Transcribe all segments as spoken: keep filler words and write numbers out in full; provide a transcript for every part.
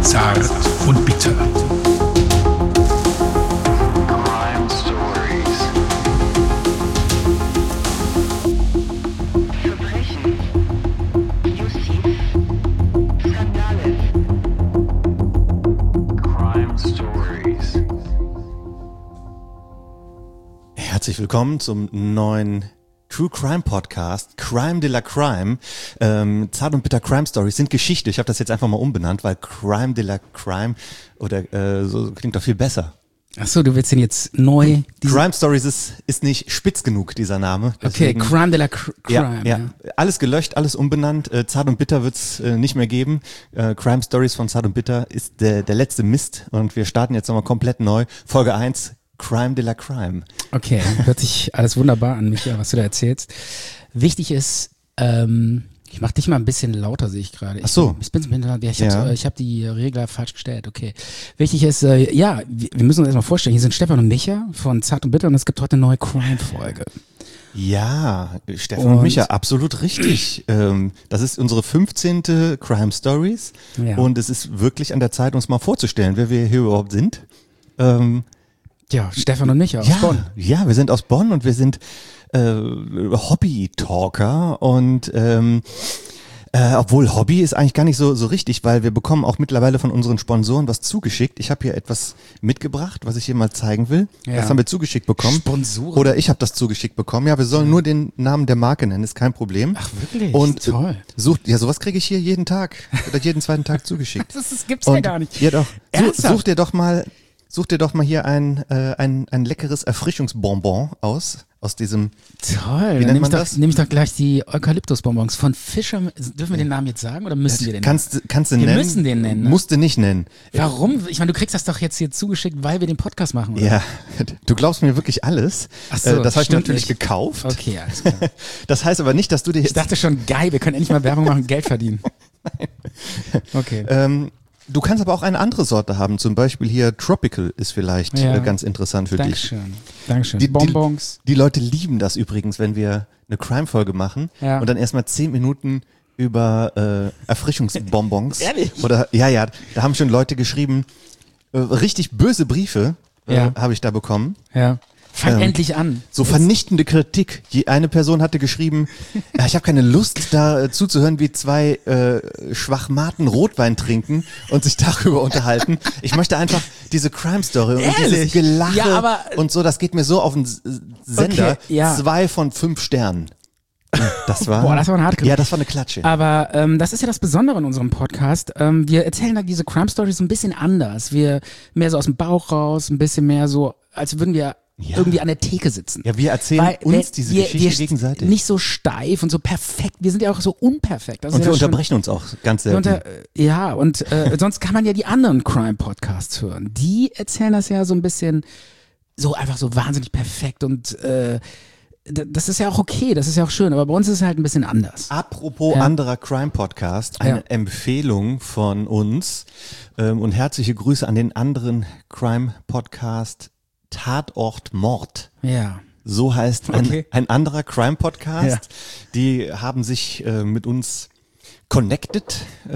Zart und bitter. Crime Stories. Verbrechen, Justiz, Skandale. Crime Stories. Herzlich willkommen zum neuen True Crime Podcast, Crime de la Crime. Ähm, Zart und bitter Crime Stories sind Geschichte. Ich habe das jetzt einfach mal umbenannt, weil Crime de la Crime oder äh, so klingt doch viel besser. Ach so, du willst den jetzt neu... Crime Stories ist, ist nicht spitz genug, dieser Name. Deswegen, okay, Crime de la Cr- Crime. ja, ja. ja, alles gelöscht, alles umbenannt. Äh, Zart und bitter wird's äh, nicht mehr geben. Äh, Crime Stories von Zart und bitter ist der, der letzte Mist und wir starten jetzt nochmal komplett neu. Folge eins, Crime de la Crime. Okay, hört sich alles wunderbar an, Micha, was du da erzählst. Wichtig ist, ähm, ich mach dich mal ein bisschen lauter, sehe ich gerade. Ach so. Ich bin, ich bin, ja, ich Ja. habe ich hab die Regler falsch gestellt, okay. Wichtig ist, äh, ja, wir wir müssen uns erstmal vorstellen, hier sind Stefan und Micha von Zart und bitter und es gibt heute eine neue Crime-Folge. Ja, Stefan Und- und Micha, absolut richtig. Ähm, das ist unsere fünfzehnte Crime Stories Ja. und es ist wirklich an der Zeit, uns mal vorzustellen, wer wir hier überhaupt sind. Ähm, Ja, Stefan und Micha aus ja, Bonn. ja, wir sind aus Bonn und wir sind äh, Hobby-Talker und ähm, äh, obwohl Hobby ist eigentlich gar nicht so so richtig, weil wir bekommen auch mittlerweile von unseren Sponsoren was zugeschickt. Ich habe hier etwas mitgebracht, was ich hier mal zeigen will. Ja. Das haben wir zugeschickt bekommen. Sponsoren? Oder ich habe das zugeschickt bekommen. Ja, wir sollen nur den Namen der Marke nennen, ist kein Problem. Ach, wirklich? Und äh, Toll. Sucht, ja, sowas kriege ich hier jeden Tag oder jeden zweiten Tag zugeschickt. Das, das gibt's ja Und- gar nicht. Ja doch. Such, Ernsthaft? such dir doch mal, such dir doch mal hier ein äh, ein ein leckeres Erfrischungsbonbon aus aus diesem. Toll, Wie dann nennt nehme ich, man doch- das? nehm ich doch gleich die Eukalyptusbonbons von Fischer. Dürfen wir den Namen jetzt sagen oder müssen wir den Kannst du- kannst du Wir nennen? müssen den nennen, ne? Musst du nicht nennen. Warum? Ich meine, du kriegst das doch jetzt hier zugeschickt, weil wir den Podcast machen, oder? Ja, du glaubst mir wirklich alles. Ach so, Äh, das habe ich stimmt natürlich nicht. gekauft. Okay, alles klar. Das heißt aber nicht, dass du dir Ich jetzt dachte schon, geil, wir können endlich mal Werbung machen und Geld verdienen. Okay. ähm, du kannst aber auch eine andere Sorte haben. Zum Beispiel hier Tropical ist vielleicht Ja. äh, ganz interessant für dich. Dankeschön. Dankeschön. Die, die, Bonbons. die Leute lieben das übrigens, wenn wir eine Crime-Folge machen Ja. und dann erstmal zehn Minuten über äh, Erfrischungsbonbons. Ehrlich? Oder ja, ja, da haben schon Leute geschrieben, äh, richtig böse Briefe äh, Ja. habe ich da bekommen. Ja. Fang Ähm, endlich an. So vernichtende Kritik. Je, eine Person hatte geschrieben, ja, ich habe keine Lust, da äh, zuzuhören, wie zwei äh, Schwachmaten Rotwein trinken und sich darüber unterhalten. Ich möchte einfach diese Crime-Story und dieses Ehrlich? Gelache Ja, aber- und so, das geht mir so auf den S- Sender. Okay, ja. Zwei von fünf Sternen. Das war, Boah, das war ein Hardcore. Ja, das war eine Klatsche. Aber ähm, das ist ja das Besondere in unserem Podcast. Ähm, wir erzählen da diese Crime-Stories so ein bisschen anders. Wir mehr so aus dem Bauch raus, ein bisschen mehr so, als würden wir Ja. irgendwie an der Theke sitzen. Ja, wir erzählen Weil uns wir- diese wir, Geschichte wir gegenseitig. Nicht so steif und so perfekt. Wir sind ja auch so unperfekt. Das und ist wir ja schon- unterbrechen uns auch ganz wir selten. unter, äh, ja, und äh, sonst kann man ja die anderen Crime-Podcasts hören. Die erzählen das ja so ein bisschen so einfach so wahnsinnig perfekt und äh, d- das ist ja auch okay, das ist ja auch schön, aber bei uns ist es halt ein bisschen anders. Apropos Ja. anderer Crime-Podcast, eine Ja. Empfehlung von uns ähm, und herzliche Grüße an den anderen Crime-Podcast Tatort Mord. Ja. So heißt ein, Okay. ein anderer Crime-Podcast. Ja. Die haben sich äh, mit uns connected,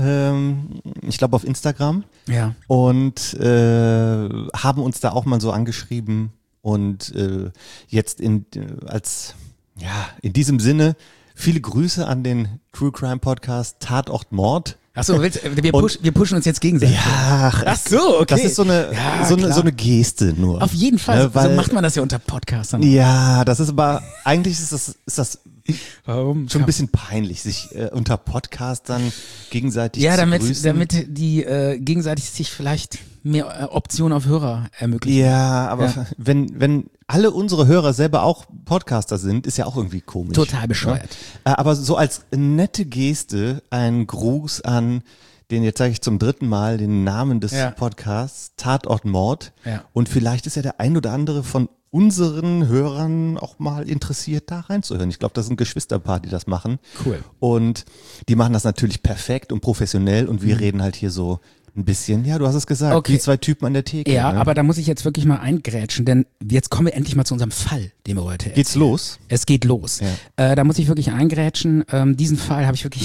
ähm, ich glaube auf Instagram, Ja. und äh, haben uns da auch mal so angeschrieben und äh, jetzt in äh, als ja in diesem Sinne viele Grüße an den True Crime Podcast Tatort Mord. Achso, wir, Und- push, wir pushen uns jetzt gegenseitig. Ja, Ach so, okay. das ist so eine Ja, so eine klar. so eine Geste nur. Auf jeden Fall. Ne, weil, so macht man das ja unter Podcastern. Ja, das ist aber eigentlich ist das ist das Warum? schon ein bisschen peinlich, sich äh, unter Podcastern gegenseitig Ja, zu damit, grüßen. damit die äh, gegenseitig sich vielleicht mehr äh, Optionen auf Hörer ermöglichen. Ja, aber Ja. wenn wenn alle unsere Hörer selber auch Podcaster sind, ist ja auch irgendwie komisch. Total bescheuert. Äh, Aber so als nette Geste ein Gruß an den, jetzt sage ich zum dritten Mal den Namen des Ja. Podcasts, Tatort Mord. Ja. Und vielleicht ist ja der ein oder andere von unseren Hörern auch mal interessiert, da reinzuhören. Ich glaube, das sind Geschwisterpaar, die das machen. Cool. Und die machen das natürlich perfekt und professionell und Mhm. wir reden halt hier so ein bisschen, ja, du hast es gesagt, Okay. wie zwei Typen an der Theke. Ja, ne? aber da muss ich jetzt wirklich mal eingrätschen, denn jetzt kommen wir endlich mal zu unserem Fall, den wir heute erzählen. Geht's los? Es geht los. Ja. Äh, da muss ich wirklich eingrätschen. Ähm, diesen Fall habe ich wirklich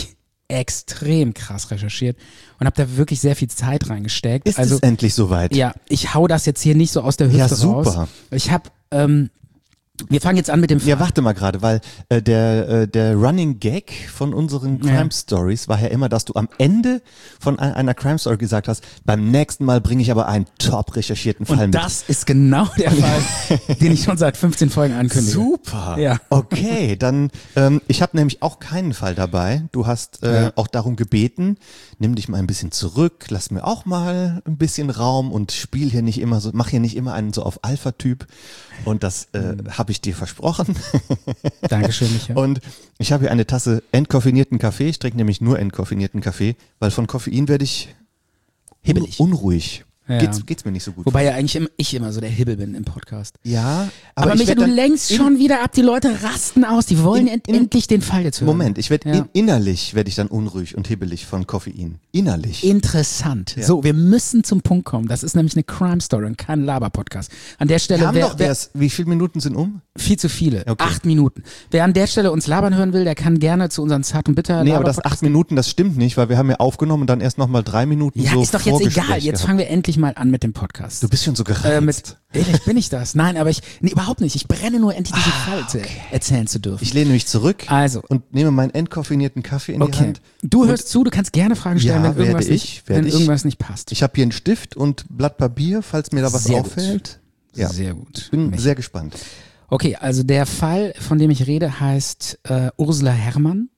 extrem krass recherchiert und habe da wirklich sehr viel Zeit reingesteckt. Ist also es endlich soweit? ja, ich hau das jetzt hier nicht so aus der Hüfte Ja, raus. super. Ich habe, ähm, wir fangen jetzt an mit dem Ja, warte mal gerade, weil äh, der, äh, der Running Gag von unseren Crime Ja. Stories war ja immer, dass du am Ende von ein, einer Crime Story gesagt hast, beim nächsten Mal bringe ich aber einen top recherchierten Fall Und mit. das ist genau der Fall, den ich schon seit fünfzehn Folgen ankündige. Super. Ja. Okay, dann, ähm, ich habe nämlich auch keinen Fall dabei. Du hast äh, Ja. auch darum gebeten, nimm dich mal ein bisschen zurück, lass mir auch mal ein bisschen Raum und spiel hier nicht immer so, mach hier nicht immer einen so auf Alpha-Typ. Und das äh, habe ich dir versprochen. Dankeschön, Micha. Und ich habe hier eine Tasse entkoffinierten Kaffee. Ich trinke nämlich nur entkoffinierten Kaffee, weil von Koffein werde ich Hibbelig. unruhig. Ja. Geht's, geht's mir nicht so gut. Wobei ja eigentlich immer, ich immer so der Hibbel bin im Podcast. ja, Aber, aber, ich Micha, werd du dann lenkst in- schon wieder ab. Die Leute rasten aus. Die wollen In- end in- endlich den Fall jetzt hören. Moment, ich werde Ja. in, innerlich werde ich dann unruhig und hibbelig von Koffein. Innerlich. Interessant. Ja. So, wir müssen zum Punkt kommen. Das ist nämlich eine Crime Story und kein Laber-Podcast. An der Wir Stelle, haben wer, doch wer, erst, wie viele Minuten sind um? viel zu viele. Okay. Acht Minuten. Wer an der Stelle uns labern hören will, der kann gerne zu unseren Zart und Bitter Nee, aber das Laber-Podcast- acht Minuten, das stimmt nicht, weil wir haben ja aufgenommen und dann erst nochmal drei Minuten Ja, so ist doch jetzt Vorgespräch egal. Jetzt gehabt. fangen wir endlich mal an mit dem Podcast. Du bist schon so gereizt. Äh, mit, ehrlich, bin ich das? Nein, aber ich, nee, überhaupt nicht. Ich brenne nur, endlich diesen Fall zu, erzählen zu dürfen. Ah, ich lehne mich zurück Also. und nehme meinen entkoffinierten Kaffee in die Okay. Hand. Du hörst zu, du kannst gerne Fragen stellen, Ja, wenn, irgendwas, werde ich, nicht, werde wenn ich. irgendwas nicht passt. Ich habe hier einen Stift und Blatt Papier, falls mir da was Sehr gut. auffällt. Ja, Sehr gut. bin Mich. sehr gespannt. Okay, also der Fall, von dem ich rede, heißt äh, Ursula Herrmann.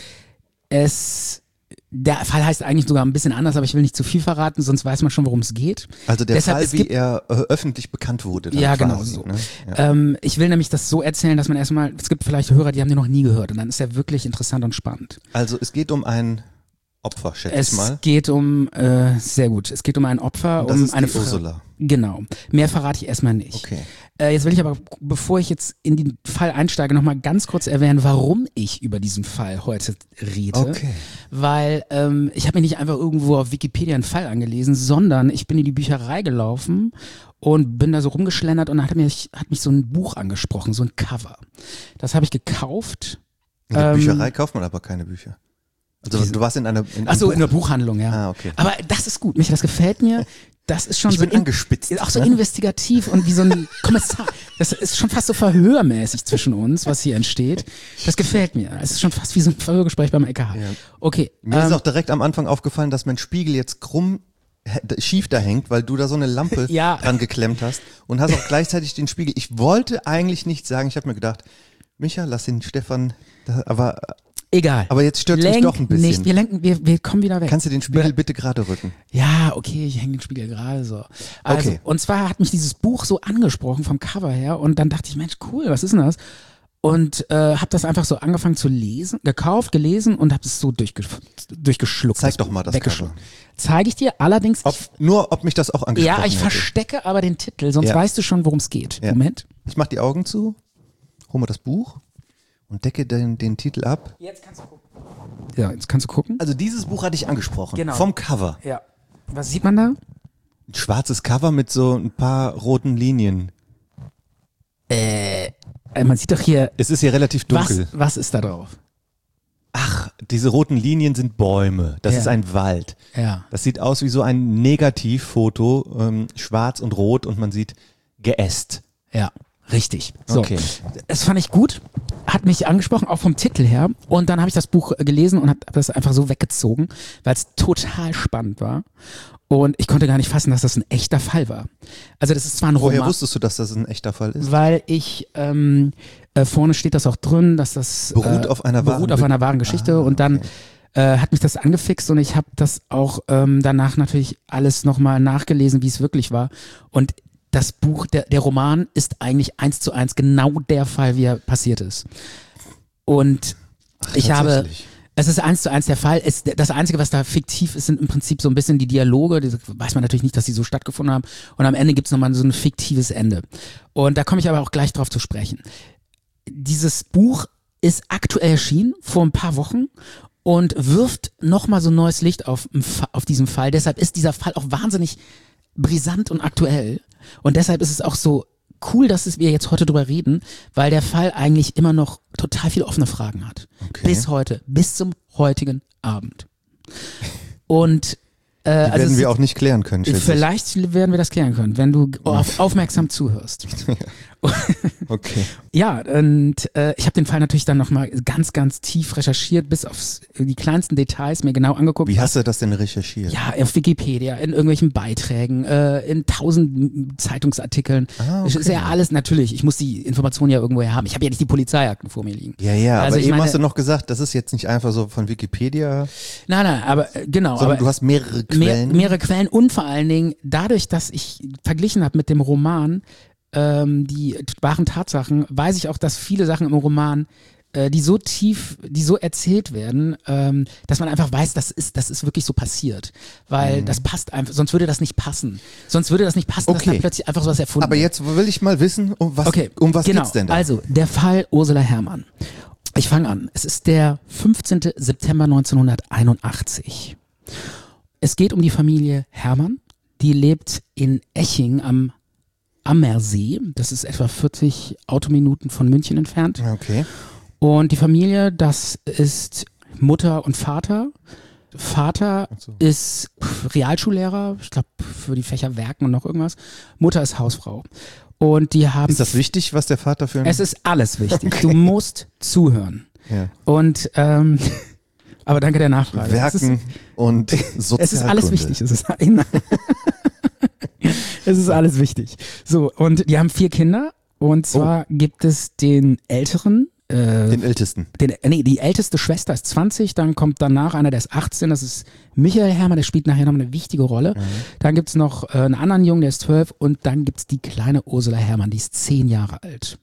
Es, der Fall heißt eigentlich sogar ein bisschen anders, aber ich will nicht zu viel verraten, sonst weiß man schon, worum es geht. Also der Deshalb, Fall, es wie gibt- er äh, öffentlich bekannt wurde. Dann Ja, genau quasi, so. Ne? Ja. Ähm, ich will nämlich das so erzählen, dass man erstmal, es gibt vielleicht Hörer, die haben den noch nie gehört und dann ist er wirklich interessant und spannend. Also es geht um ein Opfer, schätze ich Es mal. geht um, äh, sehr gut, es geht um ein Opfer, Und das um ist eine die Frau. Ursula. Genau. Mehr verrate ich erstmal nicht. Okay. Äh, jetzt will ich aber, bevor ich jetzt in den Fall einsteige, nochmal ganz kurz erwähnen, warum ich über diesen Fall heute rede. Okay. Weil ähm, ich habe mir nicht einfach irgendwo auf Wikipedia einen Fall angelesen, sondern ich bin in die Bücherei gelaufen und bin da so rumgeschlendert und hat mich, hat mich so ein Buch angesprochen, so ein Cover. Das habe ich gekauft. In der Ähm, Bücherei kauft man aber keine Bücher. Also Wieso? du warst in einer in Ach so, einem in der Buchhandlung, ja. Ah, okay. Aber das ist gut, Micha, das gefällt mir. Das ist schon Ich so bin angespitzt, auch so ne? investigativ und wie so ein Kommissar. Das ist schon fast so verhörmäßig zwischen uns, was hier entsteht. Das gefällt mir. Es ist schon fast wie so ein Verhörgespräch beim L K H. Ja. Okay. Mir ist ähm, auch direkt am Anfang aufgefallen, dass mein Spiegel jetzt krumm hä- schief da hängt, weil du da so eine Lampe Ja. dran geklemmt hast und hast auch gleichzeitig den Spiegel. Ich wollte eigentlich nicht sagen, ich habe mir gedacht, Micha, lass den Stefan, da, aber egal. aber jetzt stört mich Lenk doch ein bisschen. Nicht. Wir lenken, wir, wir kommen wieder weg. kannst du den Spiegel bitte gerade rücken? Ja, okay, ich hänge den Spiegel gerade so. Also, Okay. und zwar hat mich dieses Buch so angesprochen vom Cover her und dann dachte ich, Mensch, cool, was ist denn das? Und äh, habe das einfach so angefangen zu lesen, gekauft, gelesen und habe es so durchge durchgeschluckt. Zeig doch mal das weggeschluckt. Cover. Zeige ich dir, allerdings, Ob, nur ob mich das auch angesprochen ja, ich hätte. verstecke aber den Titel, sonst Ja. weißt du schon, worum es geht. Ja. Moment. Ich mach die Augen zu, hol mal das Buch und decke den, den Titel ab. Jetzt kannst du gucken. Ja, jetzt kannst du gucken. Also dieses Buch hatte ich angesprochen. Genau. Vom Cover. Ja. Was sieht man da? Ein schwarzes Cover mit so ein paar roten Linien. Äh, man sieht doch hier, Es ist hier relativ dunkel. was, was ist da drauf? Ach, diese roten Linien sind Bäume. Das Ja. ist ein Wald. Ja. Das sieht aus wie so ein Negativfoto, ähm, schwarz und rot und man sieht geäst. Ja, richtig. So. Okay. Das fand ich gut, hat mich angesprochen, auch vom Titel her. Und dann habe ich das Buch äh, gelesen und habe das einfach so weggezogen, weil es total spannend war. Und ich konnte gar nicht fassen, dass das ein echter Fall war. Also das ist zwar ein Woher Roman, wusstest du, dass das ein echter Fall ist? weil ich, ähm, äh, vorne steht das auch drin, dass das Beruht äh, auf einer beruht wahren auf Be- einer wahren Geschichte. Ah, und dann okay. äh, hat mich das angefixt und ich habe das auch ähm, danach natürlich alles nochmal nachgelesen, wie es wirklich war. Und das Buch, der, der Roman ist eigentlich eins zu eins genau der Fall, wie er passiert ist. Und ich habe, tatsächlich. es ist eins zu eins der Fall. Es, das Einzige, was da fiktiv ist, sind im Prinzip so ein bisschen die Dialoge. Das weiß man natürlich nicht, dass die so stattgefunden haben. Und am Ende gibt es nochmal so ein fiktives Ende. Und da komme ich aber auch gleich drauf zu sprechen. Dieses Buch ist aktuell erschienen, vor ein paar Wochen. Und wirft nochmal so ein neues Licht auf, auf diesen Fall. Deshalb ist dieser Fall auch wahnsinnig brisant und aktuell. Und deshalb ist es auch so cool, dass es wir jetzt heute drüber reden, weil der Fall eigentlich immer noch total viele offene Fragen hat. Okay. Bis heute, bis zum heutigen Abend. Und äh, Die also werden es- wir auch nicht klären können, schätze ich. vielleicht werden wir das klären können, wenn du auf, aufmerksam zuhörst. Okay. Ja, und äh, ich habe den Fall natürlich dann nochmal ganz, ganz tief recherchiert, bis aufs die kleinsten Details mir genau angeguckt. Wie hast du das denn recherchiert? Ja, auf Wikipedia, in irgendwelchen Beiträgen, äh, in tausend Zeitungsartikeln. Ah, Es ist okay. ja alles, natürlich, ich muss die Informationen ja irgendwo her haben. Ich habe ja nicht die Polizeiakten vor mir liegen. Ja, ja, Also aber ich eben meine- hast du noch gesagt, das ist jetzt nicht einfach so von Wikipedia, Nein, nein, aber äh, genau. sondern aber du hast mehrere mehr, Quellen. mehrere Quellen und vor allen Dingen dadurch, dass ich verglichen habe mit dem Roman, ähm, die wahren Tatsachen, weiß ich auch, dass viele Sachen im Roman, äh, die so tief, die so erzählt werden, ähm, dass man einfach weiß, das ist, das ist wirklich so passiert. Weil Mhm. das passt einfach, sonst würde das nicht passen. Sonst würde das nicht passen, dass Okay. da plötzlich einfach sowas erfunden Aber wird. jetzt will ich mal wissen, um was, Okay, um was genau. geht's denn da? Also, der Fall Ursula Herrmann. Ich fange an. Es ist der fünfzehnten September neunzehnhunderteinundachtzig. Es geht um die Familie Herrmann. Die lebt in Eching am Ammersee. Das ist etwa vierzig Autominuten von München entfernt. Okay. Und die Familie, das ist Mutter und Vater. Vater so. ist Realschullehrer, ich glaube für die Fächer Werken und noch irgendwas. Mutter ist Hausfrau. Und die haben Ist das wichtig, was der Vater für ein... es ist alles wichtig. Du musst zuhören. ja. Und ähm, aber danke der Nachfrage. Werken und Sozialkunde. Es ist, es ist alles wichtig. Es ist, es ist alles wichtig. So, und die haben vier Kinder. Und zwar gibt es den älteren, äh, Den Ältesten. den, nee, die älteste Schwester ist zwanzig, dann kommt danach einer, der ist achtzehn, das ist Michael Herrmann, der spielt nachher noch eine wichtige Rolle. Dann gibt's noch äh, einen anderen Jungen, der ist zwölf und dann gibt's die kleine Ursula Herrmann, die ist zehn Jahre alt.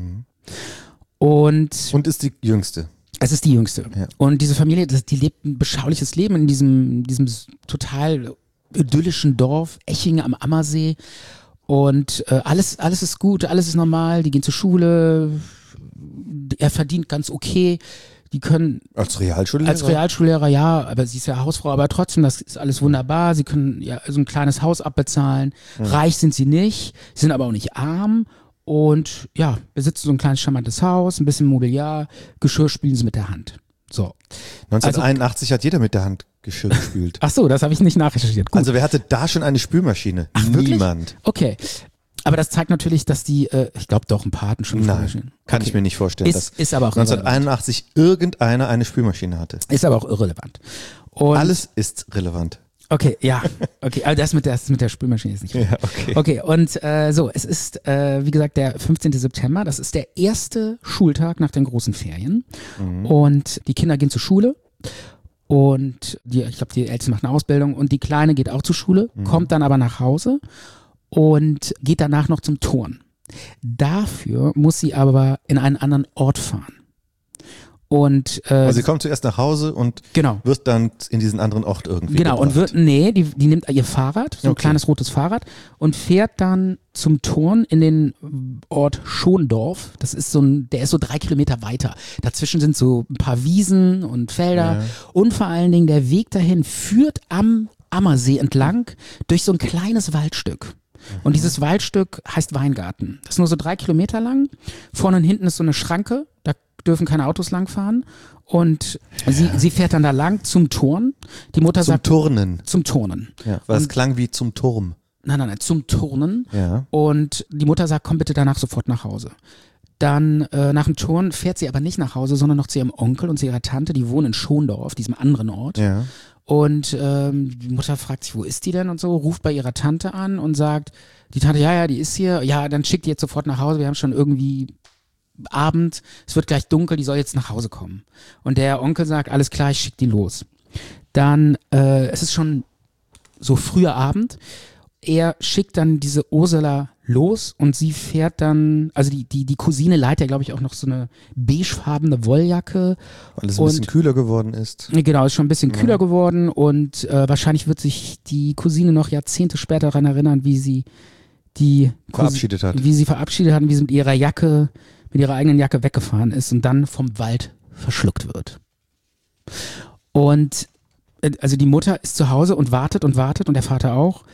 Und Und ist die Jüngste. es ist die jüngste. Ja. Und diese Familie, das, die lebt ein beschauliches Leben in diesem, diesem s- total idyllischen Dorf, Eching am Ammersee. Und äh, alles, alles ist gut, alles ist normal, die gehen zur Schule, er verdient ganz okay. Die können Als Realschullehrer? als Realschullehrer, ja, aber sie ist ja Hausfrau, aber trotzdem, das ist alles wunderbar. Sie können ja so ein kleines Haus abbezahlen. Reich sind sie nicht, sie sind aber auch nicht arm. Und ja, besitzen so ein kleines charmantes Haus, ein bisschen Mobiliar, Geschirr spielen sie mit der Hand. So. neunzehnhunderteinundachtzig hat jeder mit der Hand Geschirr gespült. Ach so, das habe ich nicht nachrecherchiert. Gut. Also wer hatte da schon eine Spülmaschine? Ach, wirklich? Niemand. Okay. Aber das zeigt natürlich, dass die, äh, ich glaube doch, ein paar hatten schon Nein, Spülmaschinen. kann Okay. ich mir nicht vorstellen, Ist, dass ist aber auch irrelevant. neunzehnhunderteinundachtzig irgendeiner eine Spülmaschine hatte. Ist aber auch irrelevant. Und Alles ist relevant. Okay, ja. Okay, aber das mit der, das mit der Spülmaschine ist nicht Ja, okay. Okay, und äh, so, es ist, äh, wie gesagt, der fünfzehnten September, das ist der erste Schultag nach den großen Ferien. Und die Kinder gehen zur Schule. Und die, ich glaube, die Älteste macht eine Ausbildung und die Kleine geht auch zur Schule, kommt dann aber nach Hause und geht danach noch zum Turnen. Dafür muss sie aber in einen anderen Ort fahren. Und äh, Also sie kommt zuerst nach Hause und genau. wird dann in diesen anderen Ort irgendwie Genau, und gebracht. wird, nee, die, die nimmt ihr Fahrrad, so ein Okay. kleines rotes Fahrrad und fährt dann zum Turn in den Ort Schondorf. Das ist so ein, der ist so drei Kilometer weiter. Dazwischen sind so ein paar Wiesen und Felder Ja. und vor allen Dingen der Weg dahin führt am Ammersee entlang durch so ein kleines Waldstück. Und dieses Waldstück heißt Weingarten. Das ist nur so drei Kilometer lang. Vorne und hinten ist so eine Schranke, da dürfen keine Autos langfahren. Und sie, sie fährt dann da lang zum Turn. Die Mutter Zum sagt, Turnen. zum Turnen. Ja, weil es Und- klang wie zum Turm. Nein, nein, nein, zum Turnen. Ja. Und die Mutter sagt, komm bitte danach sofort nach Hause. Dann äh, nach dem Turnen fährt sie aber nicht nach Hause, sondern noch zu ihrem Onkel und zu ihrer Tante, die wohnen in Schondorf, diesem anderen Ort. Ja. Und ähm, die Mutter fragt sich, wo ist die denn und so, ruft bei ihrer Tante an und sagt, die Tante, ja, ja, die ist hier. Ja, dann schickt die jetzt sofort nach Hause, wir haben schon irgendwie Abend, es wird gleich dunkel, die soll jetzt nach Hause kommen. Und der Onkel sagt, alles klar, ich schick die los. Dann, äh, es ist schon so früher Abend, er schickt dann diese Ursula los und sie fährt dann, also die, die, die Cousine leiht ja, glaube ich, auch noch so eine beigefarbene Wolljacke. Weil es ein bisschen Und- kühler geworden ist. Genau, ist schon ein bisschen kühler geworden und äh, wahrscheinlich wird sich die Cousine noch Jahrzehnte später daran erinnern, wie sie die Cousi- Verabschiedet hat. Wie sie verabschiedet hat und wie sie mit ihrer Jacke, mit ihrer eigenen Jacke weggefahren ist und dann vom Wald verschluckt wird. Und äh, also die Mutter ist zu Hause und wartet und wartet und der Vater auch.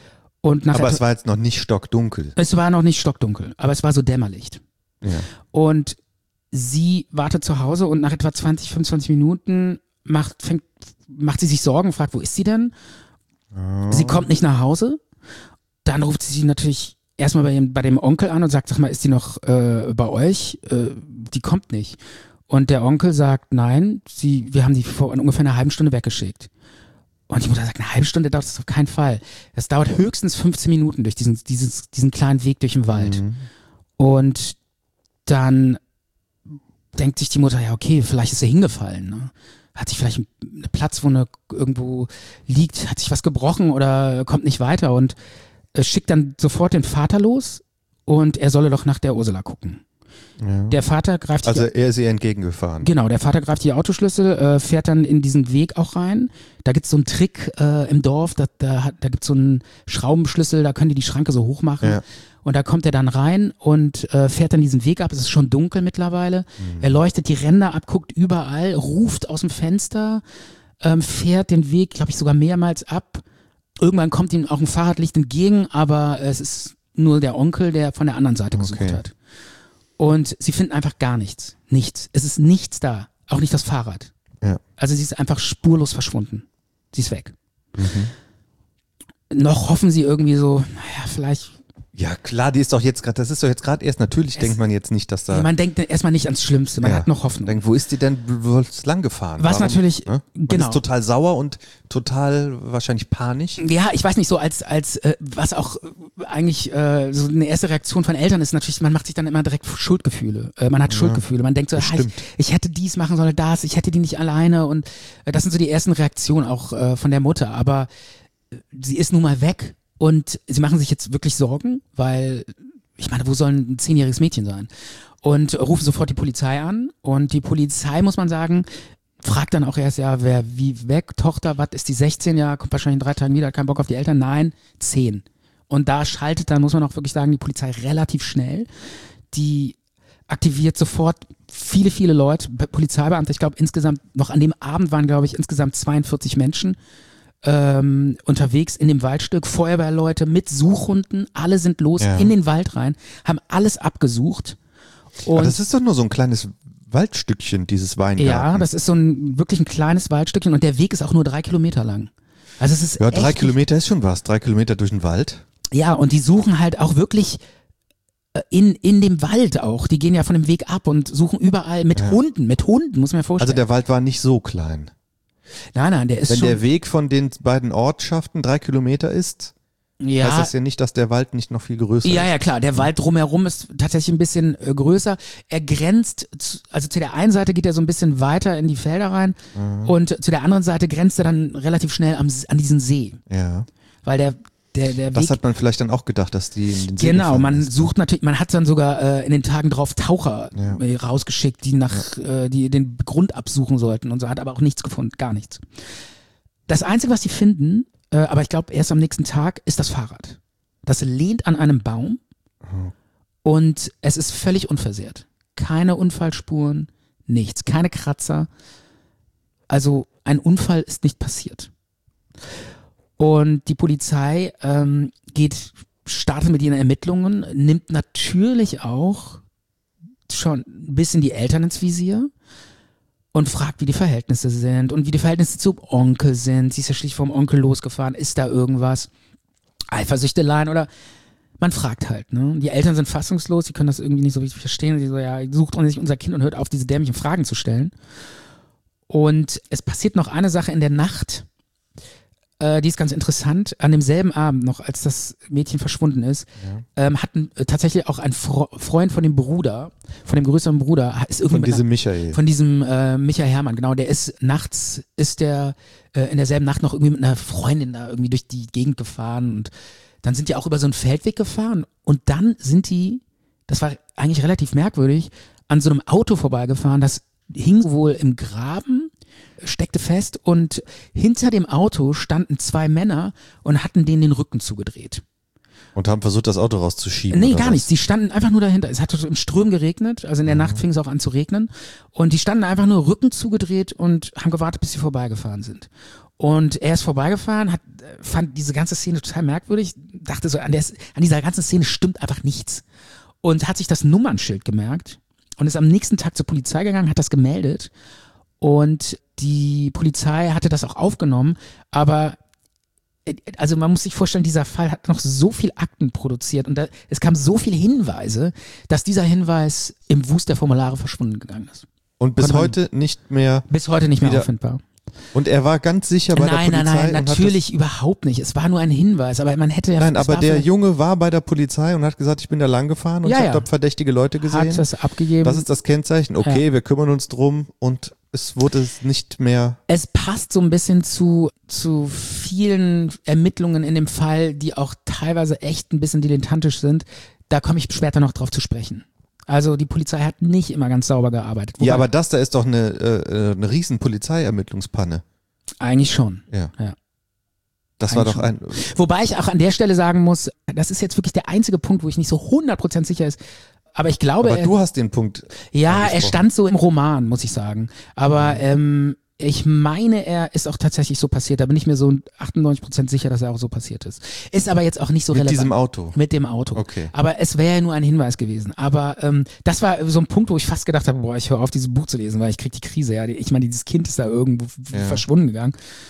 Und nach Aber der, es war jetzt noch nicht stockdunkel. es war noch nicht stockdunkel, aber es war so Dämmerlicht. Ja. Und sie wartet zu Hause und nach etwa zwanzig, fünfundzwanzig Minuten macht, fängt, macht sie sich Sorgen, fragt, wo ist sie denn? Oh. Sie kommt nicht nach Hause. Dann ruft sie sich natürlich erstmal bei, ihrem, bei dem Onkel an und sagt, sag mal, ist die noch äh, bei euch? Äh, die kommt nicht. Und der Onkel sagt, nein, sie, wir haben die vor ungefähr einer halben Stunde weggeschickt. Und die Mutter sagt, eine halbe Stunde dauert das auf keinen Fall. Das dauert höchstens fünfzehn Minuten durch diesen, dieses, diesen kleinen Weg durch den Wald. Mhm. Und dann denkt sich die Mutter, ja okay, vielleicht ist sie hingefallen. Ne? Hat sich vielleicht eine Platzwunde irgendwo liegt, hat sich was gebrochen oder kommt nicht weiter und äh, schickt dann sofort den Vater los und er solle doch nach der Ursula gucken. Ja. Der Vater greift Also die, er ist ihr entgegengefahren. genau, der Vater greift die Autoschlüssel, äh, fährt dann in diesen Weg auch rein. Da gibt's so einen Trick äh, im Dorf, da, da, hat- da gibt's so einen Schraubenschlüssel, da können die die Schranke so hoch machen. Ja. Und da kommt er dann rein und äh, fährt dann diesen Weg ab. Es ist schon dunkel mittlerweile. Er leuchtet die Ränder ab, guckt überall, ruft aus dem Fenster, ähm, fährt den Weg, glaube ich, sogar mehrmals ab. Irgendwann kommt ihm auch ein Fahrradlicht entgegen, aber es ist nur der Onkel, der von der anderen Seite gesucht Okay. hat. Und sie finden einfach gar nichts. Nichts. Es ist nichts da. Auch nicht das Fahrrad. Ja. Also sie ist einfach spurlos verschwunden. Sie ist weg. Noch hoffen sie irgendwie so, naja, vielleicht. Ja, klar, die ist doch jetzt gerade, das ist doch jetzt gerade erst, natürlich Es- denkt man jetzt nicht, dass da. Man denkt erstmal nicht ans Schlimmste, man ja, hat noch Hoffnung. Denkt, wo ist die denn, wo ist lang gefahren? Was natürlich- Ne? Man genau. ist total sauer und total wahrscheinlich panisch. Ja, ich weiß nicht, so als, als äh, was auch äh, eigentlich äh, so eine erste Reaktion von Eltern ist natürlich, man macht sich dann immer direkt Schuldgefühle. Äh, man hat Schuldgefühle. Man denkt so, ah, ich, stimmt. ich hätte dies machen sollen, das, ich hätte die nicht alleine und äh, das sind so die ersten Reaktionen auch äh, von der Mutter. Aber äh, sie ist nun mal weg und sie machen sich jetzt wirklich Sorgen, weil ich meine, wo soll ein zehnjähriges Mädchen sein? Und rufen sofort die Polizei an und die Polizei, muss man sagen, fragt dann auch erst, ja, wer wie weg, Tochter, was ist die sechzehn, ja, kommt wahrscheinlich in drei Tagen wieder, hat keinen Bock auf die Eltern, nein, zehn. Und da schaltet dann, muss man auch wirklich sagen, die Polizei relativ schnell. Die aktiviert sofort viele, viele Leute, Be- Polizeibeamte, ich glaube insgesamt, noch an dem Abend waren, glaube ich, insgesamt zweiundvierzig Menschen ähm, unterwegs in dem Waldstück, Feuerwehrleute mit Suchhunden, alle sind los Ja. in den Wald rein, haben alles abgesucht. Aber Und das ist doch nur so ein kleines Waldstückchen, dieses Weingarten. ja, das ist so ein wirklich ein kleines Waldstückchen und der Weg ist auch nur drei Kilometer lang. Also es ist Ja, echt drei nicht- Kilometer ist schon was. Drei Kilometer durch den Wald. Ja, und die suchen halt auch wirklich äh, in, in dem Wald auch. Die gehen ja von dem Weg ab und suchen überall mit Hunden, mit Hunden, muss man sich vorstellen. Also der Wald war nicht so klein. nein, nein, der ist Wenn schon, der Weg von den beiden Ortschaften drei Kilometer ist, heißt ja, das ja nicht, dass der Wald nicht noch viel größer ja, ist. ja, klar, der Wald drumherum ist tatsächlich ein bisschen äh, größer. Er grenzt, zu, also zu der einen Seite geht er so ein bisschen weiter in die Felder rein und zu der anderen Seite grenzt er dann relativ schnell am, S- an diesen See, Ja. weil der, der, der Das Weg hat man vielleicht dann auch gedacht, dass die in den See Genau, gefallen man ist. sucht natürlich, man hat dann sogar äh, in den Tagen drauf Taucher Ja. äh, rausgeschickt, die nach, äh, die den Grund absuchen sollten und so, hat aber auch nichts gefunden, gar nichts. Das Einzige, was die finden, äh, aber ich glaube erst am nächsten Tag, ist das Fahrrad. Das lehnt an einem Baum und es ist völlig unversehrt. Keine Unfallspuren, nichts, keine Kratzer. Also ein Unfall ist nicht passiert. Und die Polizei ähm, geht, startet mit ihren Ermittlungen, nimmt natürlich auch schon ein bisschen die Eltern ins Visier und fragt, wie die Verhältnisse sind und wie die Verhältnisse zum Onkel sind. Sie ist ja schließlich vom Onkel losgefahren. Ist da irgendwas? Eifersüchteleien oder man fragt halt, ne? Die Eltern sind fassungslos, sie können das irgendwie nicht so richtig verstehen. Sie so, ja, sucht sich unser Kind und hört auf, diese dämlichen Fragen zu stellen. Und es passiert noch eine Sache in der Nacht, äh, die ist ganz interessant. An demselben Abend noch, als das Mädchen verschwunden ist, ähm, hatten äh, tatsächlich auch ein Fro Freund von dem Bruder, von dem größeren Bruder, ist irgendwie Von mit diesem einer, Michael. von diesem äh, Michael Herrmann, genau, der ist nachts, ist der äh, in derselben Nacht noch irgendwie mit einer Freundin da irgendwie durch die Gegend gefahren und dann sind die auch über so einen Feldweg gefahren und dann sind die, das war eigentlich relativ merkwürdig, an so einem Auto vorbeigefahren, das hing wohl im Graben, steckte fest und hinter dem Auto standen zwei Männer und hatten denen den Rücken zugedreht. Und haben versucht, das Auto rauszuschieben. Nee, oder gar was? nicht. Die standen einfach nur dahinter. Es hatte so im Ström geregnet, also in der Nacht fing es auch an zu regnen. Und die standen einfach nur Rücken zugedreht und haben gewartet, bis sie vorbeigefahren sind. Und er ist vorbeigefahren, hat, fand diese ganze Szene total merkwürdig, dachte so, an, der, an dieser ganzen Szene stimmt einfach nichts. Und hat sich das Nummernschild gemerkt und ist am nächsten Tag zur Polizei gegangen, hat das gemeldet. Und die Polizei hatte das auch aufgenommen, aber also man muss sich vorstellen, dieser Fall hat noch so viel Akten produziert und da, es kamen so viele Hinweise, dass dieser Hinweis im Wust der Formulare verschwunden gegangen ist. Und bis Konnte man- heute nicht mehr. Bis heute nicht mehr Wieder- auffindbar. Und er war ganz sicher bei Nein, der nein, Polizei. nein, und hat natürlich überhaupt nicht. Es war nur ein Hinweis, aber man hätte ja... Das, nein, es aber war der vielleicht- Junge war bei der Polizei und hat gesagt, ich bin da lang gefahren und Ja, ich ja. habe da verdächtige Leute gesehen. hat das abgegeben. Das ist das Kennzeichen. Okay, wir kümmern uns drum und es wurde es nicht mehr. Es passt so ein bisschen zu, zu vielen Ermittlungen in dem Fall, die auch teilweise echt ein bisschen dilettantisch sind. Da komme ich später noch drauf zu sprechen. Also die Polizei hat nicht immer ganz sauber gearbeitet. Ja, Wobei- aber das da ist doch eine, äh, eine riesen Polizeiermittlungspanne. Eigentlich schon. Ja. Ja. Das war Eigentlich doch ein. Wobei ich auch an der Stelle sagen muss, das ist jetzt wirklich der einzige Punkt, wo ich nicht so hundert Prozent sicher ist. Aber ich glaube, Aber er, du hast den Punkt. ja, er angesprochen. stand so im Roman, muss ich sagen. Aber ähm, ich meine, er ist auch tatsächlich so passiert. Da bin ich mir so achtundneunzig Prozent sicher, dass er auch so passiert ist. Ist aber jetzt auch nicht so Mit relevant. diesem Auto. Mit dem Auto. Okay. Aber es wäre ja nur ein Hinweis gewesen. Aber ähm, das war so ein Punkt, wo ich fast gedacht habe, boah, ich höre auf, dieses Buch zu lesen, weil ich krieg die Krise. Ja, Ich meine, dieses Kind ist da irgendwo f- Ja. verschwunden gegangen.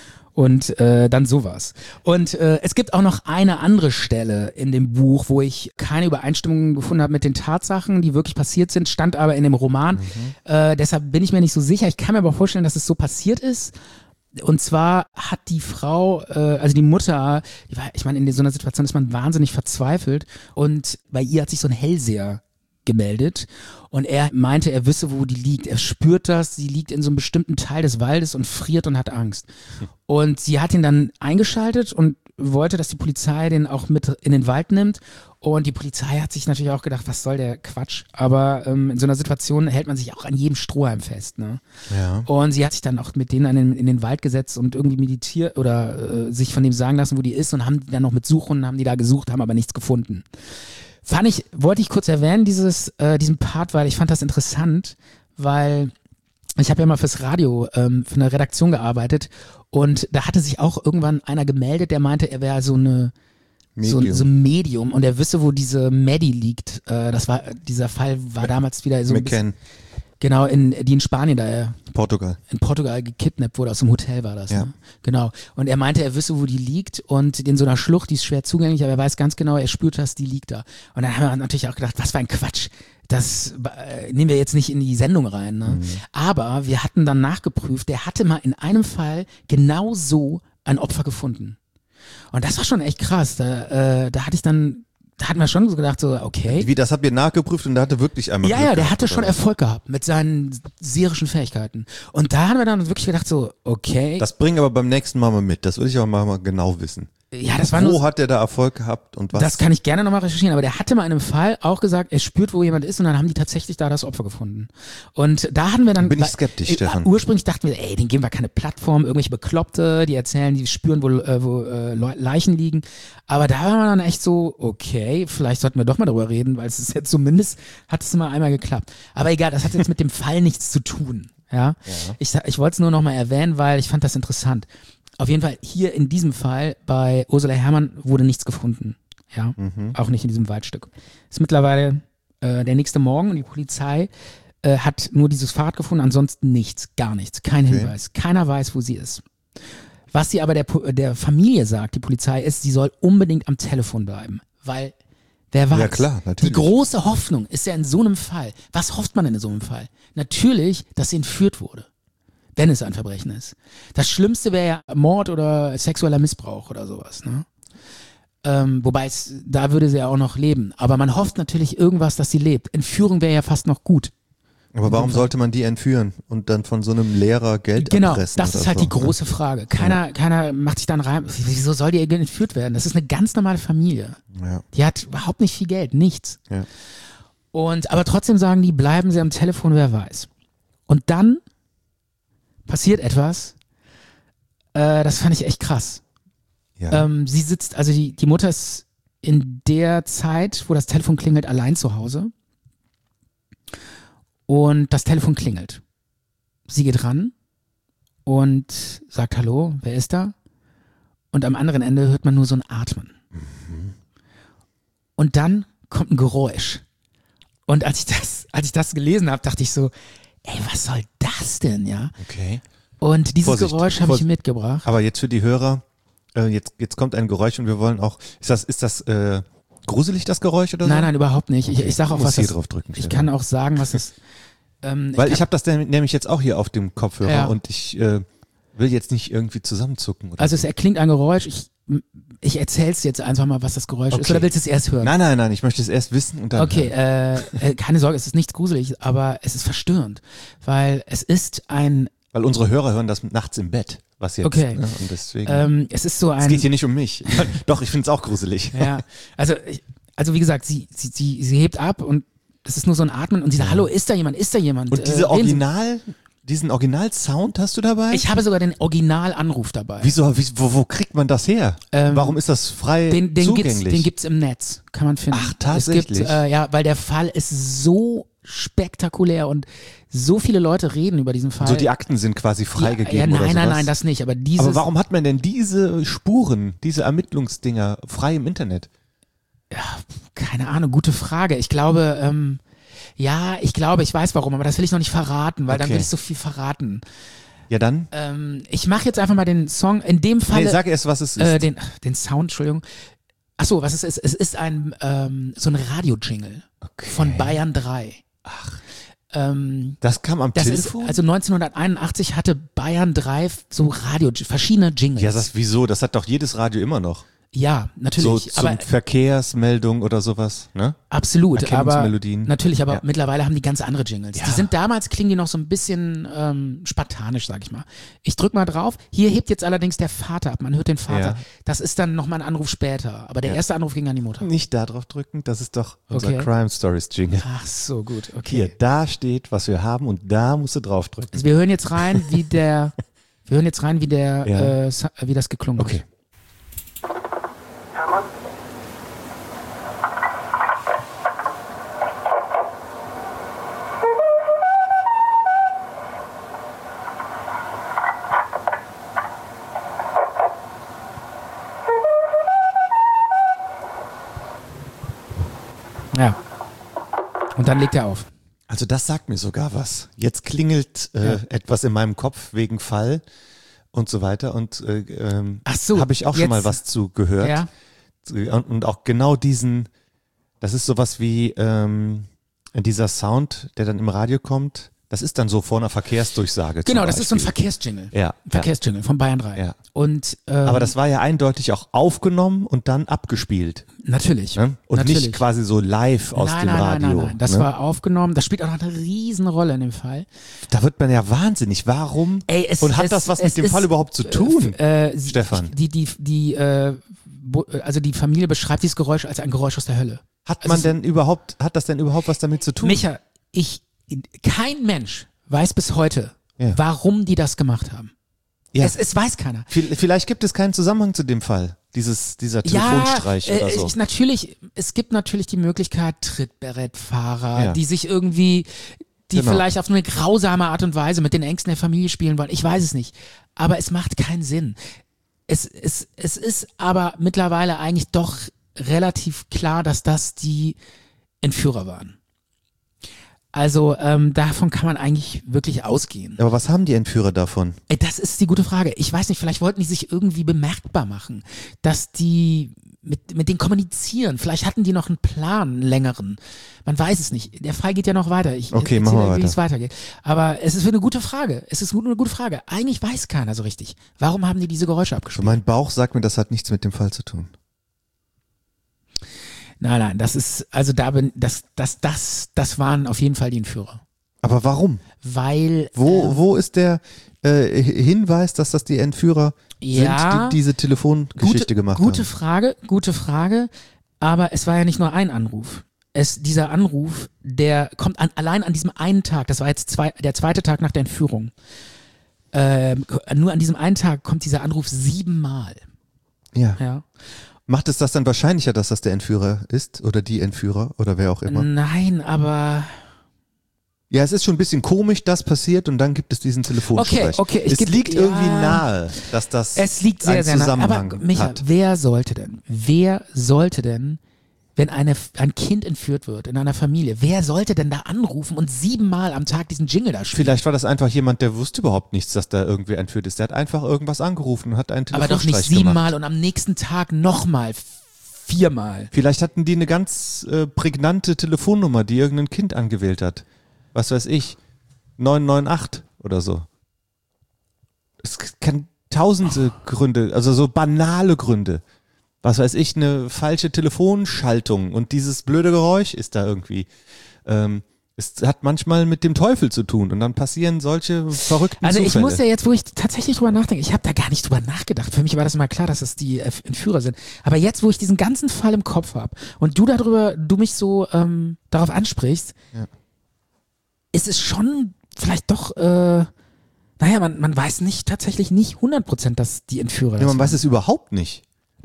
Und äh, dann sowas. Und äh, es gibt auch noch eine andere Stelle in dem Buch, wo ich keine Übereinstimmung gefunden habe mit den Tatsachen, die wirklich passiert sind, stand aber in dem Roman. Äh, deshalb bin ich mir nicht so sicher. Ich kann mir aber vorstellen, dass es so passiert ist. Und zwar hat die Frau, äh, also die Mutter, die war, ich meine, in so einer Situation ist man wahnsinnig verzweifelt und bei ihr hat sich so ein Hellseher gemeldet und er meinte, er wisse, wo die liegt. Er spürt das, sie liegt in so einem bestimmten Teil des Waldes und friert und hat Angst. Und sie hat ihn dann eingeschaltet und wollte, dass die Polizei den auch mit in den Wald nimmt. Und die Polizei hat sich natürlich auch gedacht, was soll der Quatsch? Aber ähm, in so einer Situation hält man sich auch an jedem Strohhalm fest. Ne? Ja. Und sie hat sich dann auch mit denen in den, in den Wald gesetzt und irgendwie meditiert oder äh, sich von dem sagen lassen, wo die ist und haben die dann noch mit Suchhunden, haben die da gesucht, haben aber nichts gefunden. Fand ich, wollte ich kurz erwähnen, dieses, äh, diesen Part, weil ich fand das interessant, weil ich habe ja mal fürs Radio ähm, für eine Redaktion gearbeitet und da hatte sich auch irgendwann einer gemeldet, der meinte, er wäre so eine so, Medium. so ein Medium und er wisse, wo diese Maddie liegt. Äh, das war, dieser Fall war damals wieder so ein bisschen, McCann, genau, in, die in Spanien da äh, Portugal. in Portugal gekidnappt wurde, aus dem Hotel war das. Ja. Ne? Genau. Und er meinte, er wisse, wo die liegt und in so einer Schlucht, die ist schwer zugänglich, aber er weiß ganz genau, er spürt das, die liegt da. Und dann haben wir natürlich auch gedacht, was für ein Quatsch. Das äh, nehmen wir jetzt nicht in die Sendung rein. Ne? Mhm. Aber wir hatten dann nachgeprüft, der hatte mal in einem Fall genau so ein Opfer gefunden. Und das war schon echt krass. Da, äh, da hatte ich dann, da hatten wir schon so gedacht, so, okay. Wie, das habt ihr nachgeprüft und da hatte wirklich einmal Ja, Glück ja, der gehabt, hatte oder schon was? Erfolg gehabt mit seinen serischen Fähigkeiten. Und da haben wir dann wirklich gedacht, so, okay. Das bringen aber beim nächsten Mal mal mit. Das will ich aber mal, mal genau wissen. ja, das war Wo nur. hat der da Erfolg gehabt und was? Das kann ich gerne nochmal recherchieren, aber der hatte mal in einem Fall auch gesagt, er spürt, wo jemand ist und dann haben die tatsächlich da das Opfer gefunden. Und da hatten wir dann... Bin ich skeptisch, äh, Stefan. Ursprünglich dachten wir, ey, denen geben wir keine Plattform, irgendwelche Bekloppte, die erzählen, die spüren, wo, äh, wo äh, Le- Leichen liegen. Aber da war man dann echt so, okay, vielleicht sollten wir doch mal darüber reden, weil es ist jetzt zumindest, hat es mal einmal geklappt. Aber egal, das hat jetzt mit dem Fall nichts zu tun. Ja, ich, sa- ich wollte es nur nochmal erwähnen, weil ich fand das interessant. Auf jeden Fall hier in diesem Fall bei Ursula Herrmann wurde nichts gefunden. Ja, auch nicht in diesem Waldstück. Ist mittlerweile äh, der nächste Morgen und die Polizei äh, hat nur dieses Fahrrad gefunden, ansonsten nichts, gar nichts, kein Okay. Hinweis. Keiner weiß, wo sie ist. Was sie aber der, Po- der Familie sagt, die Polizei, ist, sie soll unbedingt am Telefon bleiben, weil wer weiß. Ja, klar, natürlich. Die große Hoffnung ist ja in so einem Fall. Was hofft man denn in so einem Fall? Natürlich, dass sie entführt wurde. Wenn es ein Verbrechen ist. Das Schlimmste wäre ja Mord oder sexueller Missbrauch oder sowas. Ne? Ähm, wobei es, da würde sie ja auch noch leben. Aber man hofft natürlich irgendwas, dass sie lebt. Entführung wäre ja fast noch gut. aber warum sollte man die entführen und dann von so einem Lehrer Geld Genau, abpressen? das oder ist halt so, die große Frage. Keiner, keiner macht sich dann rein, wieso soll die entführt werden? Das ist eine ganz normale Familie. Ne? Ja, Die hat überhaupt nicht viel Geld, nichts. ja. Und aber trotzdem sagen die, bleiben sie am Telefon, wer weiß. Und dann passiert etwas, äh, das fand ich echt krass. ja. Ähm, sie sitzt, also die, die Mutter ist in der Zeit, wo das Telefon klingelt, allein zu Hause. Und das Telefon klingelt. Sie geht ran und sagt Hallo, wer ist da? Und am anderen Ende hört man nur so ein Atmen. Mhm. Und dann kommt ein Geräusch. Und als ich das, als ich das gelesen habe, dachte ich so, ey, was soll das denn, ja? Okay. Und dieses Vorsicht, Geräusch habe ich Vorsicht. mitgebracht. Aber jetzt für die Hörer, äh, jetzt, jetzt kommt ein Geräusch und wir wollen auch, ist das, ist das äh, gruselig, das Geräusch oder so? Nein, nein, überhaupt nicht. Ich, ich sage auch, Du musst was hier das, drauf drücken. ich Stefan. kann auch sagen, was es, ähm, Weil ich ich habe das nämlich nämlich jetzt auch hier auf dem Kopfhörer Ja. und ich äh, will jetzt nicht irgendwie zusammenzucken. Oder Also so. es erklingt ein Geräusch. Ich, ich erzähl's jetzt einfach mal, was das Geräusch ist. Okay. Oder willst du es erst hören? Nein, nein, nein, ich möchte es erst wissen und dann. Okay, hören. äh, äh, keine Sorge, es ist nichts gruselig, aber es ist verstörend, weil es ist ein, Weil unsere Hörer hören das nachts im Bett, was jetzt. Okay. Ne? Und deswegen. ähm, es ist so es ein, geht hier nicht um mich. Doch, ich finde es auch gruselig. ja, also, ich, also wie gesagt, sie, sie, sie, sie hebt ab und es ist nur so ein Atmen und sie sagt, hallo, ist da jemand, ist da jemand? Und diese Äh, reden Sie- Original, diesen Original-Sound hast du dabei? Ich habe sogar den Originalanruf dabei. Wieso, wie, wo, wo kriegt man das her? Ähm, Warum ist das frei Den, den gibt's, zugänglich? den gibt's im Netz, kann man finden. Ach, tatsächlich? Es gibt, äh, ja, weil der Fall ist so spektakulär und so viele Leute reden über diesen Fall. so die Akten sind quasi ja, freigegeben ja, nein, oder sowas? nein, nein, das nicht. Aber dieses, Aber warum hat man denn diese Spuren, diese Ermittlungsdinger frei im Internet? keine Ahnung, gute Frage. Ich glaube, ähm, ja, ich glaube, ich weiß warum, aber das will ich noch nicht verraten, weil dann Okay. will ich so viel verraten. Ja dann? Ähm, ich mache jetzt einfach mal den Song, in dem Fall, Nee, sag erst, was es ist. äh, den, den Sound, Entschuldigung. Ach so, was es ist, es ist ein, ähm, so ein Radio-Jingle Okay. von Bayern drei. Ach. Ähm, das kam am Das Telefon? ist, also neunzehnhunderteinundachtzig hatte Bayern drei so Radio, verschiedene Jingles. ja, das wieso? Das hat doch jedes Radio immer noch. ja, So natürlich, zum aber Verkehrsmeldung oder sowas, ne? absolut, aber Erkennungsmelodien. natürlich, aber Ja. mittlerweile haben die ganz andere Jingles. Ja. Die sind damals, klingen die noch so ein bisschen ähm, spartanisch, sag ich mal. Ich drück mal drauf. Hier hebt jetzt allerdings der Vater ab. Man hört den Vater. Ja. Das ist dann nochmal ein Anruf später. Aber der Ja. erste Anruf ging an die Mutter. Nicht da drauf drücken, das ist doch unser Okay. Crime Stories Jingle. Ach so, gut, okay. Hier, da steht, was wir haben und da musst du drauf drücken. Also wir hören jetzt rein, wie der, wir hören jetzt rein, wie der, Ja. äh, Sa- wie das geklungen Okay. hat. Hermann? Ja. Und dann legt er auf. Also das sagt mir sogar was. Jetzt klingelt äh, Ja. etwas in meinem Kopf wegen Fall und so weiter und äh, ähm, Ach so, habe ich auch schon jetzt- mal was zu gehört. Ja. Und, und auch genau diesen, das ist sowas wie ähm, dieser Sound, der dann im Radio kommt. Das ist dann so vor einer Verkehrsdurchsage. zum Genau, das ist so ein Beispiel. Verkehrsjingle. Ja, Ein Verkehrsjingle von Bayern drei. Ja. Und ähm, Aber das war ja eindeutig auch aufgenommen und dann abgespielt. natürlich. Ne? Und natürlich. nicht quasi so live aus nein, dem nein, Radio. Nein, nein, nein. Das ne? war aufgenommen. Das spielt auch noch eine Riesenrolle in dem Fall. Da wird man ja wahnsinnig. Warum? Ey, es, und hat es, das was es mit dem ist, Fall überhaupt zu tun? Äh, sie- Stefan? Die, die, die, äh, bo- also die Familie beschreibt dieses Geräusch als ein Geräusch aus der Hölle. Hat also man es- denn überhaupt, hat das denn überhaupt was damit zu tun? Micha, ich, kein Mensch weiß bis heute, Ja. warum die das gemacht haben. Ja. Es, es weiß keiner. Vi- Vielleicht gibt es keinen Zusammenhang zu dem Fall, dieses, dieser Telefonstreich ja, oder äh, so. ich, natürlich, es gibt natürlich die Möglichkeit, Trittberettfahrer, Ja. die sich irgendwie, die Genau. vielleicht auf eine grausame Art und Weise mit den Ängsten der Familie spielen wollen. Ich weiß es nicht. Aber es macht keinen Sinn. Es, es, es ist aber mittlerweile eigentlich doch relativ klar, dass das die Entführer waren. Also ähm, davon kann man eigentlich wirklich ausgehen. Aber was haben die Entführer davon? Ey, das ist die gute Frage. Ich weiß nicht, vielleicht wollten die sich irgendwie bemerkbar machen, dass die mit, mit denen kommunizieren. Vielleicht hatten die noch einen Plan, einen längeren. Man weiß es nicht. Der Fall geht ja noch weiter. Ich Okay, erzähle, machen wir wie weiter. es weitergeht. Aber es ist eine gute Frage. Es ist eine gute Frage. Eigentlich weiß keiner so richtig. Warum haben die diese Geräusche abgespielt? Mein Bauch sagt mir, das hat nichts mit dem Fall zu tun. Nein, nein, das ist, also da bin, das, das, das, das waren auf jeden Fall die Entführer. Aber warum? Weil, Wo, wo ist der äh, Hinweis, dass das die Entführer Ja. sind, die diese Telefongeschichte gute, gemacht gute haben? Frage, gute Frage. Aber es war ja nicht nur ein Anruf. Es, dieser Anruf, der kommt an, allein an diesem einen Tag, das war jetzt zwei, der zweite Tag nach der Entführung. Ähm, nur an diesem einen Tag kommt dieser Anruf siebenmal. Ja. Ja. Macht es das dann wahrscheinlicher, dass das der Entführer ist oder die Entführer oder wer auch immer? Nein, aber Ja, es ist schon ein bisschen komisch, dass passiert und dann gibt es diesen Telefonsprech. Okay, okay, ich es geb- liegt ja. irgendwie nahe, dass das Es liegt sehr, einen sehr nah. Zusammenhang Aber Micha, hat. wer sollte denn, wer sollte denn, wenn eine, ein Kind entführt wird in einer Familie, wer sollte denn da anrufen und siebenmal am Tag diesen Jingle da spielen? Vielleicht war das einfach jemand, der wusste überhaupt nichts, dass da irgendwie entführt ist. Der hat einfach irgendwas angerufen und hat einen Aber doch Telefonstreich nicht siebenmal gemacht. und am nächsten Tag nochmal viermal. Vielleicht hatten die eine ganz äh, prägnante Telefonnummer, die irgendein Kind angewählt hat. Was weiß ich, neun neun acht oder so. Es kann tausende Gründe, also so banale Gründe. Was weiß ich, eine falsche Telefonschaltung und dieses blöde Geräusch ist da irgendwie. Ähm, es hat manchmal mit dem Teufel zu tun und dann passieren solche verrückten Also ich Zufälle. muss ja jetzt, wo ich tatsächlich drüber nachdenke, ich habe da gar nicht drüber nachgedacht. Für mich war das immer klar, dass es die äh, Entführer sind. Aber jetzt, wo ich diesen ganzen Fall im Kopf habe und du darüber, du mich so ähm, darauf ansprichst, Ja. ist es schon vielleicht doch, äh, naja, man, man weiß nicht, tatsächlich nicht hundert Prozent, dass die Entführer Ja, man das weiß es überhaupt nicht.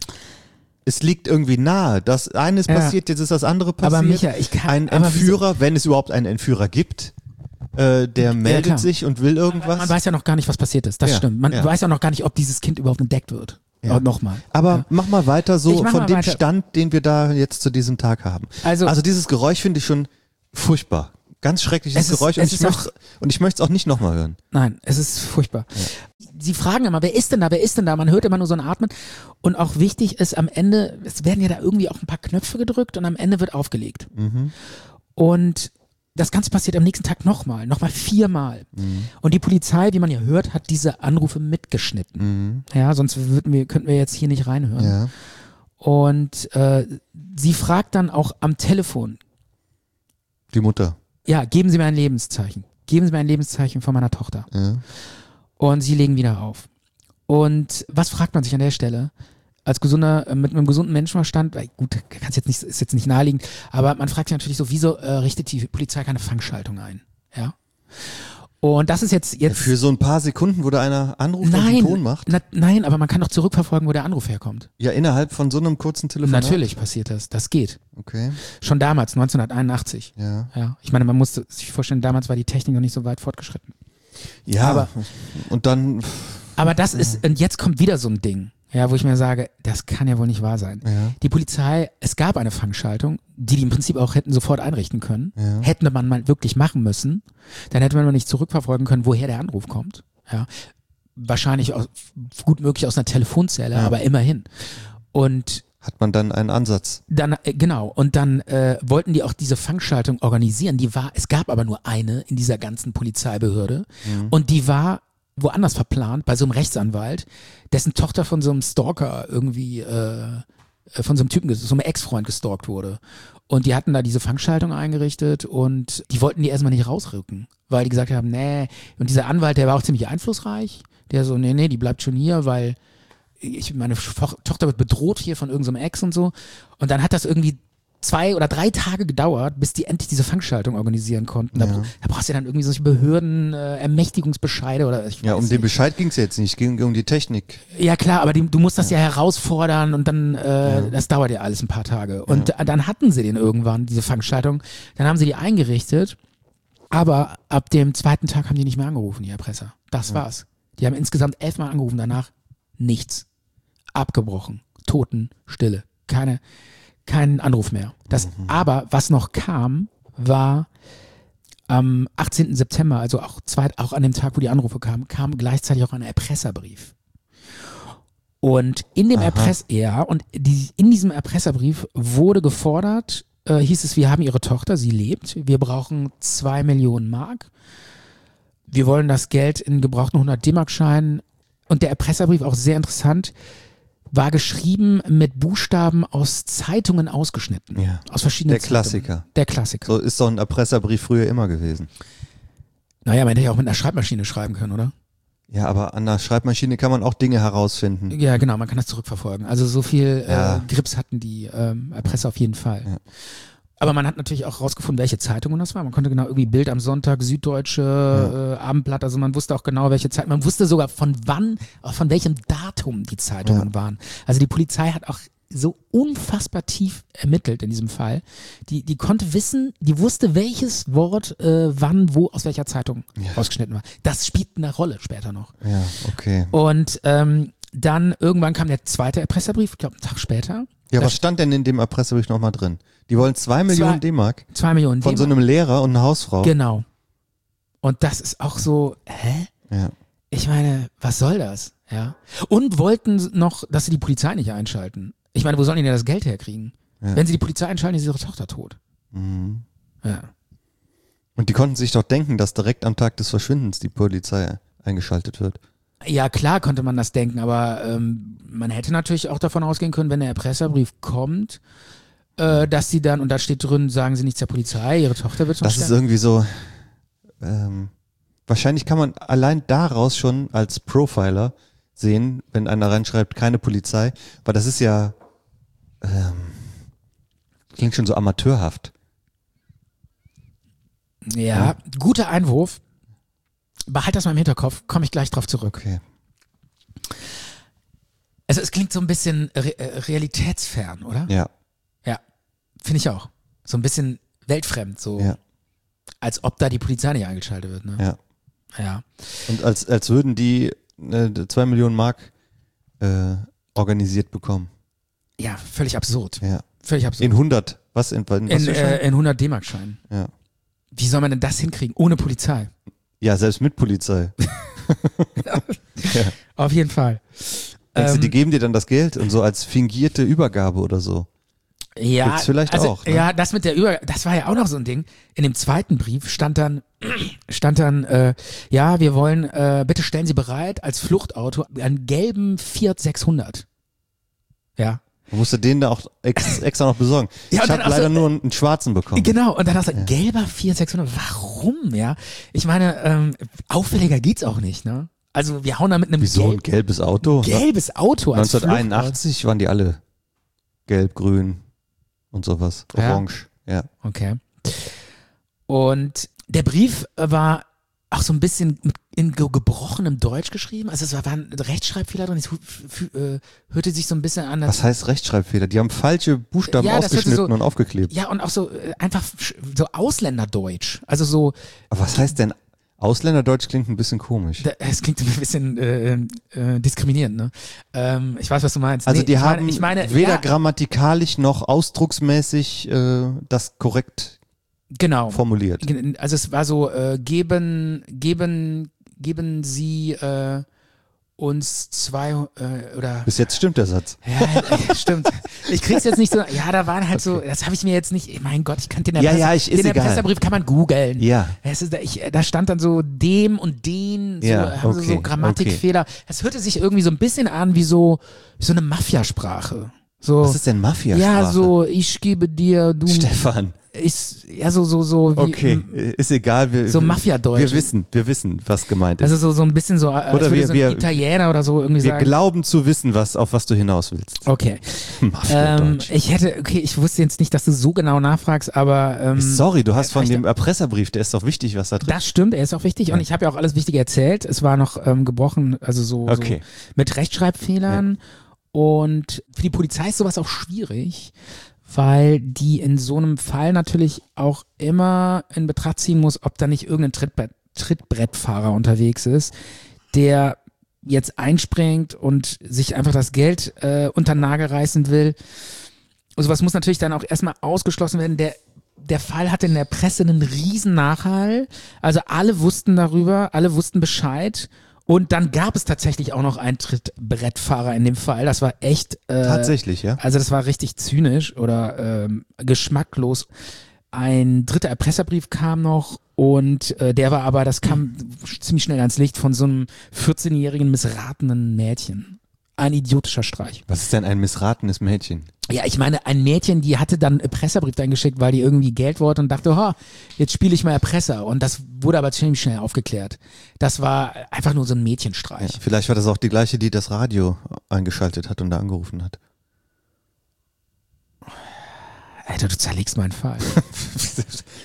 Es liegt irgendwie nahe. Das eine ist Ja. passiert, jetzt ist das andere passiert. Aber Micha, ich kann- Ein aber Entführer, wenn es überhaupt einen Entführer gibt, äh, der meldet klar. sich und will irgendwas. Man weiß ja noch gar nicht, was passiert ist. Das Ja, stimmt. Man ja. weiß auch noch gar nicht, ob dieses Kind überhaupt entdeckt wird. Ja. Und nochmal. Aber Ja. mach mal weiter Ich so mach von mal dem weiter. Stand, den wir da jetzt zu diesem Tag haben. Also- also dieses Geräusch finde ich schon furchtbar. Ganz schreckliches Es ist- Geräusch und es ich ist auch- möchte und ich möchte es auch nicht nochmal hören. Nein, es ist furchtbar. Sie fragen immer, wer ist denn da, wer ist denn da? Man hört immer nur so ein Atmen. Und auch wichtig ist am Ende, es werden ja da irgendwie auch ein paar Knöpfe gedrückt und am Ende wird aufgelegt. Und das Ganze passiert am nächsten Tag nochmal, nochmal viermal. Und die Polizei, wie man ja hört, hat diese Anrufe mitgeschnitten. Ja, sonst würden wir, könnten wir jetzt hier nicht reinhören. Ja. Und äh, sie fragt dann auch am Telefon, Die Mutter. ja, geben Sie mir ein Lebenszeichen. Geben Sie mir ein Lebenszeichen von meiner Tochter. Ja. Und sie legen wieder auf. Und was fragt man sich an der Stelle? Als gesunder, äh, mit einem gesunden Menschenverstand, weil gut, kann's jetzt nicht, ist jetzt nicht naheliegend, aber man fragt sich natürlich so, wieso äh, richtet die Polizei keine Fangschaltung ein? Ja. Und das ist jetzt, jetzt Für so ein paar Sekunden, wo da einer anruft und einen nein, Ton macht. na, nein, aber man kann doch zurückverfolgen, wo der Anruf herkommt. Ja, innerhalb von so einem kurzen Telefonat. Natürlich passiert das, das geht. Okay. Schon damals, neunzehnhunderteinundachtzig. Ja. Ja, ich meine, man musste sich vorstellen, damals war die Technik noch nicht so weit fortgeschritten. Ja. Aber- und dann. Aber das ist, und jetzt kommt wieder so ein Ding, ja, wo ich mir sage, das kann ja wohl nicht wahr sein. Ja. Die Polizei, es gab eine Fangschaltung, die die im Prinzip auch hätten sofort einrichten können. Ja. Hätte man mal wirklich machen müssen, dann hätte man noch nicht zurückverfolgen können, woher der Anruf kommt. Ja. Wahrscheinlich aus, gut möglich aus einer Telefonzelle, Ja. aber immerhin. Und Hat man dann einen Ansatz. dann, äh, genau, und dann äh, wollten die auch diese Fangschaltung organisieren. Die war, es gab aber nur eine in dieser ganzen Polizeibehörde und die war woanders verplant, bei so einem Rechtsanwalt, dessen Tochter von so einem Stalker irgendwie, äh, von so einem Typen, so einem Ex-Freund gestalkt wurde. Und die hatten da diese Fangschaltung eingerichtet und die wollten die erstmal nicht rausrücken, weil die gesagt haben, nee, und dieser Anwalt, der war auch ziemlich einflussreich, der so, nee, nee, die bleibt schon hier, weil ich, meine Fo- Tochter wird bedroht hier von irgendeinem Ex und so. Und dann hat das irgendwie zwei oder drei Tage gedauert, bis die endlich diese Fangschaltung organisieren konnten. Da, Ja. da brauchst du ja dann irgendwie solche Behörden, äh, Ermächtigungsbescheide oder ich Ja, weiß um nicht. den Bescheid ging es jetzt nicht, es ging um die Technik. Ja klar, aber die, du musst das ja, herausfordern und dann, äh, das dauert ja alles ein paar Tage. Und äh, dann hatten sie den irgendwann, diese Fangschaltung. Dann haben sie die eingerichtet, aber ab dem zweiten Tag haben die nicht mehr angerufen, die Erpresser. Das war's. Die haben insgesamt elfmal angerufen, danach nichts. Abgebrochen. Totenstille. Keine, kein Anruf mehr. Das, aber was noch kam, war am achtzehnten September, also auch, zwei, auch an dem Tag, wo die Anrufe kamen, kam gleichzeitig auch ein Erpresserbrief. Und in dem Aha. Erpress, ja, und die, in diesem Erpresserbrief wurde gefordert, äh, hieß es, wir haben ihre Tochter, sie lebt, wir brauchen zwei Millionen Mark. Wir wollen das Geld in gebrauchten hundert D-Mark-Scheinen. Und der Erpresserbrief, auch sehr interessant, war geschrieben mit Buchstaben aus Zeitungen ausgeschnitten. Ja. Aus verschiedenen Der Klassiker. Zeitungen. Der Klassiker. So ist so ein Erpresserbrief früher immer gewesen. Naja, man hätte ja auch mit einer Schreibmaschine schreiben können, oder? Ja, aber an der Schreibmaschine kann man auch Dinge herausfinden. Ja, genau, man kann das zurückverfolgen. Also so viel Ja. äh, Grips hatten die ähm, Erpresser auf jeden Fall. Ja. Aber man hat natürlich auch rausgefunden, welche Zeitungen das war. Man konnte genau irgendwie Bild am Sonntag, Süddeutsche, äh, Abendblatt, also man wusste auch genau, welche Zeit. Man wusste sogar von wann, auch von welchem Datum die Zeitungen Ja. waren. Also die Polizei hat auch so unfassbar tief ermittelt in diesem Fall. Die, die konnte wissen, die wusste, welches Wort äh, wann, wo, aus welcher Zeitung Ja. ausgeschnitten war. Das spielt eine Rolle später noch. Ja, okay. Und ähm, dann irgendwann kam der zweite Erpresserbrief, ich glaube einen Tag später. Ja, Da was stand denn in dem Erpresserbrief nochmal drin? Die wollen zwei Millionen D-Mark Zwei Millionen von so D-Mark. einem Lehrer und einer Hausfrau. Genau. Und das ist auch so, hä? Ja. Ich meine, was soll das? Ja. Und wollten noch, dass sie die Polizei nicht einschalten. Ich meine, wo sollen die denn das Geld herkriegen? Ja. Wenn sie die Polizei einschalten, ist ihre Tochter tot. Mhm. Ja. Und die konnten sich doch denken, dass direkt am Tag des Verschwindens die Polizei eingeschaltet wird. Ja, klar konnte man das denken, aber ähm, man hätte natürlich auch davon ausgehen können, wenn der Erpresserbrief kommt, äh, dass sie dann, und da steht drin, sagen sie nichts der Polizei, ihre Tochter wird schon Das ist sterben. irgendwie so, ähm, wahrscheinlich kann man allein daraus schon als Profiler sehen, wenn einer reinschreibt, keine Polizei, weil das ist ja, ähm, klingt schon so amateurhaft. Ja, guter Einwurf. Behalt das mal im Hinterkopf, komme ich gleich drauf zurück. Okay. Also es klingt so ein bisschen re äh, realitätsfern, oder? Ja, Ja, finde ich auch. So ein bisschen weltfremd, so ja, als ob da die Polizei nicht eingeschaltet wird. Ne? ja. Ja. Und als, als würden die äh, zwei Millionen Mark äh, organisiert bekommen. Ja, völlig absurd. Ja. Völlig absurd. In hundert. Was? In, in, was In, für äh, Schein? in hundert D-Mark-Scheinen. Ja. Wie soll man denn das hinkriegen? Ohne Polizei. Ja, selbst mit Polizei. Auf jeden Fall. Denkst du, Ähm, die geben dir dann das Geld und so als fingierte Übergabe oder so? Ja, Gibt's vielleicht also, auch, ne? Ja, das mit der Über, das war ja auch noch so ein Ding. In dem zweiten Brief stand dann, stand dann, äh, ja, wir wollen, äh, bitte stellen Sie bereit als Fluchtauto einen gelben Fiat sechshundert. Ja. Du musst dir den da auch ex, extra noch besorgen. Ja, und ich dann habe auch so- leider nur einen, einen schwarzen bekommen. Genau, und dann hast du gelber Fiat sechshundert. Warum, ja? Ich meine, ähm, auffälliger geht's auch nicht, ne? Also wir hauen da mit einem Wieso ein gelb, gelbes Auto? gelbes Auto als neunzehnhunderteinundachtzig waren die alle gelb, grün und sowas. Ja. Orange. Ja. Fluchtauto. Okay. Und der Brief war auch so ein bisschen mit in ge gebrochenem Deutsch geschrieben. Also es war, waren Rechtschreibfehler drin. Es hu- f- äh, hörte sich so ein bisschen an. als- Was heißt Rechtschreibfehler? Die haben falsche Buchstaben Ja, das hört sich ausgeschnitten so- und aufgeklebt. Ja, und auch so äh, einfach sch- so Ausländerdeutsch. Also so, Aber was heißt denn Ausländerdeutsch? Klingt ein bisschen komisch. da- es klingt ein bisschen äh, äh, diskriminierend, ne? Ähm, ich weiß, was du meinst. Also Nee, die ich haben meine, ich meine, weder ja, grammatikalisch noch ausdrucksmäßig äh, das korrekt genau. formuliert. Also es war so, äh, geben, geben, geben Sie äh, uns zwei äh, oder Bis jetzt stimmt der Satz. ja, äh, stimmt. Ich krieg's jetzt nicht so. Ja, da waren halt so. Das habe ich mir jetzt nicht. Mein Gott, ich kann den Ja, Erpresser- ja, ich- ist den egal. Erpresserbrief kann man googeln. Ja. Es ist, ich, da stand dann so dem und den, so, Ja, haben sie so okay, Grammatikfehler. Es hörte sich irgendwie so ein bisschen an wie so so eine Mafiasprache. So, Was ist denn Mafia-Sprache? ja, so ich gebe dir, du Stefan. ich, ja so so so wie, Okay, ist egal. Wir, so Mafia-Deutsch. Wir wissen, wir wissen, was gemeint ist. Also so so ein bisschen so, als Oder würde wir- so ein wir- Italiener oder so irgendwie wir sagen. glauben zu wissen, was, auf was du hinaus willst. Okay. Ähm, Mafia-Deutsch. ich hätte, okay, ich wusste jetzt nicht, dass du so genau nachfragst, aber ähm, Sorry, du hast von vielleicht- dem Erpresserbrief, der ist doch wichtig, was da drin das stimmt, er ist auch wichtig und ich habe ja auch alles Wichtige erzählt. Es war noch ähm, gebrochen, also so, Okay. so mit Rechtschreibfehlern und für die Polizei ist sowas auch schwierig, weil die in so einem Fall natürlich auch immer in Betracht ziehen muss, ob da nicht irgendein Trittbrett, Trittbrettfahrer unterwegs ist, der jetzt einspringt und sich einfach das Geld äh, unter den Nagel reißen will. Und sowas muss natürlich dann auch erstmal ausgeschlossen werden. Der, der Fall hatte in der Presse einen riesen Nachhall. Also alle wussten darüber, alle wussten Bescheid. Und dann gab es tatsächlich auch noch einen Trittbrettfahrer in dem Fall. Das war echt. Äh, Tatsächlich, ja? Also das war richtig zynisch oder ähm, geschmacklos. Ein dritter Erpresserbrief kam noch und äh, der war aber, das kam ziemlich schnell ans Licht von so einem vierzehnjährigen missratenen Mädchen. Ein idiotischer Streich. Was ist denn ein missratenes Mädchen? Ja, ich meine, ein Mädchen, die hatte dann einen Erpresserbrief eingeschickt, weil die irgendwie Geld wollte und dachte, ha, jetzt spiele ich mal Erpresser. Und das wurde aber ziemlich schnell aufgeklärt. Das war einfach nur so ein Mädchenstreich. Ja, vielleicht war das auch die gleiche, die das Radio eingeschaltet hat und da angerufen hat. Alter, du zerlegst meinen Fall.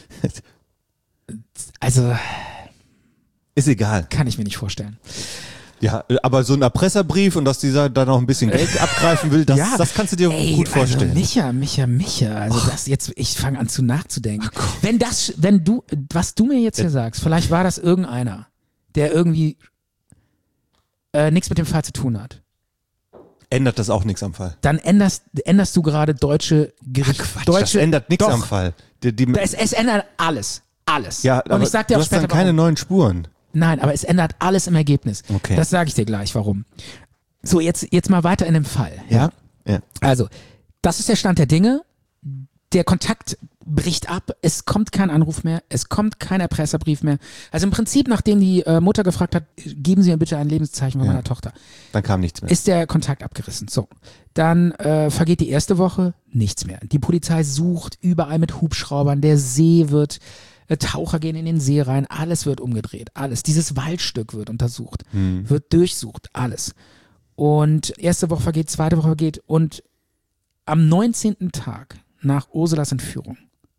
Also, Ist egal. kann ich mir nicht vorstellen. Ja, aber so ein Erpresserbrief und dass dieser da noch ein bisschen Geld abgreifen will, das, Ja, das kannst du dir ey, gut vorstellen. Also Micha, Micha, Micha, also das jetzt, ich fange an zu nachzudenken. Wenn das, wenn du, was du mir jetzt hier sagst, vielleicht war das irgendeiner, der irgendwie äh, nichts mit dem Fall zu tun hat. Ändert das auch nichts am Fall? Dann änderst, änderst du gerade deutsche Gericht. Quatsch, deutsche, das ändert nichts doch, am Fall. Die, die, Es, es ändert alles. Alles. ja, Und aber ich sag dir du auch hast später, dann keine warum. neuen Spuren. Nein, aber es ändert alles im Ergebnis. Okay. Das sage ich dir gleich, warum. So, jetzt, jetzt mal weiter in dem Fall. Ja? Ja. Also, das ist der Stand der Dinge. Der Kontakt bricht ab. Es kommt kein Anruf mehr. Es kommt kein Erpresserbrief mehr. Also im Prinzip, nachdem die äh, Mutter gefragt hat, geben Sie mir bitte ein Lebenszeichen von Ja. meiner Tochter, Dann kam nichts mehr. ist der Kontakt abgerissen. So, dann äh, vergeht die erste Woche, nichts mehr. Die Polizei sucht überall mit Hubschraubern. Der See wird, äh, Taucher gehen in den See rein. Alles wird umgedreht. Alles. Dieses Waldstück wird untersucht, Hm. wird durchsucht. Alles. Und erste Woche vergeht, zweite Woche vergeht und am neunzehnten Tag nach Ursulas Entführung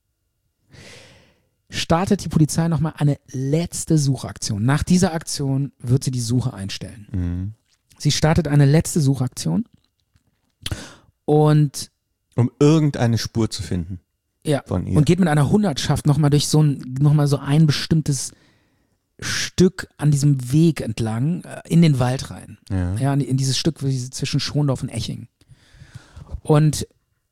startet die Polizei nochmal eine letzte Suchaktion. Nach dieser Aktion wird sie die Suche einstellen. Mhm. Sie startet eine letzte Suchaktion und Um irgendeine Spur zu finden ja, von ihr. und geht mit einer Hundertschaft nochmal durch so ein, noch mal so ein bestimmtes Stück an diesem Weg entlang äh, in den Wald rein. Ja. Ja, in, in dieses Stück zwischen Schondorf und Eching. Und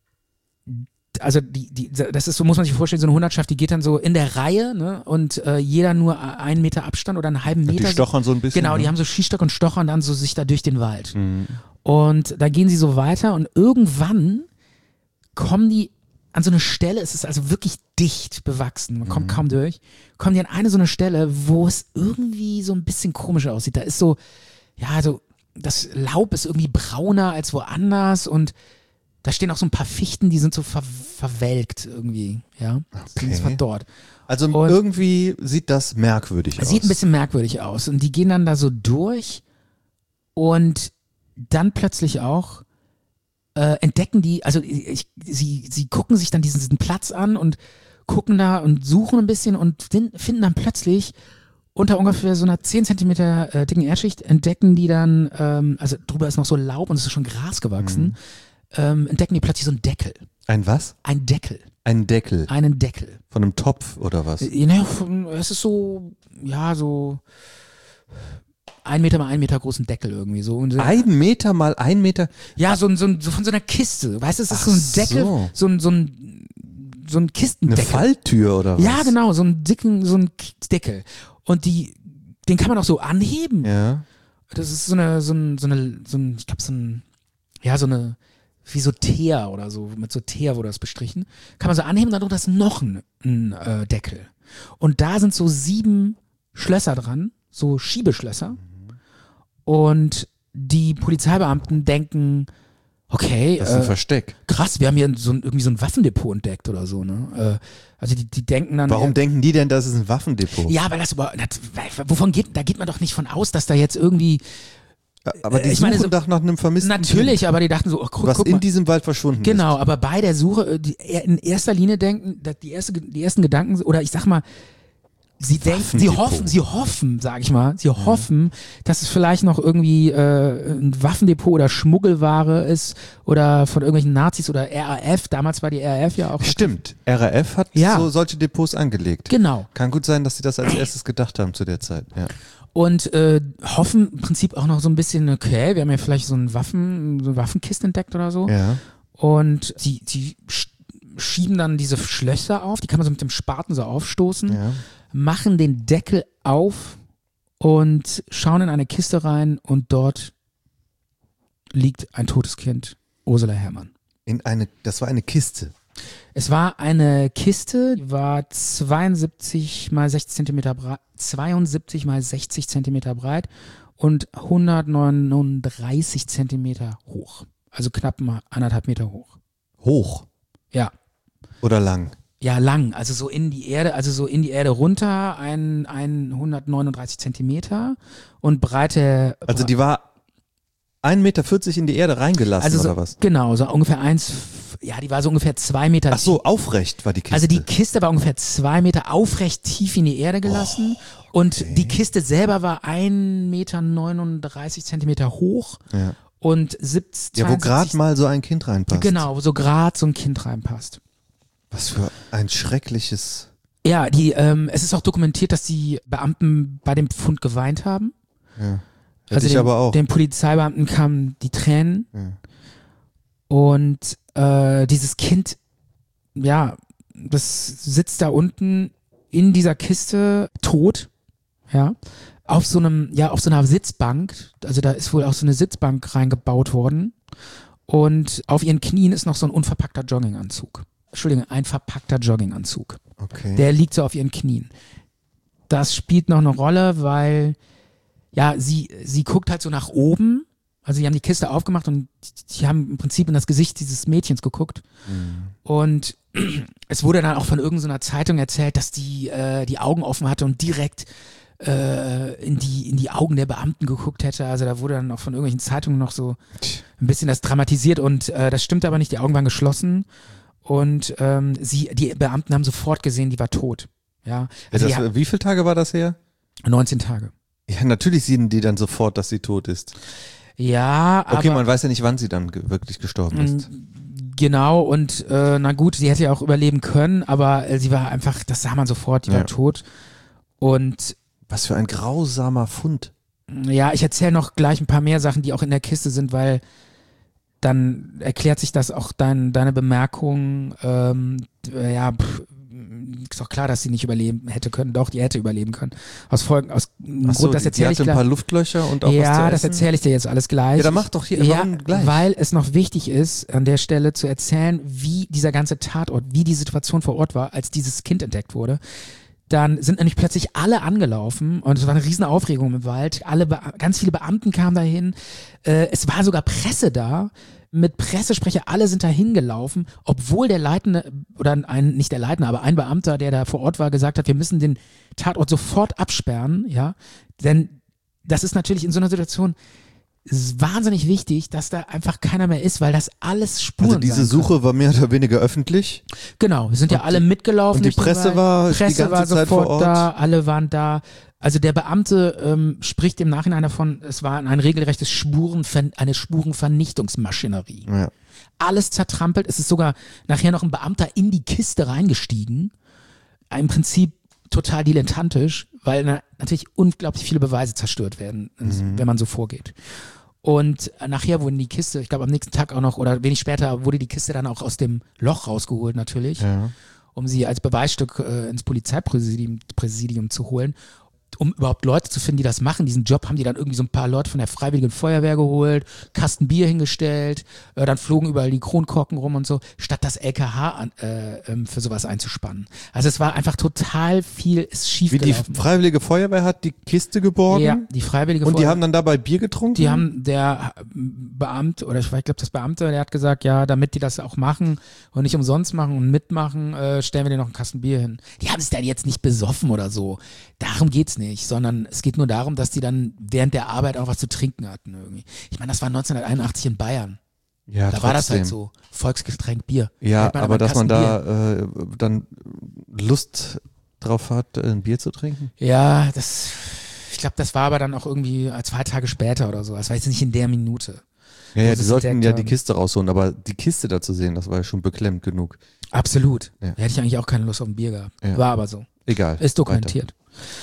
also die, die, das ist so, muss man sich vorstellen, so eine Hundertschaft, die geht dann so in der Reihe, ne? Und äh, jeder nur einen Meter Abstand oder einen halben Und Meter. die stochern so ein bisschen. Genau, die ne? haben so Skistock und stochern dann so sich da durch den Wald. Mhm. Und da gehen sie so weiter und irgendwann kommen die an so eine Stelle, es ist also wirklich dicht bewachsen, man kommt Mhm. kaum durch, kommen die an eine so eine Stelle, wo es irgendwie so ein bisschen komisch aussieht. Da ist so, ja, so, das Laub ist irgendwie brauner als woanders und da stehen auch so ein paar Fichten, die sind so ver verwelkt irgendwie, ja. Die sind Okay. dort. Also Und- irgendwie sieht das merkwürdig aus. Sieht ein bisschen merkwürdig aus. Und die gehen dann da so durch und dann plötzlich auch äh, entdecken die, also ich, sie, sie gucken sich dann diesen, diesen Platz an und gucken da und suchen ein bisschen und fin- finden dann plötzlich unter ungefähr so einer zehn Zentimeter äh, dicken Erdschicht entdecken die dann, ähm, also drüber ist noch so Laub und es ist schon Gras gewachsen, Mhm. ähm, entdecken die plötzlich so einen Deckel. Ein was? Ein Deckel. Ein Deckel. Einen Deckel. Von einem Topf oder was? Ja, naja, von- es ist so, ja, so ein Meter mal ein Meter großen Deckel irgendwie so. Und, Ein Meter mal ein Meter? ja, so, ein- so, ein- so von so einer Kiste. Weißt du, es ist Ach so ein Deckel, so. so, ein, so ein, so ein Eine Kistendeckel. Falltür oder was? Ja, genau, so ein dicken, so ein Deckel. Und die, den kann man auch so anheben. Ja. Das ist so eine, so ein, so eine, so ein, ich glaube, so ein, ja, so eine, wie so Teer oder so, mit so Teer wurde das bestrichen. Kann man so anheben, darunter ist noch ein, ein äh, Deckel. Und da sind so sieben Schlösser dran, so Schiebeschlösser. Und die Polizeibeamten denken, okay, Das ist ein äh, Versteck. krass, wir haben hier so ein, irgendwie so ein Waffendepot entdeckt oder so, ne? Äh, also die, die denken dann. Warum äh, denken die denn, das ist ein Waffendepot? Ja, weil das über, das, wovon geht, da geht man doch nicht von aus, dass da jetzt irgendwie, Aber die ich meine, suchen so- doch nach einem vermissten natürlich, Kind, aber die dachten so, oh, guck, was guck in mal. diesem Wald verschwunden Genau, aber bei der Suche, äh, die, in erster Linie denken, dass die, erste, die ersten Gedanken, oder ich sag mal, sie denken, sie Waffendepot. hoffen, sie hoffen, sag ich mal, sie hoffen, dass es vielleicht noch irgendwie äh, ein Waffendepot oder Schmuggelware ist oder von irgendwelchen Nazis oder R A F, damals war die R A F ja auch. ist. Stimmt, R A F hat Ja. so solche Depots angelegt. Genau. Kann gut sein, dass sie das als erstes gedacht haben zu der Zeit. Ja. Und äh, hoffen im Prinzip auch noch so ein bisschen, okay, wir haben ja vielleicht so einen Waffen, so eine Waffenkiste entdeckt oder so. Ja. Und die, die sch- schieben dann diese Schlösser auf, die kann man so mit dem Spaten so aufstoßen, Ja. machen den Deckel auf und schauen in eine Kiste rein und dort liegt ein totes Kind, Ursula Herrmann. In eine, das war eine Kiste. Es war eine Kiste, die war zweiundsiebzig mal sechzig Zentimeter breit, zweiundsiebzig mal sechzig Zentimeter breit und hundertneununddreißig Zentimeter hoch. Also knapp mal anderthalb Meter hoch. Hoch Ja. oder lang? Ja, lang, also so in die Erde, also so in die Erde runter, ein, ein hundertneununddreißig Zentimeter und Breite. Also die war ein Meter vierzig in die Erde reingelassen Also so, oder was? genau, so ungefähr eins, ja, die war so ungefähr zwei Meter. Ach so, aufrecht war die Kiste. Also die Kiste war ungefähr zwei Meter aufrecht tief in die Erde gelassen Oh, und die Kiste selber war ein Meter neununddreißig Zentimeter hoch Ja. und siebzig, Ja, wo gerade mal so ein Kind reinpasst. Genau, wo so gerade so ein Kind reinpasst. Was für ein schreckliches... Ja, die, ähm, es ist auch dokumentiert, dass die Beamten bei dem Fund geweint haben. Ja. Hätte Also ich den, aber auch. den Polizeibeamten kamen die Tränen Ja. und äh, dieses Kind, ja, das sitzt da unten in dieser Kiste tot, ja, auf so einem, ja, auf so einer Sitzbank. Also da ist wohl auch so eine Sitzbank reingebaut worden und auf ihren Knien ist noch so ein unverpackter Jogginganzug. Entschuldigung, ein verpackter Jogginganzug. Okay. Der liegt so auf ihren Knien. Das spielt noch eine Rolle, weil ja, sie, sie guckt halt so nach oben. Also die haben die Kiste aufgemacht und die haben im Prinzip in das Gesicht dieses Mädchens geguckt. Mhm. Und es wurde dann auch von irgendeiner Zeitung erzählt, dass die äh, die Augen offen hatte und direkt äh, in die in die Augen der Beamten geguckt hätte. Also da wurde dann auch von irgendwelchen Zeitungen noch so ein bisschen das dramatisiert und äh, das stimmt aber nicht. Die Augen waren geschlossen und ähm, sie, die Beamten haben sofort gesehen, die war tot. Ja, also das, die wie viele Tage war das her? hat neunzehn Tage. Ja, natürlich sehen die dann sofort, dass sie tot ist. Ja, aber Okay, man weiß ja nicht, wann sie dann ge wirklich gestorben ist. genau und äh, na gut, sie hätte ja auch überleben können, aber äh, sie war einfach, das sah man sofort, die Ja. war tot. Und Was für ein grausamer Fund. ja, ich erzähle noch gleich ein paar mehr Sachen, die auch in der Kiste sind, weil dann erklärt sich das auch dein, deine Bemerkung, ähm, ja, pff, ist doch klar, dass sie nicht überleben hätte können. Doch, die hätte überleben können. Aus Folgen, aus einem Ach so, Grund, das die, die erzähle ich hatte ein gleich. paar Luftlöcher und auch was zu Ja, das essen? erzähle ich dir jetzt alles gleich. Ja, dann mach doch hier Ja, warum gleich. weil es noch wichtig ist, an der Stelle zu erzählen, wie dieser ganze Tatort, wie die Situation vor Ort war, als dieses Kind entdeckt wurde. Dann sind nämlich plötzlich alle angelaufen und es war eine riesen Aufregung im Wald. Alle, Be- ganz viele Beamten kamen dahin. Äh, es war sogar Presse da. Mit Pressesprecher, alle sind da hingelaufen, obwohl der Leitende, oder ein, nicht der Leitende, aber ein Beamter, der da vor Ort war, gesagt hat, wir müssen den Tatort sofort absperren, ja. Denn das ist natürlich in so einer Situation ist wahnsinnig wichtig, dass da einfach keiner mehr ist, weil das alles Spuren Also diese sein können. Suche war mehr oder weniger öffentlich. Genau, wir sind ja Und alle die- mitgelaufen. und die durch den Presse Wald. war die Presse ganze war Zeit sofort vor Ort? da, alle waren da. Also der Beamte ähm, spricht im Nachhinein davon, es war ein regelrechtes Spuren, eine Spurenvernichtungsmaschinerie. Ja. Alles zertrampelt, es ist sogar nachher noch ein Beamter in die Kiste reingestiegen. Im Prinzip total dilettantisch, weil na, natürlich unglaublich viele Beweise zerstört werden, Mhm. wenn man so vorgeht. Und nachher wurden die Kiste, ich glaube am nächsten Tag auch noch, oder wenig später wurde die Kiste dann auch aus dem Loch rausgeholt natürlich, Ja. um sie als Beweisstück äh, ins Polizeipräsidium Präsidium zu holen. Um überhaupt Leute zu finden, die das machen, diesen Job, haben die dann irgendwie so ein paar Leute von der Freiwilligen Feuerwehr geholt, Kasten Bier hingestellt, äh, dann flogen überall die Kronkorken rum und so, statt das L K H an, äh, ähm, für sowas einzuspannen. Also es war einfach total viel, ist schief Wie die gelaufen. Freiwillige Feuerwehr hat die Kiste geborgen Ja, die Freiwillige und die Feuerwehr. haben dann dabei Bier getrunken? Die haben, der Beamte, oder ich glaube das Beamte, der hat gesagt, ja, damit die das auch machen und nicht umsonst machen und mitmachen, äh, stellen wir dir noch einen Kasten Bier hin. Die haben es dann jetzt nicht besoffen oder so. Darum geht's nicht, sondern es geht nur darum, dass die dann während der Arbeit auch was zu trinken hatten irgendwie. Ich meine, das war neunzehnhunderteinundachtzig in Bayern. ja, Da war das halt trotzdem. so. Volksgetränk Bier. Ja, Hat man aber einen dass man Kasten da äh, dann Lust drauf hat, ein Bier zu trinken? Ja, das, ich glaube, das war aber dann auch irgendwie äh, zwei Tage später oder so. Das war jetzt nicht in der Minute. Ja, Wo ja, sie die es sollten entdeckt ja die haben. Kiste rausholen, aber die Kiste da zu sehen, das war ja schon beklemmt genug. Absolut. Ja. Da hätte ich eigentlich auch keine Lust auf ein Bier gehabt. Ja. War aber so. Egal. Ist dokumentiert.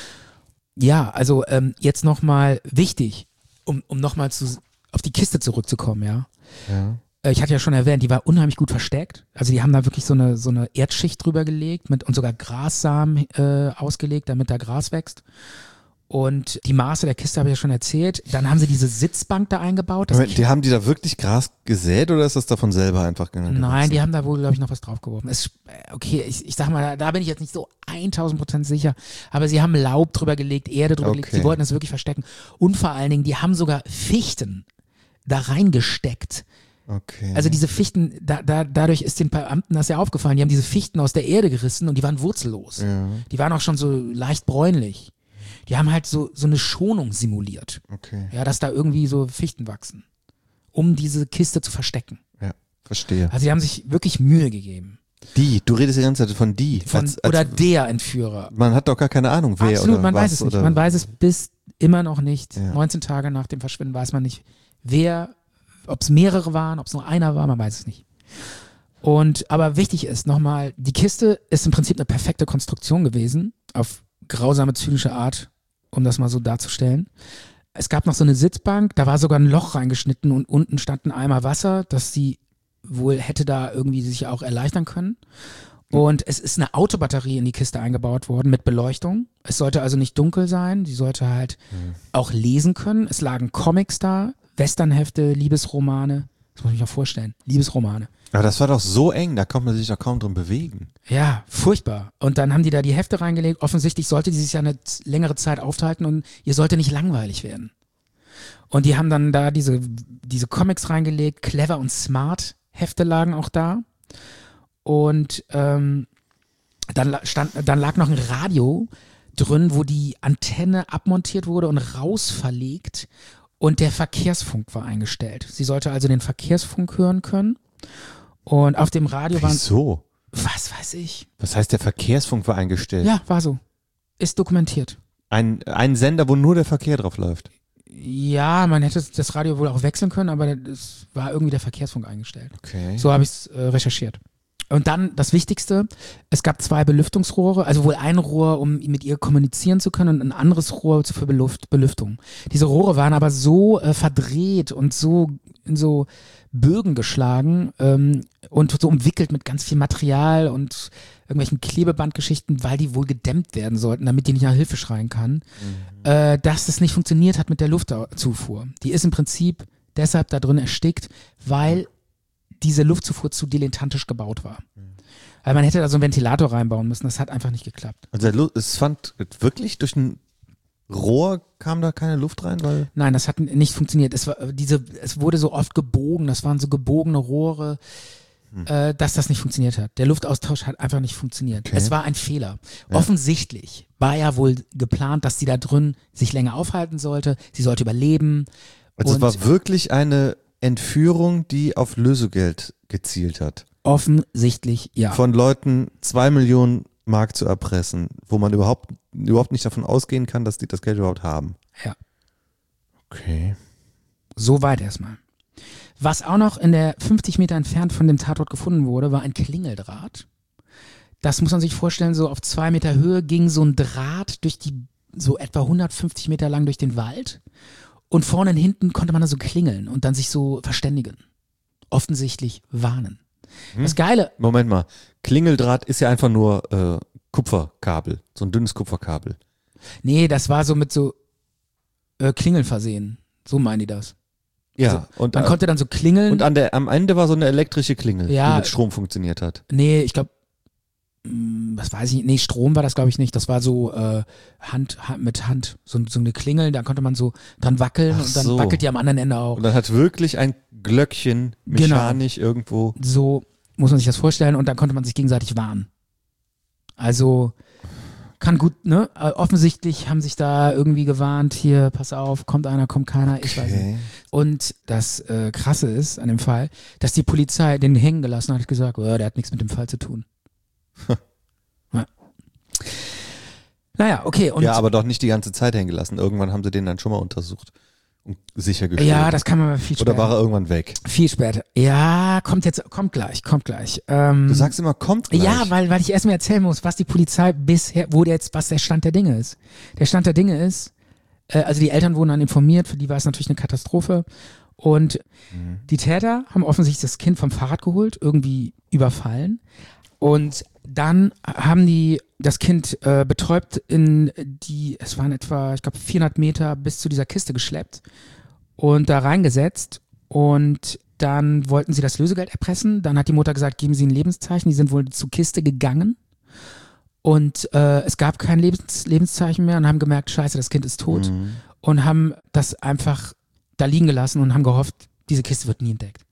Ja, also ähm, jetzt nochmal wichtig, um, um nochmal zu, auf die Kiste zurückzukommen, ja. Ja. Äh, Ich hatte ja schon erwähnt, die war unheimlich gut versteckt. Also die haben da wirklich so eine, so eine Erdschicht drüber gelegt mit, und sogar Grassamen äh, ausgelegt, damit da Gras wächst. Und die Maße der Kiste habe ich ja schon erzählt. Dann haben sie diese Sitzbank da eingebaut. Das Moment, die haben die da wirklich Gras gesät oder ist das davon selber einfach gegangen? Nein, die haben da wohl, glaube ich, noch was draufgeworfen. Es, okay, ich, ich sag mal, da, da bin ich jetzt nicht so tausend Prozent sicher, aber sie haben Laub drüber gelegt, Erde drüber gelegt, Okay. sie wollten das wirklich verstecken. Und vor allen Dingen, die haben sogar Fichten da reingesteckt. Okay. Also diese Fichten, da, da, dadurch ist den Beamten das ja aufgefallen, die haben diese Fichten aus der Erde gerissen und die waren wurzellos. Ja, Die waren auch schon so leicht bräunlich. Die haben halt so, so eine Schonung simuliert. okay. Ja, dass da irgendwie so Fichten wachsen. um diese Kiste zu verstecken. Ja, verstehe. Also die haben sich wirklich Mühe gegeben. Die, du redest die ganze Zeit von die. Von, als, als, oder der Entführer. Man hat doch gar keine Ahnung, wer Absolut, oder man was. weiß es nicht. Oder Man weiß es bis immer noch nicht. Ja. neunzehn Tage nach dem Verschwinden weiß man nicht, wer, ob es mehrere waren, ob es nur einer war, man weiß es nicht. Und aber wichtig ist nochmal, die Kiste ist im Prinzip eine perfekte Konstruktion gewesen, auf grausame, zynische Art, um das mal so darzustellen. Es gab noch so eine Sitzbank, da war sogar ein Loch reingeschnitten und unten stand ein Eimer Wasser, dass sie wohl hätte da irgendwie sich auch erleichtern können. Und es ist eine Autobatterie in die Kiste eingebaut worden mit Beleuchtung. Es sollte also nicht dunkel sein, sie sollte halt Mhm. auch lesen können. Es lagen Comics da, Westernhefte, Liebesromane. Das muss ich mir vorstellen, Liebesromane. Aber das war doch so eng, da konnte man sich doch kaum drin bewegen. Ja, furchtbar. Und dann haben die da die Hefte reingelegt. Offensichtlich sollte die sich ja eine z- längere Zeit aufhalten und ihr sollte nicht langweilig werden. Und die haben dann da diese, diese Comics reingelegt, Clever und Smart Hefte lagen auch da. Und ähm, dann, la- stand, dann lag noch ein Radio drin, wo die Antenne abmontiert wurde und raus verlegt und der Verkehrsfunk war eingestellt. Sie sollte also den Verkehrsfunk hören können. Und auf dem Radio waren, Wieso? was weiß ich. Was heißt, der Verkehrsfunk war eingestellt? Ja, war so. Ist dokumentiert. Ein, ein Sender, wo nur der Verkehr drauf läuft. Ja, man hätte das Radio wohl auch wechseln können, aber es war irgendwie der Verkehrsfunk eingestellt. Okay. So habe ich es äh, recherchiert. Und dann das Wichtigste, es gab zwei Belüftungsrohre, also wohl ein Rohr, um mit ihr kommunizieren zu können und ein anderes Rohr für Beluft, Belüftung. Diese Rohre waren aber so äh, verdreht und so in so Bögen geschlagen ähm, und so umwickelt mit ganz viel Material und irgendwelchen Klebebandgeschichten, weil die wohl gedämmt werden sollten, damit die nicht nach Hilfe schreien kann, Mhm. äh, dass das nicht funktioniert hat mit der Luftzufuhr. Die ist im Prinzip deshalb da drin erstickt, weil diese Luftzufuhr zu dilettantisch gebaut war. Weil man hätte da so einen Ventilator reinbauen müssen, das hat einfach nicht geklappt. Also der Lu- es fand wirklich durch ein Rohr kam da keine Luft rein, weil Nein, das hat n- nicht funktioniert. Es, war, äh, diese, es wurde so oft gebogen, das waren so gebogene Rohre, äh, dass das nicht funktioniert hat. Der Luftaustausch hat einfach nicht funktioniert. Okay. Es war ein Fehler. Ja. Offensichtlich war ja wohl geplant, dass sie da drin sich länger aufhalten sollte, sie sollte überleben. also es Und- war wirklich eine Entführung, die auf Lösegeld gezielt hat. Offensichtlich, ja. Von Leuten zwei Millionen Mark zu erpressen, wo man überhaupt, überhaupt nicht davon ausgehen kann, dass die das Geld überhaupt haben. Ja. Okay. Soweit erstmal. Was auch noch in der fünfzig Meter entfernt von dem Tatort gefunden wurde, war ein Klingeldraht. Das muss man sich vorstellen, so auf zwei Meter Höhe ging so ein Draht durch die, so etwa hundertfünfzig Meter lang durch den Wald. Und vorne und hinten konnte man da so klingeln und dann sich so verständigen. Offensichtlich warnen. Hm? Das Geile, Moment mal. Klingeldraht ist ja einfach nur äh, Kupferkabel. So ein dünnes Kupferkabel. nee, das war so mit so äh, Klingeln versehen. So meinen die das. Ja. und Man äh, konnte dann so klingeln. und an der, am Ende war so eine elektrische Klingel, Ja. die mit Strom funktioniert hat. Nee, ich glaube, was weiß ich nicht, nee, Strom war das, glaube ich, nicht. Das war so äh, Hand, Hand mit Hand, so, so eine Klingel, da konnte man so dran wackeln Ach und dann so. wackelt die am anderen Ende auch. Und dann hat wirklich ein Glöckchen Genau. mechanisch irgendwo. So muss man sich das vorstellen und dann konnte man sich gegenseitig warnen. Also kann gut, ne? Äh, Offensichtlich haben sich da irgendwie gewarnt, hier, pass auf, kommt einer, kommt keiner, ich weiß nicht. Okay. Und das äh, Krasse ist an dem Fall, dass die Polizei den hängen gelassen hat, hat gesagt, oh, der hat nichts mit dem Fall zu tun. ja. Naja, okay. Und Ja, aber doch nicht die ganze Zeit hängen gelassen. Irgendwann haben sie den dann schon mal untersucht und sichergestellt. ja, das kann man aber viel später. Oder war er irgendwann weg? Viel später. Ja, kommt jetzt, kommt gleich, kommt gleich. Ähm, Du sagst immer, kommt gleich. ja, weil, weil ich erstmal erzählen muss, was die Polizei bisher, wo der jetzt, was der Stand der Dinge ist. Der Stand der Dinge ist, äh, also die Eltern wurden dann informiert, für die war es natürlich eine Katastrophe. Und Mhm. die Täter haben offensichtlich das Kind vom Fahrrad geholt, irgendwie überfallen. Und dann haben die das Kind äh, betäubt in die, es waren etwa, ich glaube, vierhundert Meter bis zu dieser Kiste geschleppt und da reingesetzt. Und dann wollten sie das Lösegeld erpressen. Dann hat die Mutter gesagt, geben Sie ein Lebenszeichen. Die sind wohl zur Kiste gegangen. Und äh, es gab kein Lebens Lebenszeichen mehr und haben gemerkt, scheiße, das Kind ist tot. Mhm. Und haben das einfach da liegen gelassen und haben gehofft, diese Kiste wird nie entdeckt.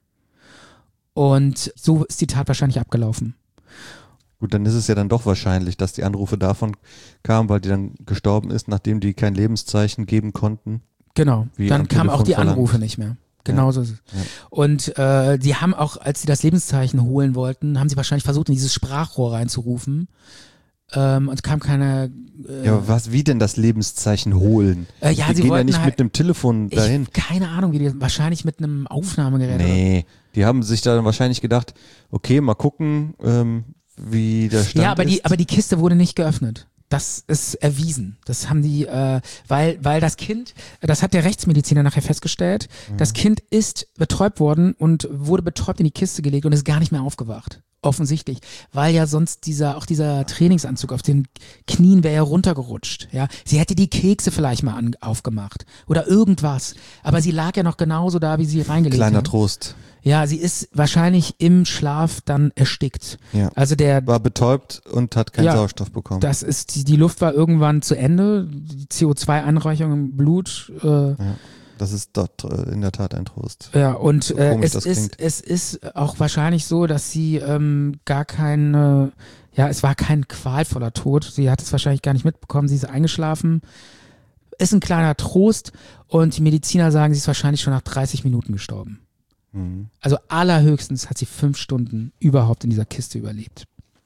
Und so ist die Tat wahrscheinlich abgelaufen. Gut, dann ist es ja dann doch wahrscheinlich, dass die Anrufe davon kamen, weil die dann gestorben ist, nachdem die kein Lebenszeichen geben konnten. Genau. Wie Dann am kamen auch Telefon die verlangt. Anrufe nicht mehr. Genau so ist es. Und äh, die haben auch, als sie das Lebenszeichen holen wollten, haben sie wahrscheinlich versucht, in dieses Sprachrohr reinzurufen. Ähm, und es kam keine. Äh, Ja, aber was, wie denn das Lebenszeichen holen? Äh, ja, die sie gehen ja wollten nicht halt- mit einem Telefon dahin. ich, keine Ahnung, wie die, wahrscheinlich mit einem Aufnahmegerät. Nee, die haben sich dann wahrscheinlich gedacht, okay, mal gucken, ähm, wie der Stand Ja, aber ist. die, aber die Kiste wurde nicht geöffnet. Das ist erwiesen. Das haben die, äh, weil, weil das Kind, das hat der Rechtsmediziner nachher festgestellt, das Kind ist betäubt worden und wurde betäubt in die Kiste gelegt und ist gar nicht mehr aufgewacht. Offensichtlich. Weil ja sonst dieser, auch dieser Trainingsanzug auf den Knien wäre ja runtergerutscht. Ja. Sie hätte die Kekse vielleicht mal an, aufgemacht. Oder irgendwas. Aber sie lag ja noch genauso da, wie sie reingelegt Kleiner haben. Trost. Ja, sie ist wahrscheinlich im Schlaf dann erstickt. Ja. Also der, War betäubt und hat keinen Ja, Sauerstoff bekommen. das ist, die, die Luft war irgendwann zu Ende, die C O zwei Anreichung im Blut, äh, ja, ja, das ist dort äh, in der Tat ein Trost. und So äh, komisch es das ist, klingt. es ist auch wahrscheinlich so, dass sie ähm, gar keine, ja, es war kein qualvoller Tod, sie hat es wahrscheinlich gar nicht mitbekommen, sie ist eingeschlafen, ist ein kleiner Trost und die Mediziner sagen, sie ist wahrscheinlich schon nach dreißig Minuten gestorben. Mhm. Also allerhöchstens hat sie fünf Stunden überhaupt in dieser Kiste überlebt.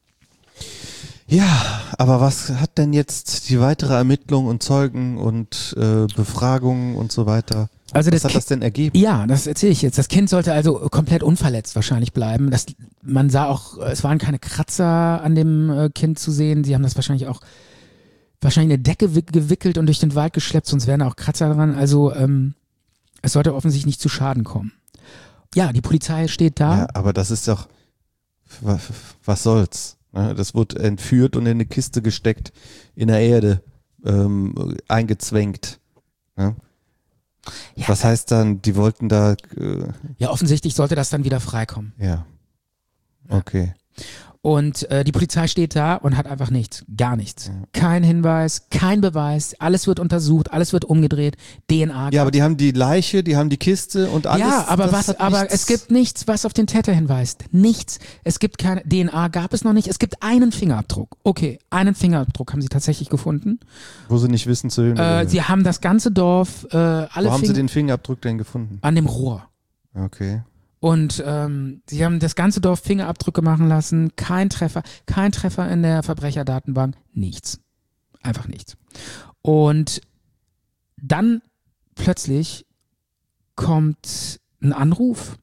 Ja, aber was hat denn jetzt die weitere Ermittlung und Zeugen und äh, Befragungen und so weiter? Also Was das hat Ki- das denn ergeben? Ja, das erzähle ich jetzt. Das Kind sollte also komplett unverletzt wahrscheinlich bleiben. Das, man sah auch, es waren keine Kratzer an dem äh, Kind zu sehen. Sie haben das wahrscheinlich auch wahrscheinlich in eine Decke wick- gewickelt und durch den Wald geschleppt, sonst wären da auch Kratzer dran. Also ähm, es sollte offensichtlich nicht zu Schaden kommen. Ja, die Polizei steht da. Ja, aber das ist doch, wa- was soll's? Ne? Das wurde entführt und in eine Kiste gesteckt, in der Erde ähm, eingezwängt. Ne? Ja. Was heißt dann, die wollten da, äh, Ja, offensichtlich sollte das dann wieder freikommen. ja, okay. Und äh, die Polizei steht da und hat einfach nichts, gar nichts. Kein Hinweis, kein Beweis, alles wird untersucht, alles wird umgedreht, D N A. Ja, aber die haben die Leiche, die haben die Kiste und alles. Ja, aber das was, hat aber nichts- es gibt nichts, was auf den Täter hinweist. Nichts. Es gibt keine D N A, gab es noch nicht. Es gibt einen Fingerabdruck. Okay, einen Fingerabdruck haben sie tatsächlich gefunden. Wo sie nicht wissen, zu wem der Äh, gehört. sie haben das ganze Dorf, äh, alle Wo haben sie Finger den Fingerabdruck denn gefunden? an dem Rohr. Okay. Und ähm, sie haben das ganze Dorf Fingerabdrücke machen lassen. Kein Treffer, kein Treffer in der Verbrecherdatenbank. Nichts. Einfach nichts. Und dann plötzlich kommt ein Anruf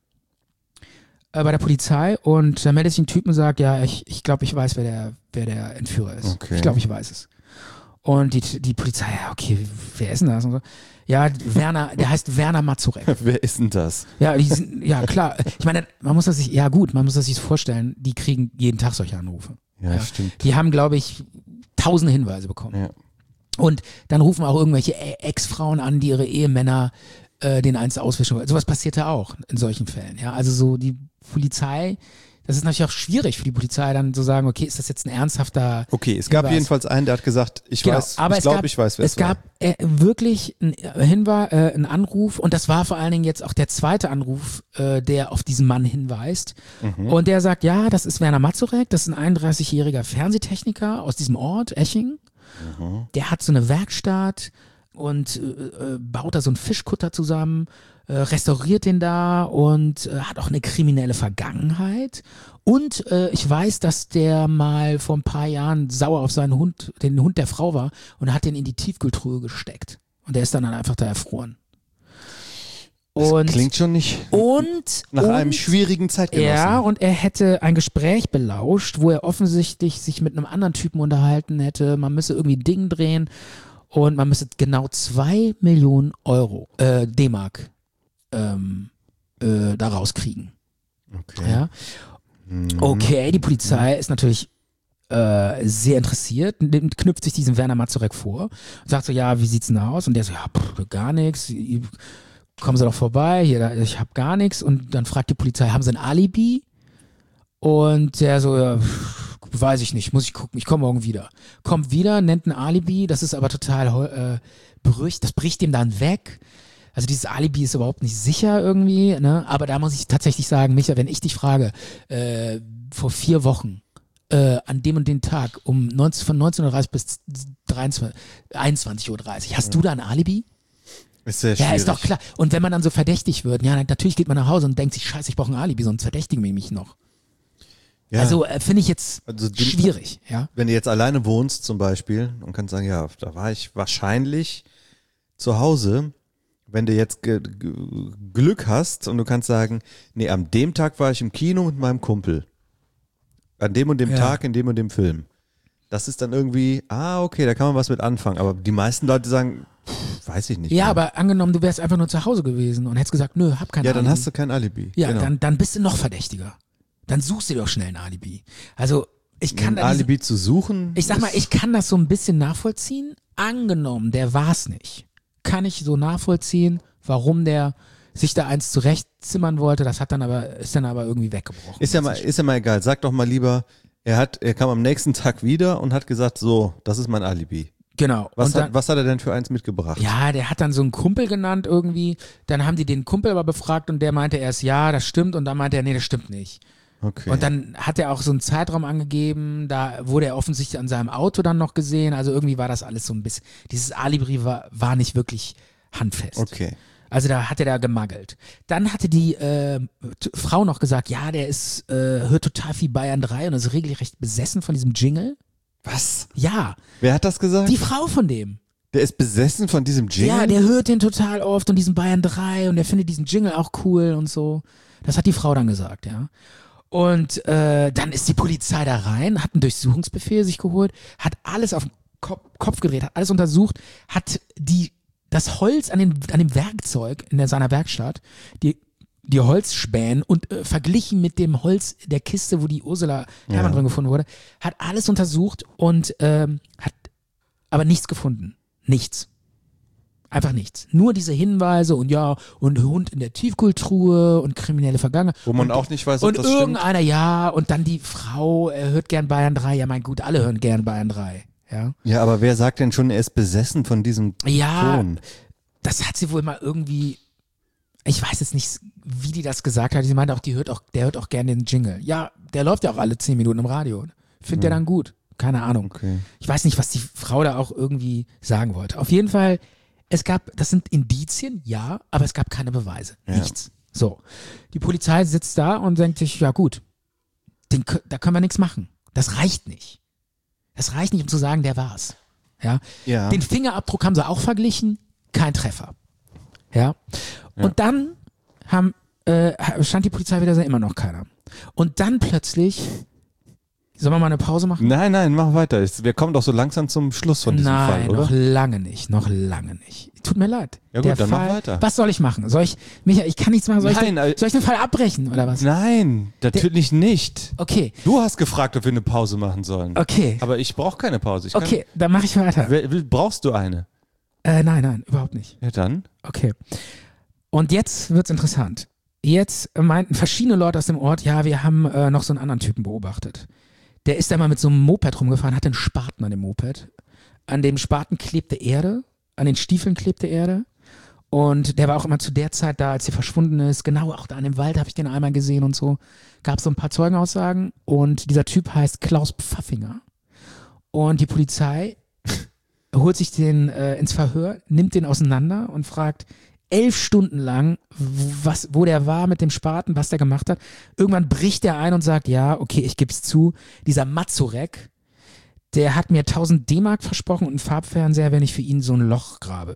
äh, bei der Polizei und da meldet sich ein Typ und sagt, ja, ich, ich glaube, ich weiß, wer der, wer der Entführer ist. Okay. Ich glaube, ich weiß es. Und die, die Polizei, ja, okay, wer ist denn das? Und so. Ja, Werner, der heißt Werner Mazurek. Wer ist denn das? Ja, die sind, ja klar. Ich meine, man muss das sich, ja gut, man muss das sich so vorstellen, die kriegen jeden Tag solche Anrufe. Ja, Ja. stimmt. Die haben, glaube ich, tausende Hinweise bekommen. Ja. Und dann rufen auch irgendwelche E- Ex-Frauen an, die ihre Ehemänner äh, den eins auswischen wollen. Sowas passiert ja auch in solchen Fällen. Ja, also so die Polizei, das ist natürlich auch schwierig für die Polizei dann zu sagen, okay, ist das jetzt ein ernsthafter Okay, es gab Hinweis? jedenfalls einen, der hat gesagt, ich Genau, weiß, aber ich es glaube, gab, ich weiß, wer es es war. gab äh, wirklich einen Hinweis, äh, einen Anruf und das war vor allen Dingen jetzt auch der zweite Anruf, äh, der auf diesen Mann hinweist. Mhm. Und der sagt, ja, das ist Werner Mazurek, das ist ein einunddreißigjähriger Fernsehtechniker aus diesem Ort, Eching. Mhm. Der hat so eine Werkstatt und äh, äh, baut da so einen Fischkutter zusammen, äh, restauriert den da und äh, hat auch eine kriminelle Vergangenheit. Und äh, ich weiß, dass der mal vor ein paar Jahren sauer auf seinen Hund, den Hund der Frau war und hat den in die Tiefkühltruhe gesteckt. Und der ist dann einfach da erfroren. Das Und, klingt schon nicht und, nach und, einem schwierigen Zeitgenossen. ja, und er hätte ein Gespräch belauscht, wo er offensichtlich sich mit einem anderen Typen unterhalten hätte. Man müsse irgendwie ein Ding drehen und man müsse genau zwei Millionen Euro, äh, D-Mark, ähm, äh, da rauskriegen. Okay. Ja. Mhm. Okay, die Polizei ist natürlich äh, sehr interessiert, nimmt- knüpft sich diesen Werner Mazurek vor und sagt so, ja, wie sieht's denn aus? Und der so, ja, pff, gar nichts. Kommen Sie doch vorbei, hier, da, ich habe gar nichts. Und dann fragt die Polizei, haben Sie ein Alibi? Und der so, ja, pff, weiß ich nicht, muss ich gucken, ich komme morgen wieder. Kommt wieder, nennt ein Alibi, das ist aber total äh, berücht, das bricht ihm dann weg. Also dieses Alibi ist überhaupt nicht sicher irgendwie, ne? Aber da muss ich tatsächlich sagen, Micha, wenn ich dich frage, äh, vor vier Wochen, äh, an dem und den Tag um neunzehn, von neunzehn Uhr dreißig bis dreiundzwanzig, einundzwanzig Uhr dreißig, hast du da ein Alibi? Ist sehr Ja, schwierig. ist doch klar. Und wenn man dann so verdächtig wird, ja, natürlich geht man nach Hause und denkt sich, scheiße, ich brauche ein Alibi, sonst verdächtigen wir mich noch. Ja. Also äh, finde ich jetzt Also die- schwierig, ja. Wenn du jetzt alleine wohnst zum Beispiel und kannst sagen, ja, da war ich wahrscheinlich zu Hause, wenn du jetzt ge ge Glück hast und du kannst sagen, nee, an dem Tag war ich im Kino mit meinem Kumpel. An dem und dem Ja. Tag, in dem und dem Film. Das ist dann irgendwie, ah, okay, da kann man was mit anfangen. Aber die meisten Leute sagen, pff, weiß ich nicht. Ja, mehr. aber angenommen, du wärst einfach nur zu Hause gewesen und hättest gesagt, nö, hab kein Ja, Alibi. dann hast du kein Alibi. Ja, genau. dann, dann bist du noch verdächtiger. Dann suchst du dir doch schnell ein Alibi. Also, ich kann ein da diese- Alibi zu suchen. Ich sag mal, ist- ich kann das so ein bisschen nachvollziehen. Angenommen, der war's nicht. Kann ich so nachvollziehen, warum der sich da eins zurechtzimmern wollte. Das hat dann aber, ist dann aber irgendwie weggebrochen. Ist ja mal, ist ja mal egal. Sag doch mal lieber, er hat, er kam am nächsten Tag wieder und hat gesagt, so, das ist mein Alibi. Genau. Was, Und dann, hat, was hat er denn für eins mitgebracht? ja, der hat dann so einen Kumpel genannt irgendwie. Dann haben die den Kumpel aber befragt und der meinte erst, ja, das stimmt. Und dann meinte er, nee, das stimmt nicht. Okay. Und dann hat er auch so einen Zeitraum angegeben, da wurde er offensichtlich an seinem Auto dann noch gesehen. Also irgendwie war das alles so ein bisschen, dieses Alibi war, war nicht wirklich handfest. Okay. Also da hat er da gemangelt. Dann hatte die äh, t- Frau noch gesagt, ja, der ist, äh, hört total viel Bayern drei und ist regelrecht besessen von diesem Jingle. Was? Ja, Wer hat das gesagt? die Frau von dem. Der ist besessen von diesem Jingle? Ja, der hört den total oft und diesen Bayern drei und der findet diesen Jingle auch cool und so. Das hat die Frau dann gesagt, ja. Und äh, dann ist die Polizei da rein, hat einen Durchsuchungsbefehl sich geholt, hat alles auf den Kopf, Kopf gedreht, hat alles untersucht, hat die das Holz an, den, an dem Werkzeug in der, seiner Werkstatt, die, die Holzspäne und äh, verglichen mit dem Holz der Kiste, wo die Ursula Herrmann Ja. drin gefunden wurde, hat alles untersucht und ähm, hat aber nichts gefunden. Nichts. Einfach nichts. Nur diese Hinweise und ja, und Hund in der Tiefkühltruhe und kriminelle Vergangenheit. Wo man und, auch nicht weiß, ob Und das stimmt. irgendeiner, ja, und dann die Frau, er hört gern Bayern drei. Ja, mein gut, alle hören gern Bayern drei. Ja, Ja, aber wer sagt denn schon, er ist besessen von diesem ja Ton? das hat sie wohl mal irgendwie, ich weiß jetzt nicht, wie die das gesagt hat. Sie meinte auch, die hört auch, der hört auch gern den Jingle. Ja, der läuft ja auch alle zehn Minuten im Radio. Findet der dann gut. Keine Ahnung. Okay. Ich weiß nicht, was die Frau da auch irgendwie sagen wollte. Auf jeden Fall, es gab, das sind Indizien, ja, aber es gab keine Beweise. Ja. Nichts. So. Die Polizei sitzt da und denkt sich, ja gut, den, kö- da können wir nichts machen. Das reicht nicht. Das reicht nicht, um zu sagen, der war's. Ja. Ja. Den Fingerabdruck haben sie auch verglichen, kein Treffer. Ja. Ja. Und dann haben, äh, stand die Polizei wieder, immer noch keiner. Und dann plötzlich, sollen wir mal eine Pause machen? Nein, nein, mach weiter. Es- Wir kommen doch so langsam zum Schluss von diesem Nein, Fall, oder? noch lange nicht, noch lange nicht. Tut mir leid. Ja gut, Der dann mach Fall, weiter. Was soll ich machen? Soll ich, Micha, ich kann nichts machen. Soll, Nein, ich, äh, den, soll ich den Fall abbrechen oder was? Nein, natürlich nicht. Okay, Du hast gefragt, ob wir eine Pause machen sollen. okay, Aber ich brauche keine Pause. Ich kann, okay, dann mache ich weiter. Wer- will- Brauchst du eine? Äh, nein, nein, überhaupt nicht. Ja, dann. Okay. Und jetzt wird's interessant. Jetzt meinten verschiedene Leute aus dem Ort, ja, wir haben äh, noch so einen anderen Typen beobachtet. Der ist da mal mit so einem Moped rumgefahren, hatte einen Spaten an dem Moped. An dem Spaten klebte Erde, an den Stiefeln klebte Erde. Und der war auch immer zu der Zeit da, als sie verschwunden ist. Genau, auch da in dem Wald habe ich den einmal gesehen und so. Gab so ein paar Zeugenaussagen. Und dieser Typ heißt Klaus Pfaffinger. Und die Polizei holt sich den äh, ins Verhör, nimmt den auseinander und fragt elf Stunden lang, was, wo der war mit dem Spaten, was der gemacht hat. Irgendwann bricht er ein und sagt, ja, okay, ich geb's zu, dieser Mazurek, der hat mir tausend D-Mark versprochen und einen Farbfernseher, wenn ich für ihn so ein Loch grabe.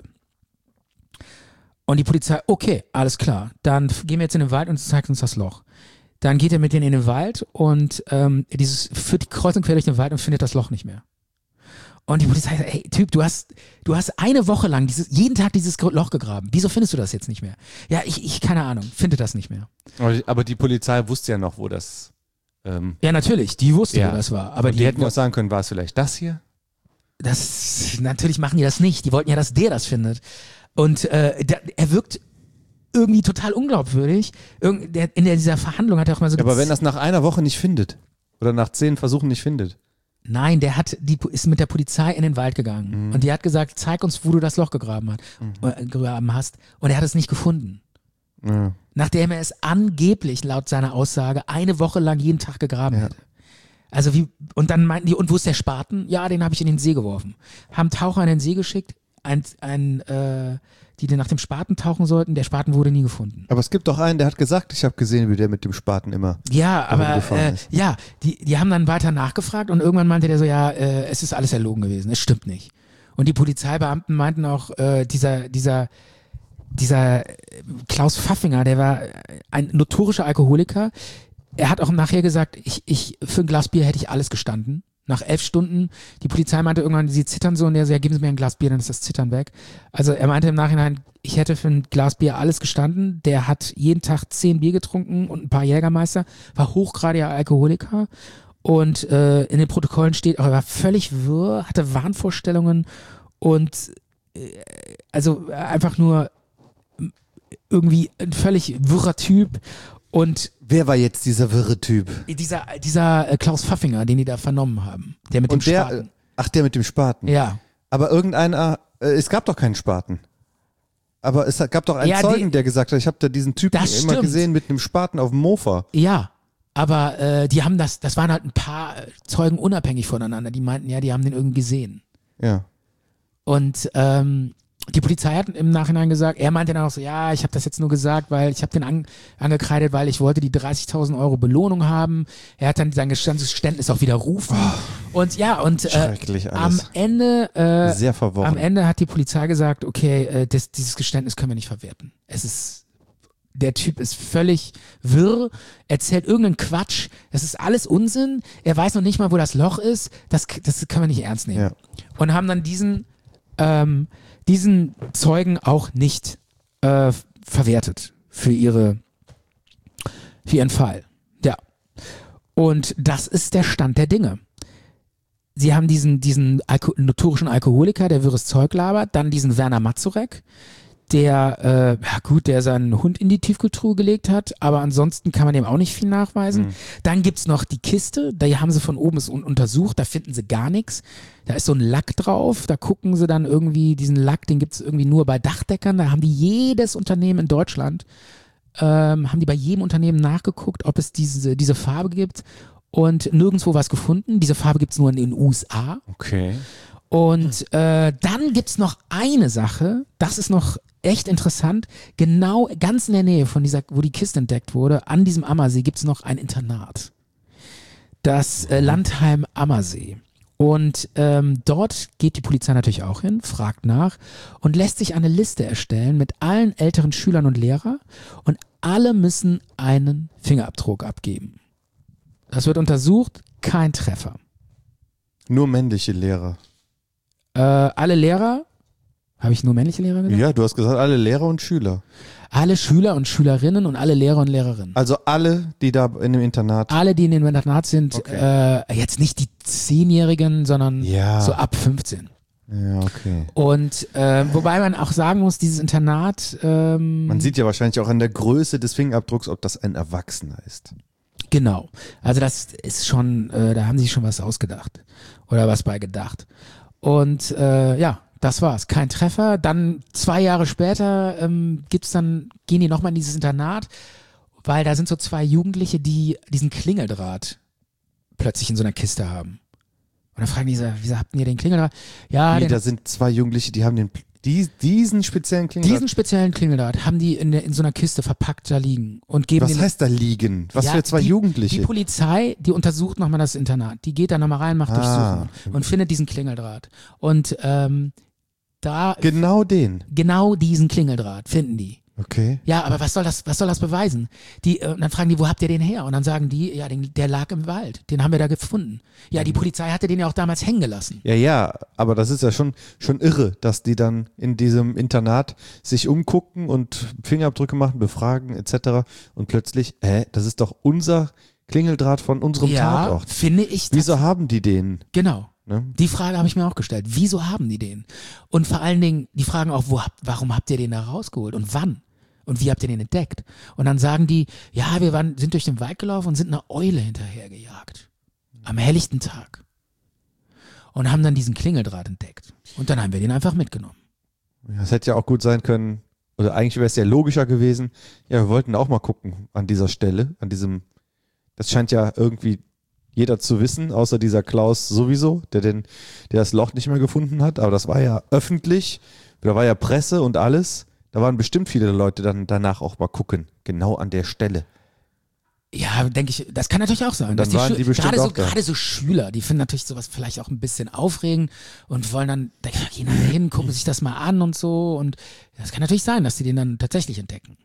Und die Polizei, okay, alles klar, dann gehen wir jetzt in den Wald und zeigt uns das Loch. Dann geht er mit denen in den Wald und ähm, dieses führt die Kreuz und quer durch den Wald und findet das Loch nicht mehr. Und die Polizei sagt, hey Typ, du hast, du hast eine Woche lang dieses, jeden Tag dieses Loch gegraben. Wieso findest du das jetzt nicht mehr? Ja, ich, ich keine Ahnung, finde das nicht mehr. Aber die- Aber die Polizei wusste ja noch, wo das. Ähm, Ja, natürlich, die wusste, ja. wo das war. aber Aber die, die, hätten ja auch sagen können, war es vielleicht das hier? das, natürlich machen die das nicht. Die wollten ja, dass der das findet. Und äh, der, er wirkt irgendwie total unglaubwürdig. Irgend, der, in der, dieser Verhandlung hat er auch mal so Ja, aber gez- wenn das nach einer Woche nicht findet oder nach zehn Versuchen nicht findet. Nein, der hat die ist mit der Polizei in den Wald gegangen Mhm. und die hat gesagt, zeig uns, wo du das Loch gegraben, hat, äh, gegraben hast. Und er hat es nicht gefunden. Ja. Nachdem er es angeblich laut seiner Aussage eine Woche lang jeden Tag gegraben Ja. hätte. Also wie und dann meinten die, und wo ist der Spaten? Ja, den habe ich in den See geworfen. Haben Taucher in den See geschickt, ein, ein äh, die nach dem Spaten tauchen sollten. Der Spaten wurde nie gefunden. Aber es gibt doch einen, der hat gesagt, ich habe gesehen, wie der mit dem Spaten immer Ja, aber gefahren äh, ist. ja, die, die haben dann weiter nachgefragt und irgendwann meinte der so, ja, äh, es ist alles erlogen gewesen, es stimmt nicht. Und die Polizeibeamten meinten auch, äh, dieser, dieser, dieser äh, Klaus Pfaffinger, der war ein notorischer Alkoholiker. Er hat auch nachher gesagt, ich, ich, für ein Glas Bier hätte ich alles gestanden. Nach elf Stunden, die Polizei meinte irgendwann, sie zittern so und der so, ja, geben Sie mir ein Glas Bier, dann ist das Zittern weg. Also er meinte im Nachhinein, ich hätte für ein Glas Bier alles gestanden. Der hat jeden Tag zehn Bier getrunken und ein paar Jägermeister, war hochgradiger Alkoholiker und äh, in den Protokollen steht, er war völlig wirr, hatte Wahnvorstellungen und äh, also einfach nur irgendwie ein völlig wirrer Typ. Und Wer war jetzt dieser wirre Typ? dieser, dieser äh, Klaus Pfaffinger, den die da vernommen haben, der mit Und dem der, Spaten. ach, der mit dem Spaten. Ja. Aber irgendeiner, äh, es gab doch keinen Spaten. Aber es gab doch einen Ja, Zeugen, die- der gesagt hat, ich habe da diesen Typen Das immer stimmt. gesehen mit einem Spaten auf dem Mofa. Ja, aber äh, die haben das, das waren halt ein paar äh, Zeugen unabhängig voneinander, die meinten, ja, die haben den irgendwie gesehen. Ja. Und ähm, die Polizei hat im Nachhinein gesagt, er meinte dann auch so, ja, ich habe das jetzt nur gesagt, weil ich habe den an, angekreidet, weil ich wollte die dreißigtausend Euro Belohnung haben. Er hat dann sein Geständnis auch widerrufen. Und ja, und äh, Schrecklich am alles. Ende äh, Sehr verworren. Am Ende hat die Polizei gesagt, okay, äh, das, dieses Geständnis können wir nicht verwerten. Es ist, der Typ ist völlig wirr, erzählt irgendeinen Quatsch, das ist alles Unsinn, er weiß noch nicht mal, wo das Loch ist, das, das können wir nicht ernst nehmen. Ja. Und haben dann diesen, ähm, diesen Zeugen auch nicht äh, verwertet für ihre, für ihren Fall. Ja. Und das ist der Stand der Dinge. Sie haben diesen, diesen Alko- notorischen Alkoholiker, der wirres Zeug labert, dann diesen Werner Mazurek, der, äh, ja gut, der seinen Hund in die Tiefkühltruhe gelegt hat, aber ansonsten kann man dem auch nicht viel nachweisen. Mhm. Dann gibt's noch die Kiste, da haben sie von oben es un- untersucht, da finden sie gar nichts. Da ist so ein Lack drauf, da gucken sie dann irgendwie, diesen Lack, den gibt's irgendwie nur bei Dachdeckern, da haben die jedes Unternehmen in Deutschland, ähm, haben die bei jedem Unternehmen nachgeguckt, ob es diese, diese Farbe gibt und nirgendwo was gefunden. Diese Farbe gibt's nur in den U S A. Okay. Und äh, dann gibt's noch eine Sache, das ist noch echt interessant, genau ganz in der Nähe von dieser, wo die Kiste entdeckt wurde, an diesem Ammersee gibt's noch ein Internat. Das äh, Landheim Ammersee. Und ähm, dort geht die Polizei natürlich auch hin, fragt nach und lässt sich eine Liste erstellen mit allen älteren Schülern und Lehrern und alle müssen einen Fingerabdruck abgeben. Das wird untersucht, kein Treffer. Nur männliche Lehrer. Äh, alle Lehrer, habe ich nur männliche Lehrer gesagt? Ja, du hast gesagt, alle Lehrer und Schüler. Alle Schüler und Schülerinnen und alle Lehrer und Lehrerinnen. Also alle, die da in dem Internat. Alle, die in dem Internat sind, Okay. äh, jetzt nicht die Zehnjährigen, sondern Ja. so ab fünfzehn. Ja, okay. Und äh, wobei man auch sagen muss, dieses Internat, ähm, Man sieht ja wahrscheinlich auch an der Größe des Fingerabdrucks, ob das ein Erwachsener ist. genau. Also das ist schon, äh, da haben sie sich schon was ausgedacht oder was bei gedacht. Und äh, ja, das war's. Kein Treffer. Dann zwei Jahre später ähm, gibt's dann, gehen die nochmal in dieses Internat, weil da sind so zwei Jugendliche, die diesen Klingeldraht plötzlich in so einer Kiste haben. Und dann fragen die so, wieso habt ihr den Klingeldraht? Ja, Wie, den, da sind zwei Jugendliche, die haben den, die, diesen speziellen Klingeldraht. diesen speziellen Klingeldraht haben die in, der, in so einer Kiste verpackt da liegen und geben Was den, heißt da liegen? Was Ja, für zwei die, Jugendliche? Die Polizei, die untersucht nochmal das Internat. Die geht da nochmal rein, macht Ah. Durchsuchungen und findet diesen Klingeldraht. Und ähm, da Genau den. genau diesen Klingeldraht finden die. Okay. Ja, aber was soll das, was soll das beweisen? Die, äh, und dann fragen die, wo habt ihr den her? Und dann sagen die, ja, den, der lag im Wald. Den haben wir da gefunden. Ja, die Polizei hatte den ja auch damals hängen gelassen. Ja, ja, aber das ist ja schon, schon irre, dass die dann in diesem Internat sich umgucken und Fingerabdrücke machen, befragen et cetera. Und plötzlich, hä, das ist doch unser Klingeldraht von unserem Ja, Tatort. finde ich. Wieso haben die den? Genau. Ne? Die Frage habe ich mir auch gestellt. Wieso haben die den? Und vor allen Dingen, die fragen auch, wo habt, warum habt ihr den da rausgeholt und wann? Und wie habt ihr den entdeckt? Und dann sagen die, ja, wir waren, sind durch den Wald gelaufen und sind einer Eule hinterhergejagt. Am helllichten Tag. Und haben dann diesen Klingeldraht entdeckt. Und dann haben wir den einfach mitgenommen. Das hätte ja auch gut sein können, oder eigentlich wäre es ja logischer gewesen, ja, wir wollten auch mal gucken an dieser Stelle, an diesem, das scheint ja irgendwie jeder zu wissen, außer dieser Klaus sowieso, der, den, der das Loch nicht mehr gefunden hat. Aber das war ja öffentlich, da war ja Presse und alles. Da waren bestimmt viele Leute dann danach auch mal gucken, genau an der Stelle. Ja, denke ich, das kann natürlich auch sein. Und dass dann waren Schü- die bestimmt gerade so, auch da. gerade so Schüler, die finden natürlich sowas vielleicht auch ein bisschen aufregend und wollen dann, da gehen dann hin, gucken sich das mal an und so. Und das kann natürlich sein, dass die den dann tatsächlich entdecken.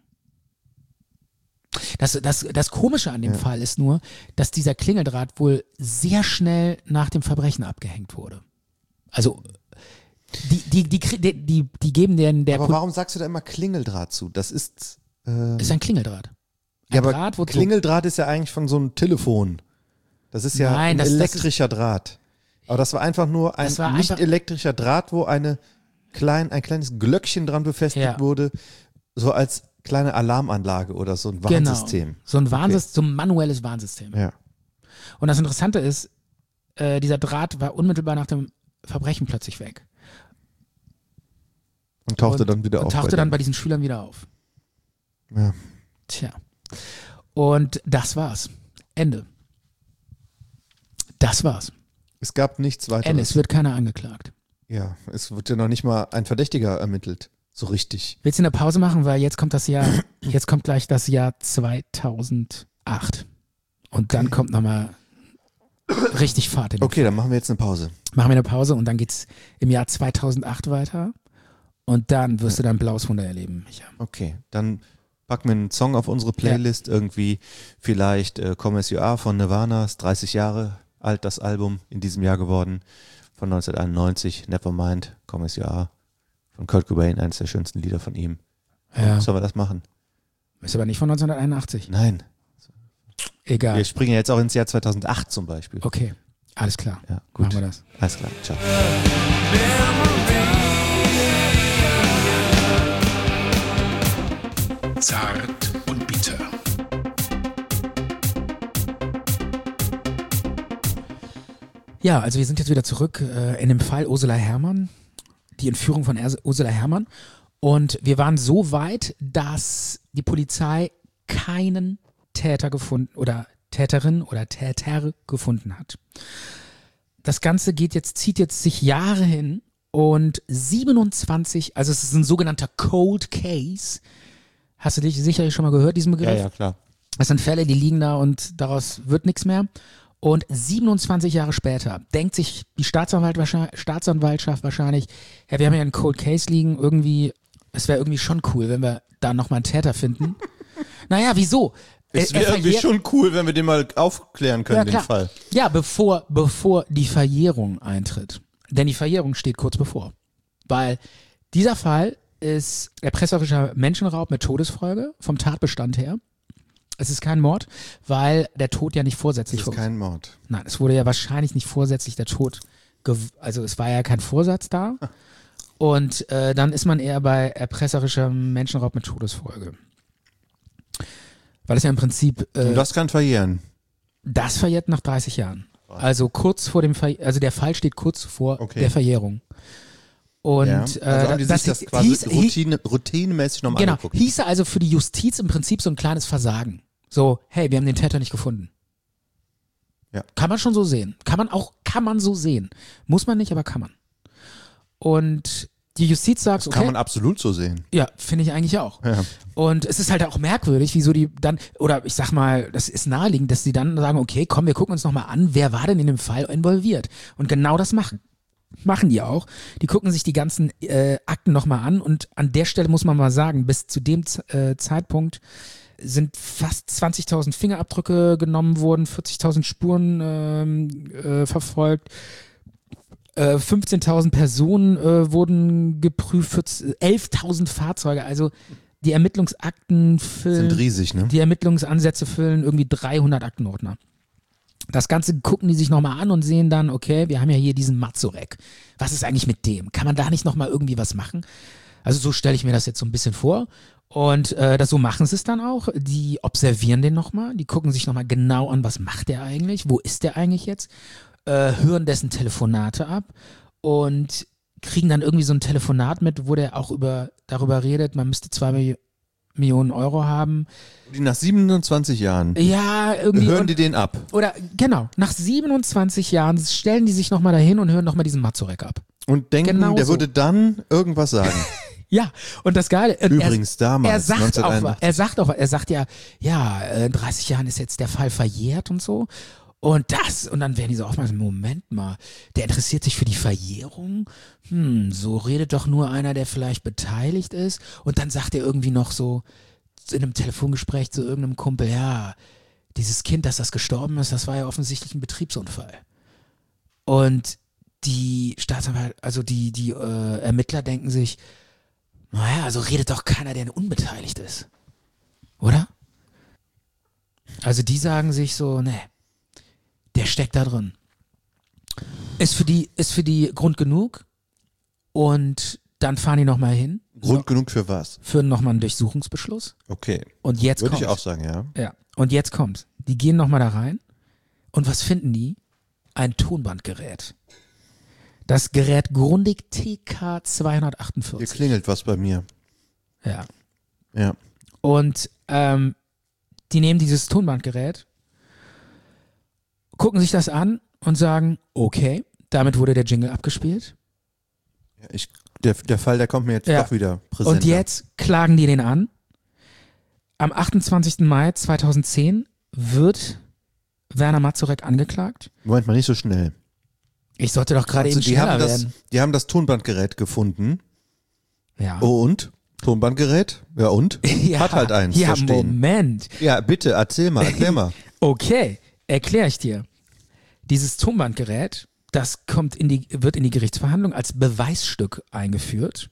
Das, das, das Komische an dem Ja. Fall ist nur, dass dieser Klingeldraht wohl sehr schnell nach dem Verbrechen abgehängt wurde. Also die, die, die, krie- die, die, die geben den der Aber Pol- warum sagst du da immer Klingeldraht zu? Das ist. Äh, ist ein Klingeldraht. Ein ja, aber Draht, wo Klingeldraht ist ja eigentlich von so einem Telefon. Das ist ja Nein, ein das- das elektrischer Draht. Aber das war einfach nur ein Das war nicht einfach- elektrischer Draht, wo eine klein, ein kleines Glöckchen dran befestigt Ja. wurde, so als kleine Alarmanlage oder so ein Warnsystem. Genau. So ein Warnsystem, so ein manuelles Warnsystem. Ja. Und das Interessante ist, äh, dieser Draht war unmittelbar nach dem Verbrechen plötzlich weg. Und tauchte und, dann wieder und auf. tauchte bei dann denen. bei diesen Schülern wieder auf. Ja. Tja. Und das war's. Ende. Das war's. Es gab nichts weiteres. Ende. Es wird keiner angeklagt. Ja, es wird ja noch nicht mal ein Verdächtiger ermittelt. So richtig. Willst du eine Pause machen? Weil jetzt kommt das Jahr, jetzt kommt gleich das Jahr zweitausendacht. Und dann kommt nochmal richtig Fahrt in den Okay, dann machen wir jetzt eine Pause. Machen wir eine Pause und dann geht's im Jahr zweitausendacht weiter. Und dann wirst du dein blaues Wunder erleben, Micha. Okay, dann packen wir einen Song auf unsere Playlist. Irgendwie vielleicht äh, Come As You Are von Nirvana. Ist dreißig Jahre alt, das Album in diesem Jahr geworden. Von neunzehnhunderteinundneunzig. Nevermind, Come As You Are. Von Kurt Cobain, eines der schönsten Lieder von ihm. Ja. Sollen wir das machen? Ist aber nicht von neunzehnhunderteinundachtzig. Nein. Egal. Wir springen jetzt auch ins Jahr zweitausendacht zum Beispiel. Okay, alles klar. Ja, gut. Machen wir das. Alles klar, ciao. Zart und bitter. Ja, also wir sind jetzt wieder zurück äh, in dem Fall Ursula Herrmann, die Entführung von Ers- Ursula Herrmann. Und wir waren so weit, dass die Polizei keinen Täter gefunden oder Täterin oder Täter gefunden hat. Das Ganze geht jetzt, zieht jetzt sich Jahre hin und siebenundzwanzig, also es ist ein sogenannter Cold Case. Hast du dich sicherlich schon mal gehört, diesen Begriff? Ja, ja, klar. Das sind Fälle, die liegen da und daraus wird nichts mehr. Und siebenundzwanzig Jahre später denkt sich die Staatsanwalt wahrscheinlich, Staatsanwaltschaft wahrscheinlich, ja, wir haben ja einen Cold Case liegen, irgendwie, es wäre irgendwie schon cool, wenn wir da nochmal einen Täter finden. Naja, wieso? Es Er- er wäre irgendwie verjährt- schon cool, wenn wir den mal aufklären können, ja, den klar. Fall. Ja, bevor, bevor die Verjährung eintritt. Denn die Verjährung steht kurz bevor. Weil dieser Fall ist erpresserischer Menschenraub mit Todesfolge vom Tatbestand her. Es ist kein Mord, weil der Tod ja nicht vorsätzlich Das ist vor- kein Mord. Nein, es wurde ja wahrscheinlich nicht vorsätzlich der Tod, gew- also es war ja kein Vorsatz da. Und äh, dann ist man eher bei erpresserischem Menschenraub mit Todesfolge. Weil es ja im Prinzip, äh, Und das kann verjähren. das verjährt nach dreißig Jahren. Also kurz vor dem Ver also der Fall steht kurz vor Okay. der Verjährung. Und Ja. äh, Also haben die sich das quasi hieß, hieß, Routine, routinemäßig nochmal genau, angeguckt. hieße also für die Justiz im Prinzip so ein kleines Versagen. So, hey, wir haben den Täter nicht gefunden. Ja. Kann man schon so sehen. Kann man auch, kann man so sehen. Muss man nicht, aber kann man. Und die Justiz sagt, Das okay, kann man absolut so sehen. ja, finde ich eigentlich auch. Ja. Und es ist halt auch merkwürdig, wieso die dann, oder ich sag mal, das ist naheliegend, dass die dann sagen, okay, komm, wir gucken uns nochmal an, wer war denn in dem Fall involviert? Und genau das machen. Machen die auch. Die gucken sich die ganzen äh, Akten nochmal an und an der Stelle muss man mal sagen, bis zu dem Z- äh, Zeitpunkt sind fast zwanzigtausend Fingerabdrücke genommen worden, vierzigtausend Spuren ähm, äh, verfolgt, äh, fünfzehntausend Personen äh, wurden geprüft, vierzig elftausend Fahrzeuge, also die Ermittlungsakten füllen, Sind riesig, ne? die Ermittlungsansätze füllen irgendwie dreihundert Aktenordner. Das Ganze gucken die sich nochmal an und sehen dann, okay, wir haben ja hier diesen Mazurek. Was ist eigentlich mit dem? Kann man da nicht nochmal irgendwie was machen? Also so stelle ich mir das jetzt so ein bisschen vor. Und äh, das, so machen sie es dann auch. Die observieren den nochmal, die gucken sich nochmal genau an, was macht der eigentlich, wo ist der eigentlich jetzt, äh, hören dessen Telefonate ab und kriegen dann irgendwie so ein Telefonat mit, wo der auch über darüber redet, man müsste zwei, Milli- Millionen Euro haben. Die nach siebenundzwanzig Jahren Ja, irgendwie. hören und, die den ab. Oder genau, nach siebenundzwanzig Jahren stellen die sich nochmal dahin und hören nochmal diesen Mazurek ab. Und denken, Genau der so. würde dann irgendwas sagen. Ja, und das Geile. und Übrigens er, damals, er sagt auch was. neunzehnhunderteinundachtzig. Er sagt auch was. Er sagt ja, ja, äh, in dreißig Jahren ist jetzt der Fall verjährt und so. Und das, und dann werden die so aufmerksam, Moment mal, der interessiert sich für die Verjährung? Hm, so redet doch nur einer, der vielleicht beteiligt ist. Und dann sagt er irgendwie noch so in einem Telefongespräch zu irgendeinem Kumpel, ja, dieses Kind, dass das gestorben ist, das war ja offensichtlich ein Betriebsunfall. Und die Staatsanwalt, also die, die äh, Ermittler denken sich, naja, also redet doch keiner, der unbeteiligt ist. Oder? Also die sagen sich so, ne, der steckt da drin. Ist für die, ist für die Grund genug und dann fahren die nochmal hin. Grund genug für was? Führen nochmal einen Durchsuchungsbeschluss. Okay. Und jetzt Würde kommt. ich auch sagen, ja. Ja. Und jetzt kommt. Die gehen nochmal da rein. Und was finden die? Ein Tonbandgerät. Das Gerät Grundig T K Hier zweihundertachtundvierzig. klingelt was bei mir. Ja. Ja. Und ähm, die nehmen dieses Tonbandgerät, gucken sich das an und sagen, okay, damit wurde der Jingle abgespielt. Ja, ich, der, der Fall, der kommt mir jetzt Ja. doch wieder präsenter. Und jetzt klagen die den an. Am achtundzwanzigsten Mai zweitausendzehn wird Werner Mazurek angeklagt. Moment mal, nicht so schnell. Ich sollte doch gerade Also eben die, schneller haben das, werden. die haben das Tonbandgerät gefunden. Ja. Oh, und? Tonbandgerät? Ja, und? ja, Hat halt eins Ja, da stehen. Moment. Ja, bitte, erzähl mal, erklär mal. Okay, erkläre ich dir. Dieses Tonbandgerät, das kommt in die, wird in die Gerichtsverhandlung als Beweisstück eingeführt.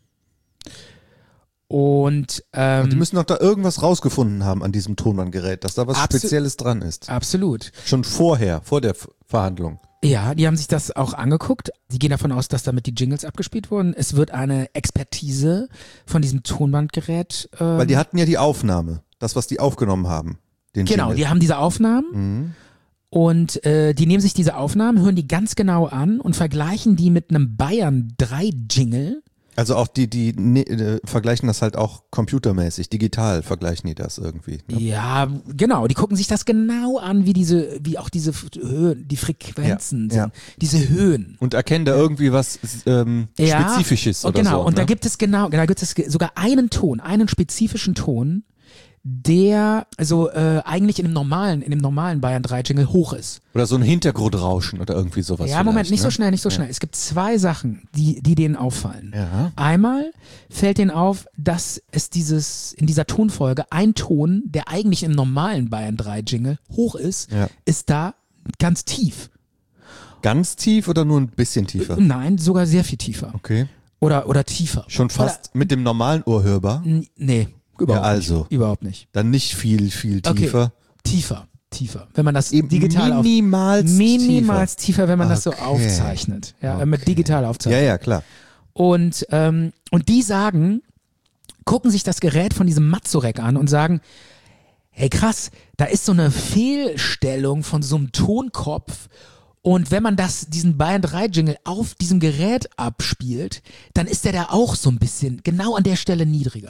Und ähm, Die müssen doch da irgendwas rausgefunden haben an diesem Tonbandgerät, dass da was Abso- Spezielles dran ist. absolut. Schon vorher, vor der F- Verhandlung. Ja, die haben sich das auch angeguckt. Die gehen davon aus, dass damit die Jingles abgespielt wurden. Es wird eine Expertise von diesem Tonbandgerät. Ähm, Weil die hatten ja die Aufnahme, das, was die aufgenommen haben. Den genau, Jingle. die haben diese Aufnahmen Mhm. und äh, die nehmen sich diese Aufnahmen, hören die ganz genau an und vergleichen die mit einem Bayern drei Jingle. Also auch die, die ne, äh, vergleichen das halt auch computermäßig, digital vergleichen die das irgendwie. Ne? Ja, genau. Die gucken sich das genau an, wie diese, wie auch diese F- Höhen, die Frequenzen Ja, sind. Diese Höhen. Und erkennen da irgendwie was ähm, Ja, Spezifisches und oder genau. so. Und ne? da gibt es genau, da gibt es ge- sogar einen Ton, einen spezifischen Ton, der also äh, eigentlich in dem normalen, in dem normalen Bayern drei Jingle hoch ist. Oder so ein Hintergrundrauschen oder irgendwie sowas. ja, Moment, vielleicht, nicht ne? so schnell, nicht so schnell. Es gibt zwei Sachen, die, die denen auffallen. Ja. Einmal fällt denen auf, dass es dieses, in dieser Tonfolge ein Ton, der eigentlich im normalen Bayern drei Jingle hoch ist, Ja. ist da ganz tief. Ganz tief oder nur ein bisschen tiefer? Nein, sogar sehr viel tiefer. Okay. Oder, oder tiefer. Schon fast mit dem normalen Ohr hörbar? Oder, n- nee, überhaupt Ja, also. nicht. Überhaupt nicht. Dann nicht viel, viel Okay. tiefer. Tiefer, tiefer. Wenn man das Eben digital auf, minimals minimals tiefer, wenn man das so Okay. aufzeichnet. Ja, wenn man digital Ja, aufzeichnet. ja, klar. Und, ähm, und die sagen, gucken sich das Gerät von diesem Mazurek an und sagen, hey krass, da ist so eine Fehlstellung von so einem Tonkopf. Und wenn man das, diesen Bayern drei Jingle auf diesem Gerät abspielt, dann ist der da auch so ein bisschen genau an der Stelle niedriger.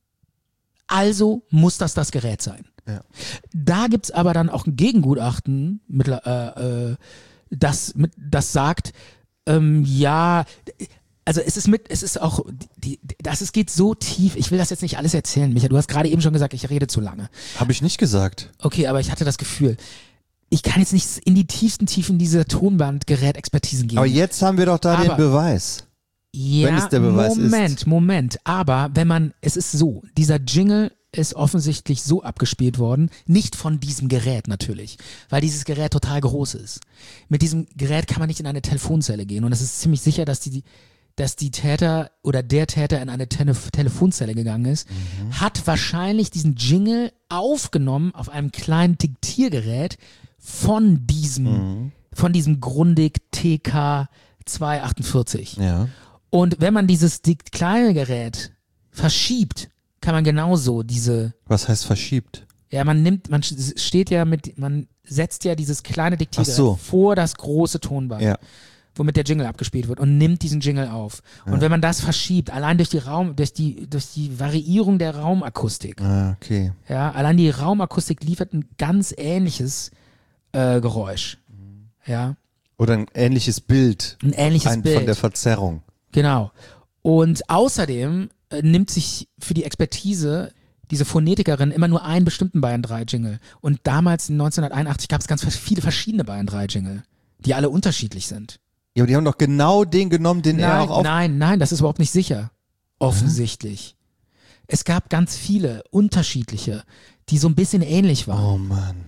Also muss das das Gerät sein. Ja. Da gibt's aber dann auch ein Gegengutachten, mittler- äh, äh, das, mit, das sagt, ähm, ja, also es ist mit, es ist auch, die, die, das es geht so tief, ich will das jetzt nicht alles erzählen, Micha, du hast gerade eben schon gesagt, ich rede zu lange. Habe ich nicht gesagt. Okay, aber ich hatte das Gefühl, ich kann jetzt nicht in die tiefsten Tiefen dieser Tonbandgerät-Expertisen gehen. Aber jetzt haben wir doch da den Aber- Beweis. Ja, wenn es der Beweis ist. Moment, Moment. Aber wenn man, es ist so, dieser Jingle ist offensichtlich so abgespielt worden, nicht von diesem Gerät natürlich, weil dieses Gerät total groß ist. Mit diesem Gerät kann man nicht in eine Telefonzelle gehen und es ist ziemlich sicher, dass die, dass die Täter oder der Täter in eine Tele Telefonzelle gegangen ist, Mhm. hat wahrscheinlich diesen Jingle aufgenommen auf einem kleinen Diktiergerät von diesem, Mhm. von diesem Grundig T K zweihundertachtundvierzig. Ja. Und wenn man dieses dick kleine Gerät verschiebt, kann man genauso diese, Was heißt verschiebt? ja, man nimmt, man steht ja mit, man setzt ja dieses kleine Diktiergerät Ach so. vor das große Tonband. Ja. womit der Jingle abgespielt wird und nimmt diesen Jingle auf. Ja. Und wenn man das verschiebt, allein durch die Raum, durch die, durch die Variierung der Raumakustik, Ah, okay. ja, allein die Raumakustik liefert ein ganz ähnliches äh, Geräusch. Ja. Oder ein ähnliches Bild. Ein ähnliches ein, Bild. Von der Verzerrung. Genau. Und außerdem äh, nimmt sich für die Expertise diese Phonetikerin immer nur einen bestimmten Bayern drei Jingle. Und damals in neunzehnhunderteinundachtzig gab es ganz viele verschiedene Bayern drei Jingle, die alle unterschiedlich sind. Ja, aber die haben doch genau den genommen, den er Nein, auch auf... nein, nein, das ist überhaupt nicht sicher. Offensichtlich. Es gab ganz viele unterschiedliche, die so ein bisschen ähnlich waren. Oh Mann.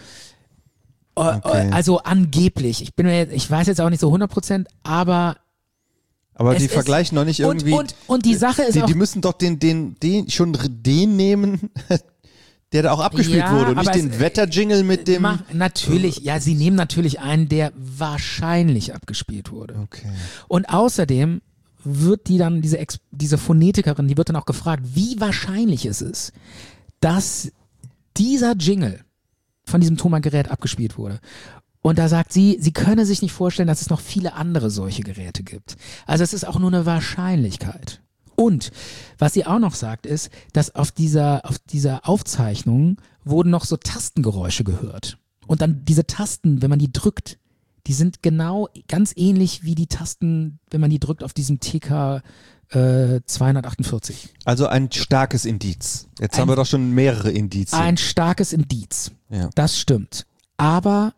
Äh, okay. Also angeblich. Ich bin mir jetzt, ich weiß jetzt auch nicht so hundert Prozent, aber Aber es die ist- vergleichen doch nicht irgendwie... und, und, und die Sache ist die, auch, die müssen doch den, den, den, schon den nehmen, der da auch abgespielt Ja, wurde und nicht aber den es- Wetter-Jingle mit dem... mach, natürlich, ja, sie nehmen natürlich einen, der wahrscheinlich abgespielt wurde. Okay. Und außerdem wird die dann, diese, Ex diese Phonetikerin, die wird dann auch gefragt, wie wahrscheinlich es ist, dass dieser Jingle von diesem Tonbandgerät abgespielt wurde. Und da sagt sie, sie könne sich nicht vorstellen, dass es noch viele andere solche Geräte gibt. Also es ist auch nur eine Wahrscheinlichkeit. Und was sie auch noch sagt, ist, dass auf dieser, auf dieser Aufzeichnung wurden noch so Tastengeräusche gehört. Und dann diese Tasten, wenn man die drückt, die sind genau ganz ähnlich wie die Tasten, wenn man die drückt auf diesem T K äh, zweihundertachtundvierzig. Also ein starkes Indiz. Jetzt Ein- haben wir doch schon mehrere Indizien. Ein starkes Indiz. ja. Das stimmt. Aber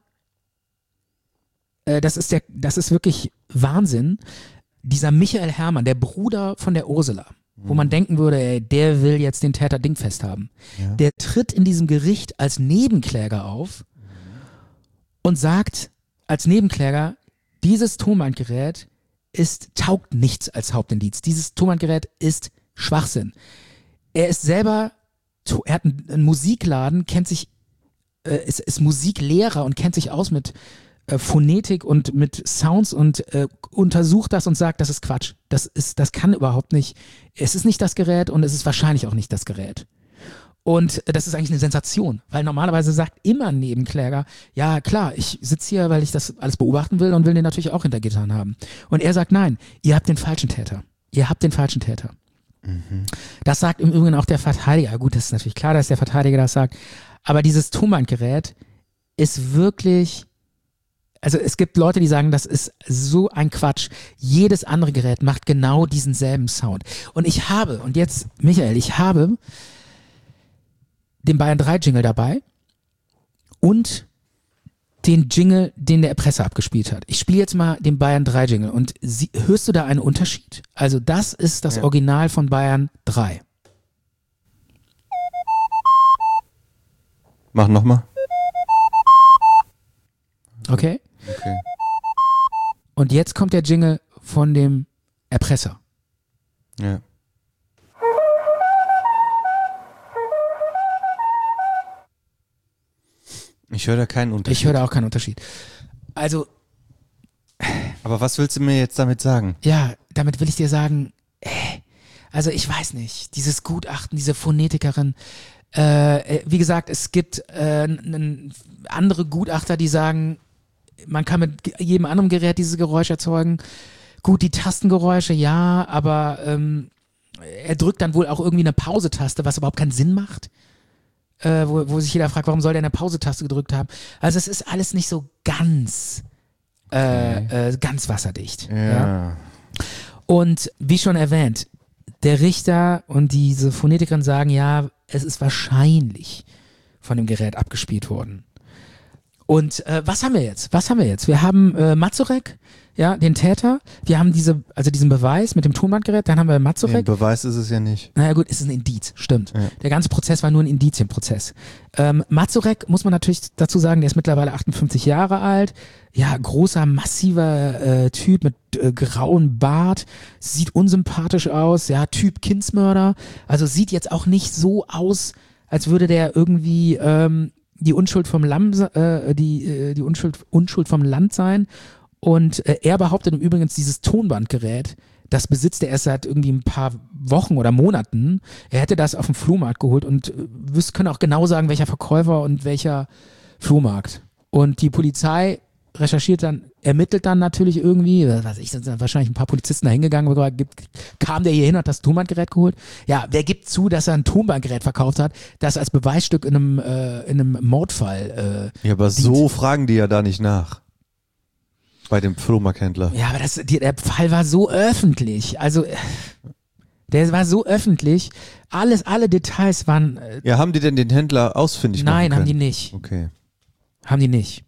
äh, das ist der, das ist wirklich Wahnsinn. Dieser Michael Herrmann, der Bruder von der Ursula, wo man denken würde, ey, der will jetzt den Täter dingfest haben. Ja. Der tritt in diesem Gericht als Nebenkläger auf und sagt als Nebenkläger, dieses Tonbandgerät ist, taugt nichts als Hauptindiz. Dieses Tonbandgerät ist Schwachsinn. Er ist selber, to- er hat einen, einen Musikladen, kennt sich, äh, ist, ist Musiklehrer und kennt sich aus mit äh, Phonetik und mit Sounds und äh, untersucht das und sagt, das ist Quatsch. Das ist, das kann überhaupt nicht. Es ist nicht das Gerät und es ist wahrscheinlich auch nicht das Gerät. Und das ist eigentlich eine Sensation, weil normalerweise sagt immer ein Nebenkläger, ja klar, ich sitze hier, weil ich das alles beobachten will und will den natürlich auch hinter Gittern haben. Und er sagt, nein, ihr habt den falschen Täter. Ihr habt den falschen Täter. Das sagt im Übrigen auch der Verteidiger. Gut, das ist natürlich klar, dass der Verteidiger das sagt. Aber dieses Tonbandgerät ist wirklich, also es gibt Leute, die sagen, das ist so ein Quatsch. Jedes andere Gerät macht genau diesen selben Sound. Und ich habe, und jetzt, Michael, ich habe den Bayern drei Jingle dabei und den Jingle, den der Erpresser abgespielt hat. Ich spiele jetzt mal den Bayern drei Jingle und sie, hörst du da einen Unterschied? Also das ist das Ja. Original von Bayern drei. Mach nochmal. Okay? Okay. Und jetzt kommt der Jingle von dem Erpresser. Ja. Ich höre da keinen Unterschied. Ich höre da auch keinen Unterschied. Also, Aber was willst du mir jetzt damit sagen? ja, damit will ich dir sagen, äh, also ich weiß nicht, dieses Gutachten, diese Phonetikerin, äh, äh, wie gesagt, es gibt äh, n- n- andere Gutachter, die sagen, man kann mit ge- jedem anderen Gerät dieses Geräusch erzeugen. Gut, die Tastengeräusche, ja, aber ähm, er drückt dann wohl auch irgendwie eine Pause-Taste, was überhaupt keinen Sinn macht. Äh, wo, wo sich jeder fragt, warum soll der eine Pause-Taste gedrückt haben? Also es ist alles nicht so ganz, äh, äh, ganz wasserdicht. Ja. Und wie schon erwähnt, der Richter und diese Phonetikerin sagen, ja, es ist wahrscheinlich von dem Gerät abgespielt worden. Und äh, was haben wir jetzt? Was haben wir jetzt? Wir haben äh, Mazurek, ja, den Täter. Wir haben diese, also diesen Beweis mit dem Tonbandgerät. Dann haben wir Ein Mazurek. Beweis ist es ja nicht. Naja gut, es ist ein Indiz, stimmt. Ja. Der ganze Prozess war nur ein Indizienprozess. Ähm, Mazurek, muss man natürlich dazu sagen, der ist mittlerweile achtundfünfzig Jahre alt. Ja, großer, massiver äh, Typ mit äh, grauem Bart, sieht unsympathisch aus, ja, Typ Kindsmörder. Also sieht jetzt auch nicht so aus, als würde der irgendwie ähm, die Unschuld vom Lamm, äh, die, äh, die Unschuld, Unschuld vom Land sein. Und äh, er behauptet im Übrigen, dieses Tonbandgerät, das besitzt er erst seit irgendwie ein paar Wochen oder Monaten. Er hätte das auf dem Flohmarkt geholt und äh, wüs- können auch genau sagen, welcher Verkäufer und welcher Flohmarkt. Und die Polizei recherchiert dann, ermittelt dann natürlich irgendwie, was weiß ich, sind dann wahrscheinlich ein paar Polizisten da hingegangen, aber gibt, kam der hier hin, hat das Tonbandgerät geholt. Ja, wer gibt zu, dass er ein Tonbandgerät verkauft hat, das als Beweisstück in einem, äh, in einem Mordfall äh, Ja, aber dient? so fragen die ja da nicht nach. Bei dem Flohmarkthändler. Ja, aber das, die, der Fall war so öffentlich, also äh, der war so öffentlich, alles, alle Details waren, äh, Ja, haben die denn den Händler ausfindig machen nein, können? haben die nicht, Okay. haben die nicht.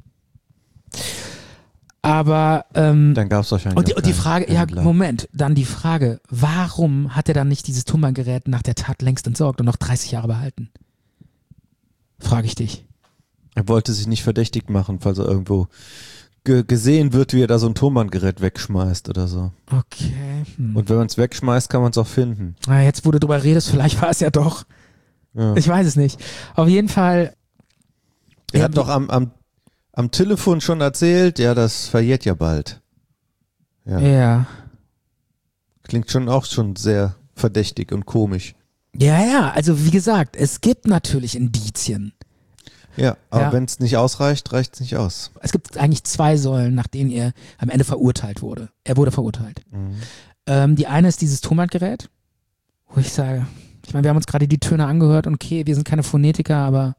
Aber, ähm, Dann gab es wahrscheinlich Und die, auch und die keinen Frage, ja, Händler. Moment, dann die Frage, warum hat er dann nicht dieses Tonbandgerät nach der Tat längst entsorgt und noch dreißig Jahre behalten? Frage ich dich. Er wollte sich nicht verdächtig machen, falls er irgendwo ge gesehen wird, wie er da so ein Tonbandgerät wegschmeißt oder so. Okay. Hm. Und wenn man es wegschmeißt, kann man es auch finden. Na, jetzt, wo du drüber redest, vielleicht war es ja doch. Ja. Ich weiß es nicht. Auf jeden Fall. Er Ja, hat doch am, am, am Telefon schon erzählt, ja, das verjährt ja bald. Ja. Ja. Klingt schon auch schon sehr verdächtig und komisch. Ja, ja, also wie gesagt, es gibt natürlich Indizien. Ja, aber Ja. wenn es nicht ausreicht, reicht es nicht aus. Es gibt eigentlich zwei Säulen, nach denen er am Ende verurteilt wurde. Er wurde verurteilt. Mhm. Ähm, die eine ist dieses Tonbandgerät, wo ich sage, ich meine, wir haben uns gerade die Töne angehört und okay, wir sind keine Phonetiker, aber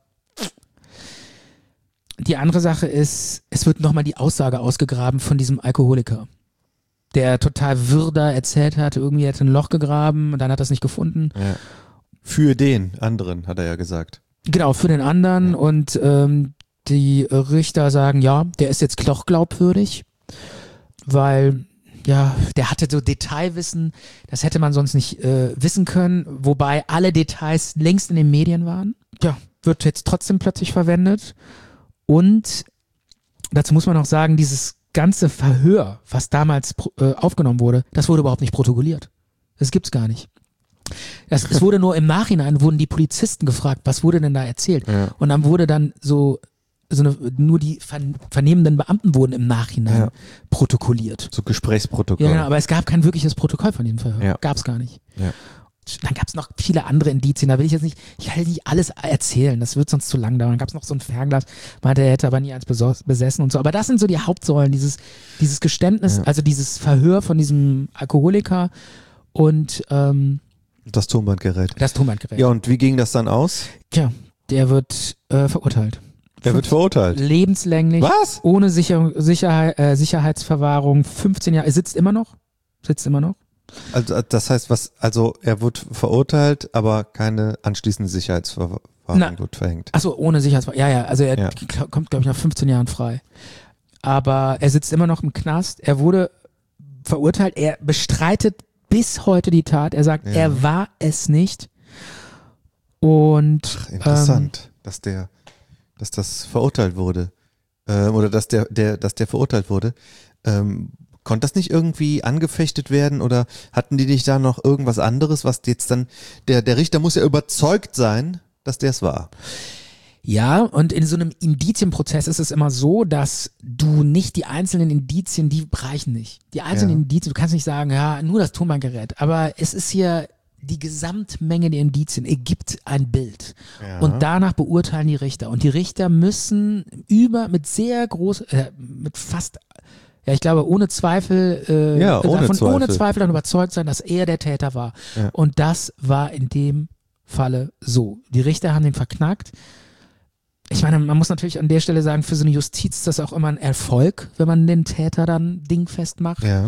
die andere Sache ist, es wird nochmal die Aussage ausgegraben von diesem Alkoholiker, der total wirr da erzählt hat, irgendwie hätte ein Loch gegraben und dann hat er es nicht gefunden. Ja. Für den anderen, hat er ja gesagt. Genau, für den anderen Ja. und ähm, die Richter sagen, ja, der ist jetzt doch glaubwürdig, weil ja, der hatte so Detailwissen, das hätte man sonst nicht äh, wissen können, wobei alle Details längst in den Medien waren. Ja, wird jetzt trotzdem plötzlich verwendet und dazu muss man auch sagen, dieses ganze Verhör, was damals pro- äh, aufgenommen wurde, das wurde überhaupt nicht protokolliert. Das gibt's gar nicht. Das, es wurde nur im Nachhinein, wurden die Polizisten gefragt, was wurde denn da erzählt? Ja. Und dann wurde dann so, so eine, nur die vern, vernehmenden Beamten wurden im Nachhinein Ja. protokolliert. So Gesprächsprotokoll. Ja, genau, aber es gab kein wirkliches Protokoll von dem Verhör. Ja. Gab es gar nicht. Ja. Dann gab es noch viele andere Indizien, da will ich jetzt nicht, ich kann jetzt nicht alles erzählen, das wird sonst zu lang dauern. Dann gab es noch so ein Fernglas, meinte, er hätte aber nie eins besos- besessen und so. Aber das sind so die Hauptsäulen, dieses, dieses Geständnis, Ja. also dieses Verhör von diesem Alkoholiker und ähm, Das Tonbandgerät. das Tonbandgerät. Ja, und wie ging das dann aus? Tja, der wird äh, verurteilt. Er wird verurteilt. Lebenslänglich, Was? ohne Sicher Sicherheit, äh, Sicherheitsverwahrung, fünfzehn Jahre, er sitzt immer noch, sitzt immer noch. Also das heißt, was? Also er wird verurteilt, aber keine anschließende Sicherheitsverwahrung Na. wird verhängt. Achso, ohne Sicherheitsverwahrung, ja, ja, also er Ja. k- kommt, glaube ich, nach fünfzehn Jahren frei. Aber er sitzt immer noch im Knast, er wurde verurteilt, er bestreitet bis heute die Tat, er sagt, Ja. er war es nicht. Und Ach, interessant, dass der, dass das verurteilt wurde, ähm, oder dass der, der, dass der verurteilt wurde. Ähm, konnte das nicht irgendwie angefechtet werden oder hatten die nicht da noch irgendwas anderes, was jetzt dann der der Richter muss ja überzeugt sein, dass der es war. Ja, und in so einem Indizienprozess ist es immer so, dass du nicht die einzelnen Indizien, die reichen nicht. Die einzelnen Ja. Indizien, du kannst nicht sagen, ja, nur das Tonbandgerät, aber es ist hier die Gesamtmenge der Indizien ergibt ein Bild. Ja. Und danach beurteilen die Richter. Und die Richter müssen über, mit sehr groß, äh, mit fast, ja, ich glaube, ohne Zweifel, äh, Ja, ohne davon Zweifel. ohne Zweifel dann überzeugt sein, dass er der Täter war. Ja. Und das war in dem Falle so. Die Richter haben den verknackt. Ich meine, man muss natürlich an der Stelle sagen, für so eine Justiz ist das auch immer ein Erfolg, wenn man den Täter dann dingfest macht. Ja.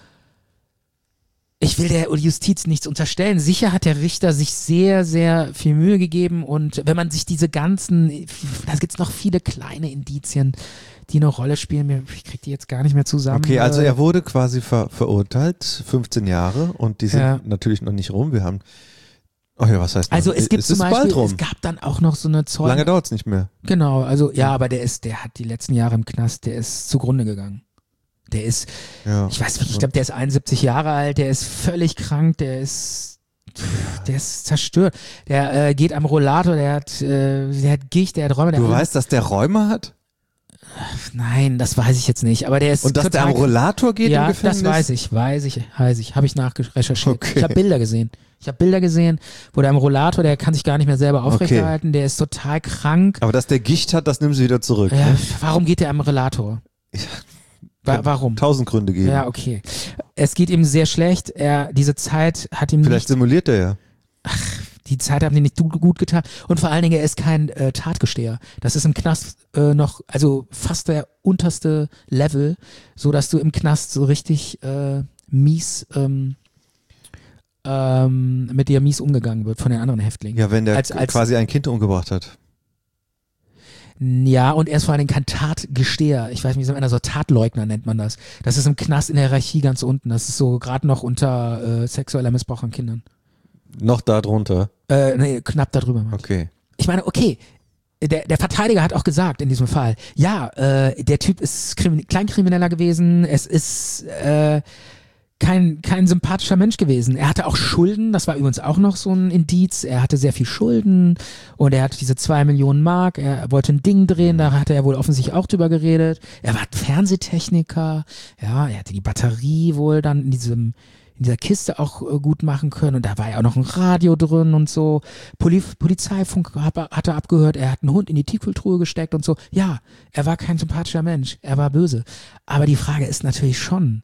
Ich will der Justiz nichts unterstellen. Sicher hat der Richter sich sehr, sehr viel Mühe gegeben und wenn man sich diese ganzen, da gibt es noch viele kleine Indizien, die eine Rolle spielen. Ich krieg die jetzt gar nicht mehr zusammen. Okay, also Äh, er wurde quasi ver verurteilt, fünfzehn Jahre und die sind Ja. natürlich noch nicht rum. Wir haben, oh ja, was heißt Also noch? es gibt es zum ist Beispiel, bald rum. es gab dann auch noch so eine Zeugen. Lange dauert es nicht mehr. Genau, also ja, aber der ist, der hat die letzten Jahre im Knast, der ist zugrunde gegangen. Der ist, Ja. ich weiß nicht, ich glaube, der ist einundsiebzig Jahre alt, der ist völlig krank, der ist, der ist zerstört. Der äh, geht am Rollator, der hat, äh, der hat Gicht, der hat Räume. Der Du weißt, dass der Rheuma hat? Nein, das weiß ich jetzt nicht, aber der ist Und dass der total am Rollator geht ja, im Gefängnis? das weiß ich, weiß ich, weiß ich, habe ich nachrecherchiert. Okay. Ich habe Bilder gesehen. Ich habe Bilder gesehen, wo der am Rollator, der kann sich gar nicht mehr selber aufrechterhalten, der ist total krank. Aber dass der Gicht hat, das nimmst du wieder zurück. Ja, Ne? warum geht der am Rollator? Wa- warum? Tausend Gründe geben. Ja, okay. Es geht ihm sehr schlecht. Er, diese Zeit hat ihm Vielleicht nicht, simuliert er ja. die Zeit hat ihm nicht du- gut getan. Und vor allen Dingen, er ist kein äh, Tatgesteher. Das ist im Knast äh, noch, also fast der unterste Level, so dass du im Knast so richtig äh, mies, ähm, ähm, mit dir mies umgegangen wird von den anderen Häftlingen. Ja, wenn der Als- als- quasi ein Kind umgebracht hat. Ja, und er ist vor allen Dingen kein Tatgesteher. Ich weiß nicht, wie so einer so Tatleugner nennt man das. Das ist im Knast in der Hierarchie ganz unten. Das ist so gerade noch unter äh, sexueller Missbrauch an Kindern. Noch da drunter. Äh, nee, knapp darüber. Mann. Okay. Ich meine, okay, der, der Verteidiger hat auch gesagt in diesem Fall, ja, äh, der Typ ist Krimi- Kleinkrimineller gewesen, es ist äh, kein, kein sympathischer Mensch gewesen. Er hatte auch Schulden, das war übrigens auch noch so ein Indiz. Er hatte sehr viel Schulden und er hatte diese zwei Millionen Mark. Er wollte ein Ding drehen, da hatte er wohl offensichtlich auch drüber geredet. Er war Fernsehtechniker, ja, er hatte die Batterie wohl dann in diesem in dieser Kiste auch äh, gut machen können und da war ja auch noch ein Radio drin und so. Poli Polizeifunk hat, hat er abgehört, er hat einen Hund in die Tiefkühltruhe gesteckt und so. Ja, er war kein sympathischer Mensch, er war böse. Aber die Frage ist natürlich schon,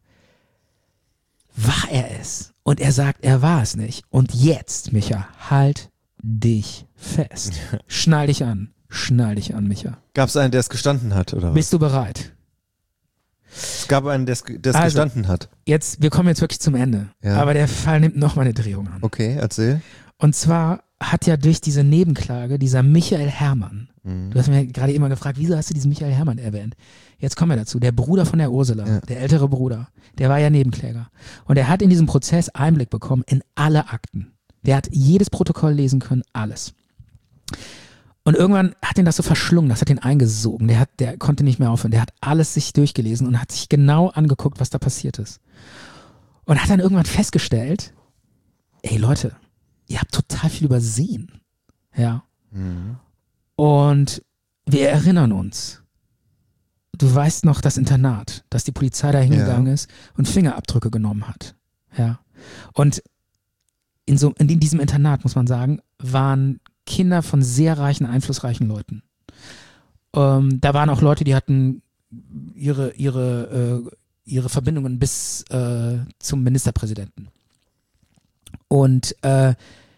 war er es? Und er sagt, er war es nicht. Und jetzt, Micha, halt dich fest. Schnall dich an. Schnall dich an, Micha. Gab es einen, der es gestanden hat, oder was? Bist du bereit? Es gab einen, der es der es Also- gestanden hat. Jetzt, wir kommen jetzt wirklich zum Ende. Ja. Aber der Fall nimmt noch mal eine Drehung an. Okay, erzähl. Und zwar hat ja durch diese Nebenklage dieser Michael Herrmann, du hast mir gerade immer gefragt, wieso hast du diesen Michael Herrmann erwähnt? Jetzt kommen wir dazu. Der Bruder von der Ursula, Ja. der ältere Bruder, der war ja Nebenkläger. Und er hat in diesem Prozess Einblick bekommen in alle Akten. Der hat jedes Protokoll lesen können, alles. Und irgendwann hat ihn das so verschlungen, das hat ihn eingesogen. Der, hat, der konnte nicht mehr aufhören. Der hat alles sich durchgelesen und hat sich genau angeguckt, was da passiert ist. Und hat dann irgendwann festgestellt, ey Leute, ihr habt total viel übersehen. Ja. Und wir erinnern uns. Du weißt noch das Internat, dass die Polizei da hingegangen Ja. ist und Fingerabdrücke genommen hat. Ja. Und in, so, in diesem Internat, muss man sagen, waren Kinder von sehr reichen, einflussreichen Leuten. Ähm, da waren auch Leute, die hatten ihre, ihre, äh, ihre Verbindungen bis äh, zum Ministerpräsidenten. Und äh,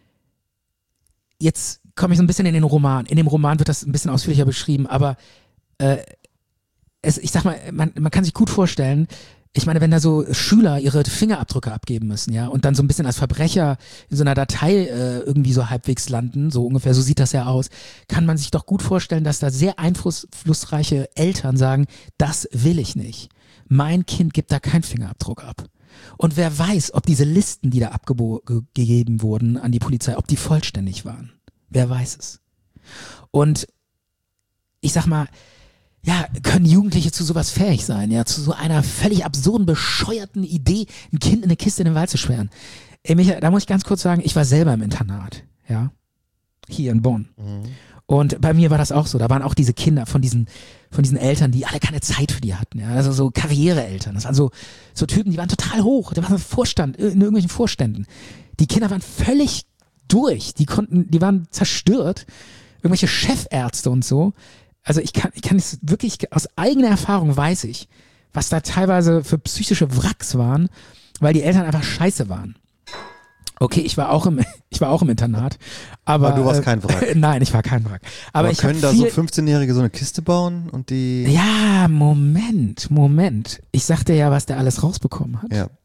jetzt komme ich so ein bisschen in den Roman. In dem Roman wird das ein bisschen ausführlicher beschrieben, aber äh, es, ich sag mal, man, man kann sich gut vorstellen, ich meine, wenn da so Schüler ihre Fingerabdrücke abgeben müssen, ja, und dann so ein bisschen als Verbrecher in so einer Datei äh, irgendwie so halbwegs landen, so ungefähr, so sieht das ja aus, kann man sich doch gut vorstellen, dass da sehr einflussreiche Eltern sagen, das will ich nicht. Mein Kind gibt da keinen Fingerabdruck ab. Und wer weiß, ob diese Listen, die da abgegeben wurden an die Polizei, ob die vollständig waren. Wer weiß es. Und ich sag mal, ja, können Jugendliche zu sowas fähig sein, ja, zu so einer völlig absurden, bescheuerten Idee, ein Kind in eine Kiste in den Wald zu sperren. Ey, Michael, da muss ich ganz kurz sagen, ich war selber im Internat, ja, hier in Bonn. Und bei mir war das auch so, da waren auch diese Kinder von diesen, von diesen Eltern, die alle keine Zeit für die hatten, ja, also so Karriereeltern, das waren so, so Typen, die waren total hoch, die waren Vorstand, in irgendwelchen Vorständen. Die Kinder waren völlig durch, die konnten, die waren zerstört, irgendwelche Chefärzte und so. Also ich kann, ich kann es wirklich, aus eigener Erfahrung weiß ich, was da teilweise für psychische Wracks waren, weil die Eltern einfach scheiße waren. Okay, ich war auch im, ich war auch im Internat, aber. Aber du warst äh, kein Wrack. Nein, ich war kein Wrack. Aber, Aber ich hab können da viel, so fünfzehnjährige so eine Kiste bauen und die. Ja, Moment, Moment. Ich sagte ja, was der alles rausbekommen hat. Ja.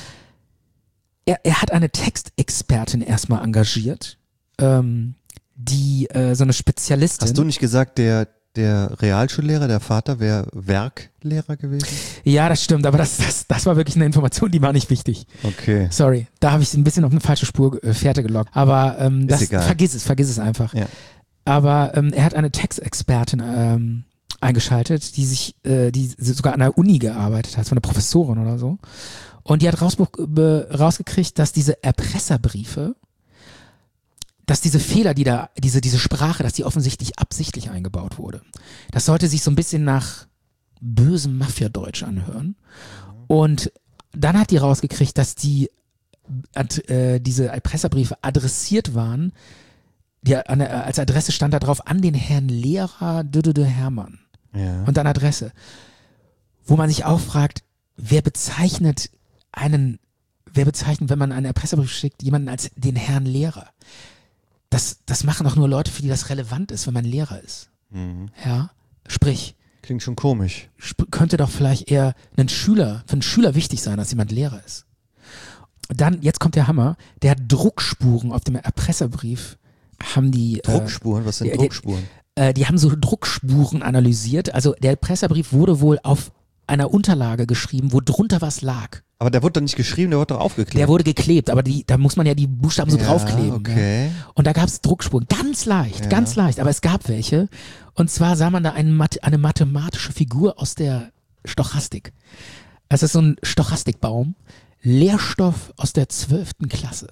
Er, er hat eine Textexpertin erstmal engagiert, ähm, die äh, so eine Spezialistin. Hast du nicht gesagt, der, der Realschullehrer, der Vater, wäre Werklehrer gewesen? Ja, das stimmt, aber das, das, das war wirklich eine Information, die war nicht wichtig. Okay. Sorry, da habe ich ein bisschen auf eine falsche Spur äh, Fährte gelockt. Aber ähm, das, egal. vergiss es, vergiss es einfach. Ja. Aber ähm, er hat eine Textexpertin ähm, eingeschaltet, die sich, äh, die sogar an der Uni gearbeitet hat, so eine Professorin oder so. Und die hat rausbuch, be, rausgekriegt, dass diese Erpresserbriefe, dass diese Fehler, die da, diese, diese Sprache, dass die offensichtlich absichtlich eingebaut wurde. Das sollte sich so ein bisschen nach bösem Mafia-Deutsch anhören. Und dann hat die rausgekriegt, dass die äh, diese Erpresserbriefe adressiert waren. Die, an der, als Adresse stand da drauf an den Herrn Lehrer Dödödö Hermann. Ja. Und dann Adresse. wo man sich auch fragt, wer bezeichnet einen, wer bezeichnet, wenn man einen Erpresserbrief schickt, jemanden als den Herrn Lehrer? Das, das machen doch nur Leute, für die das relevant ist, wenn man Lehrer ist. Mhm. Ja, sprich, Klingt schon komisch. sp- könnte doch vielleicht eher ein Schüler, für einen Schüler wichtig sein, dass jemand Lehrer ist. Dann, jetzt kommt der Hammer, der hat Druckspuren auf dem Erpresserbrief, haben die, äh, Druckspuren? Was sind die- die- Druckspuren? äh, die haben so Druckspuren analysiert. Also der Erpresserbrief wurde wohl auf einer Unterlage geschrieben, wo drunter was lag. Aber der wurde doch nicht geschrieben, der wurde doch aufgeklebt. Der wurde geklebt, aber die, da muss man ja die Buchstaben so Ja, draufkleben. okay. Ne? Und da gab es Druckspuren, ganz leicht, Ja. ganz leicht, aber es gab welche. Und zwar sah man da einen, Math- eine mathematische Figur aus der Stochastik. Es ist so ein Stochastikbaum, Lehrstoff aus der zwölften Klasse.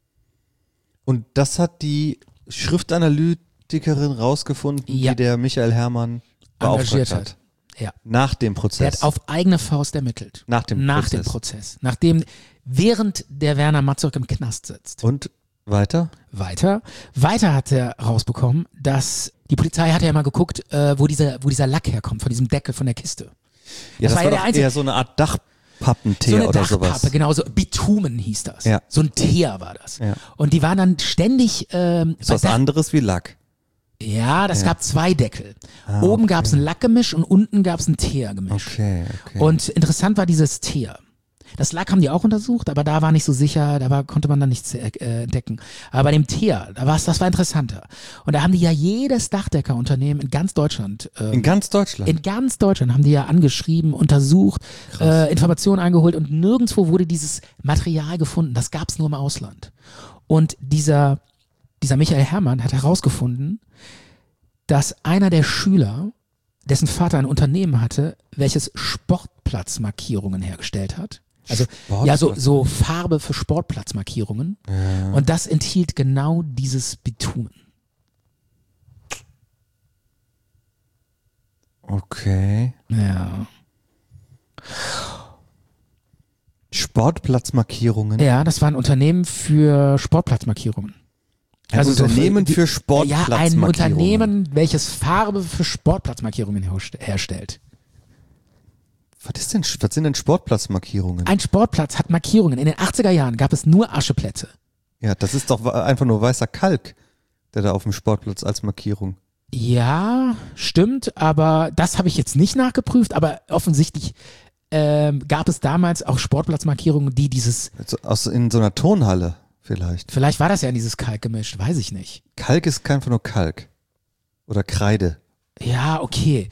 Und das hat die Schriftanalytikerin rausgefunden, Ja. die der Michael Herrmann beauftragt Engagiert hat. hat. Ja. Nach dem Der Prozess. hat auf eigene Faust ermittelt. Nach dem Nach Prozess. dem Prozess. Nachdem, während der Werner Matzurk im Knast sitzt. Und weiter? Weiter. Weiter hat er rausbekommen, dass die Polizei hat ja mal geguckt, äh, wo, dieser, wo dieser Lack herkommt, von diesem Deckel von der Kiste. Ja, das, war war, ja der doch einzige- eher so eine Art Dachpappenteer So eine oder Dachpappe, sowas. genau, so Bitumen hieß das. Ja. So ein Teer war das. Ja. Und die waren dann ständig ähm, Ist bei was Dach- anderes wie Lack. Ja, das Ja. gab zwei Deckel. Ah, Oben okay. gab es ein Lackgemisch und unten gab es ein Teergemisch. Okay, okay. Und interessant war dieses Teer. Das Lack haben die auch untersucht, aber da war nicht so sicher, da war, konnte man dann nichts äh, entdecken. Aber bei dem Teer, da war's, das war interessanter. Und da haben die ja jedes Dachdeckerunternehmen in ganz Deutschland, ähm, in ganz Deutschland? in ganz Deutschland haben die ja angeschrieben, untersucht, äh, Informationen eingeholt und nirgendwo wurde dieses Material gefunden. Das gab's nur im Ausland. Und dieser, dieser Michael Herrmann hat herausgefunden, dass einer der Schüler, dessen Vater ein Unternehmen hatte, welches Sportplatzmarkierungen hergestellt hat. Also ja, so, so Farbe für Sportplatzmarkierungen. Ja. Und das enthielt genau dieses Bitumen. Okay. Ja. Sportplatzmarkierungen. Ja, das war ein Unternehmen für Sportplatzmarkierungen. Ein so Unternehmen die- für Ja, Sportplatzmarkierungen. ein Unternehmen, welches Farbe für Sportplatzmarkierungen herst- herstellt. Was ist denn, was sind denn Sportplatzmarkierungen? Ein Sportplatz hat Markierungen. In den achtziger Jahren gab es nur Ascheplätze. Ja, das ist doch einfach nur weißer Kalk, der da auf dem Sportplatz als Markierung. Ja, stimmt, aber das habe ich jetzt nicht nachgeprüft, aber offensichtlich ähm, gab es damals auch Sportplatzmarkierungen, die dieses, Also aus, in so einer Turnhalle vielleicht. vielleicht war das ja in dieses Kalk gemischt, weiß ich nicht. Kalk ist einfach nur Kalk. Oder Kreide. Ja, okay.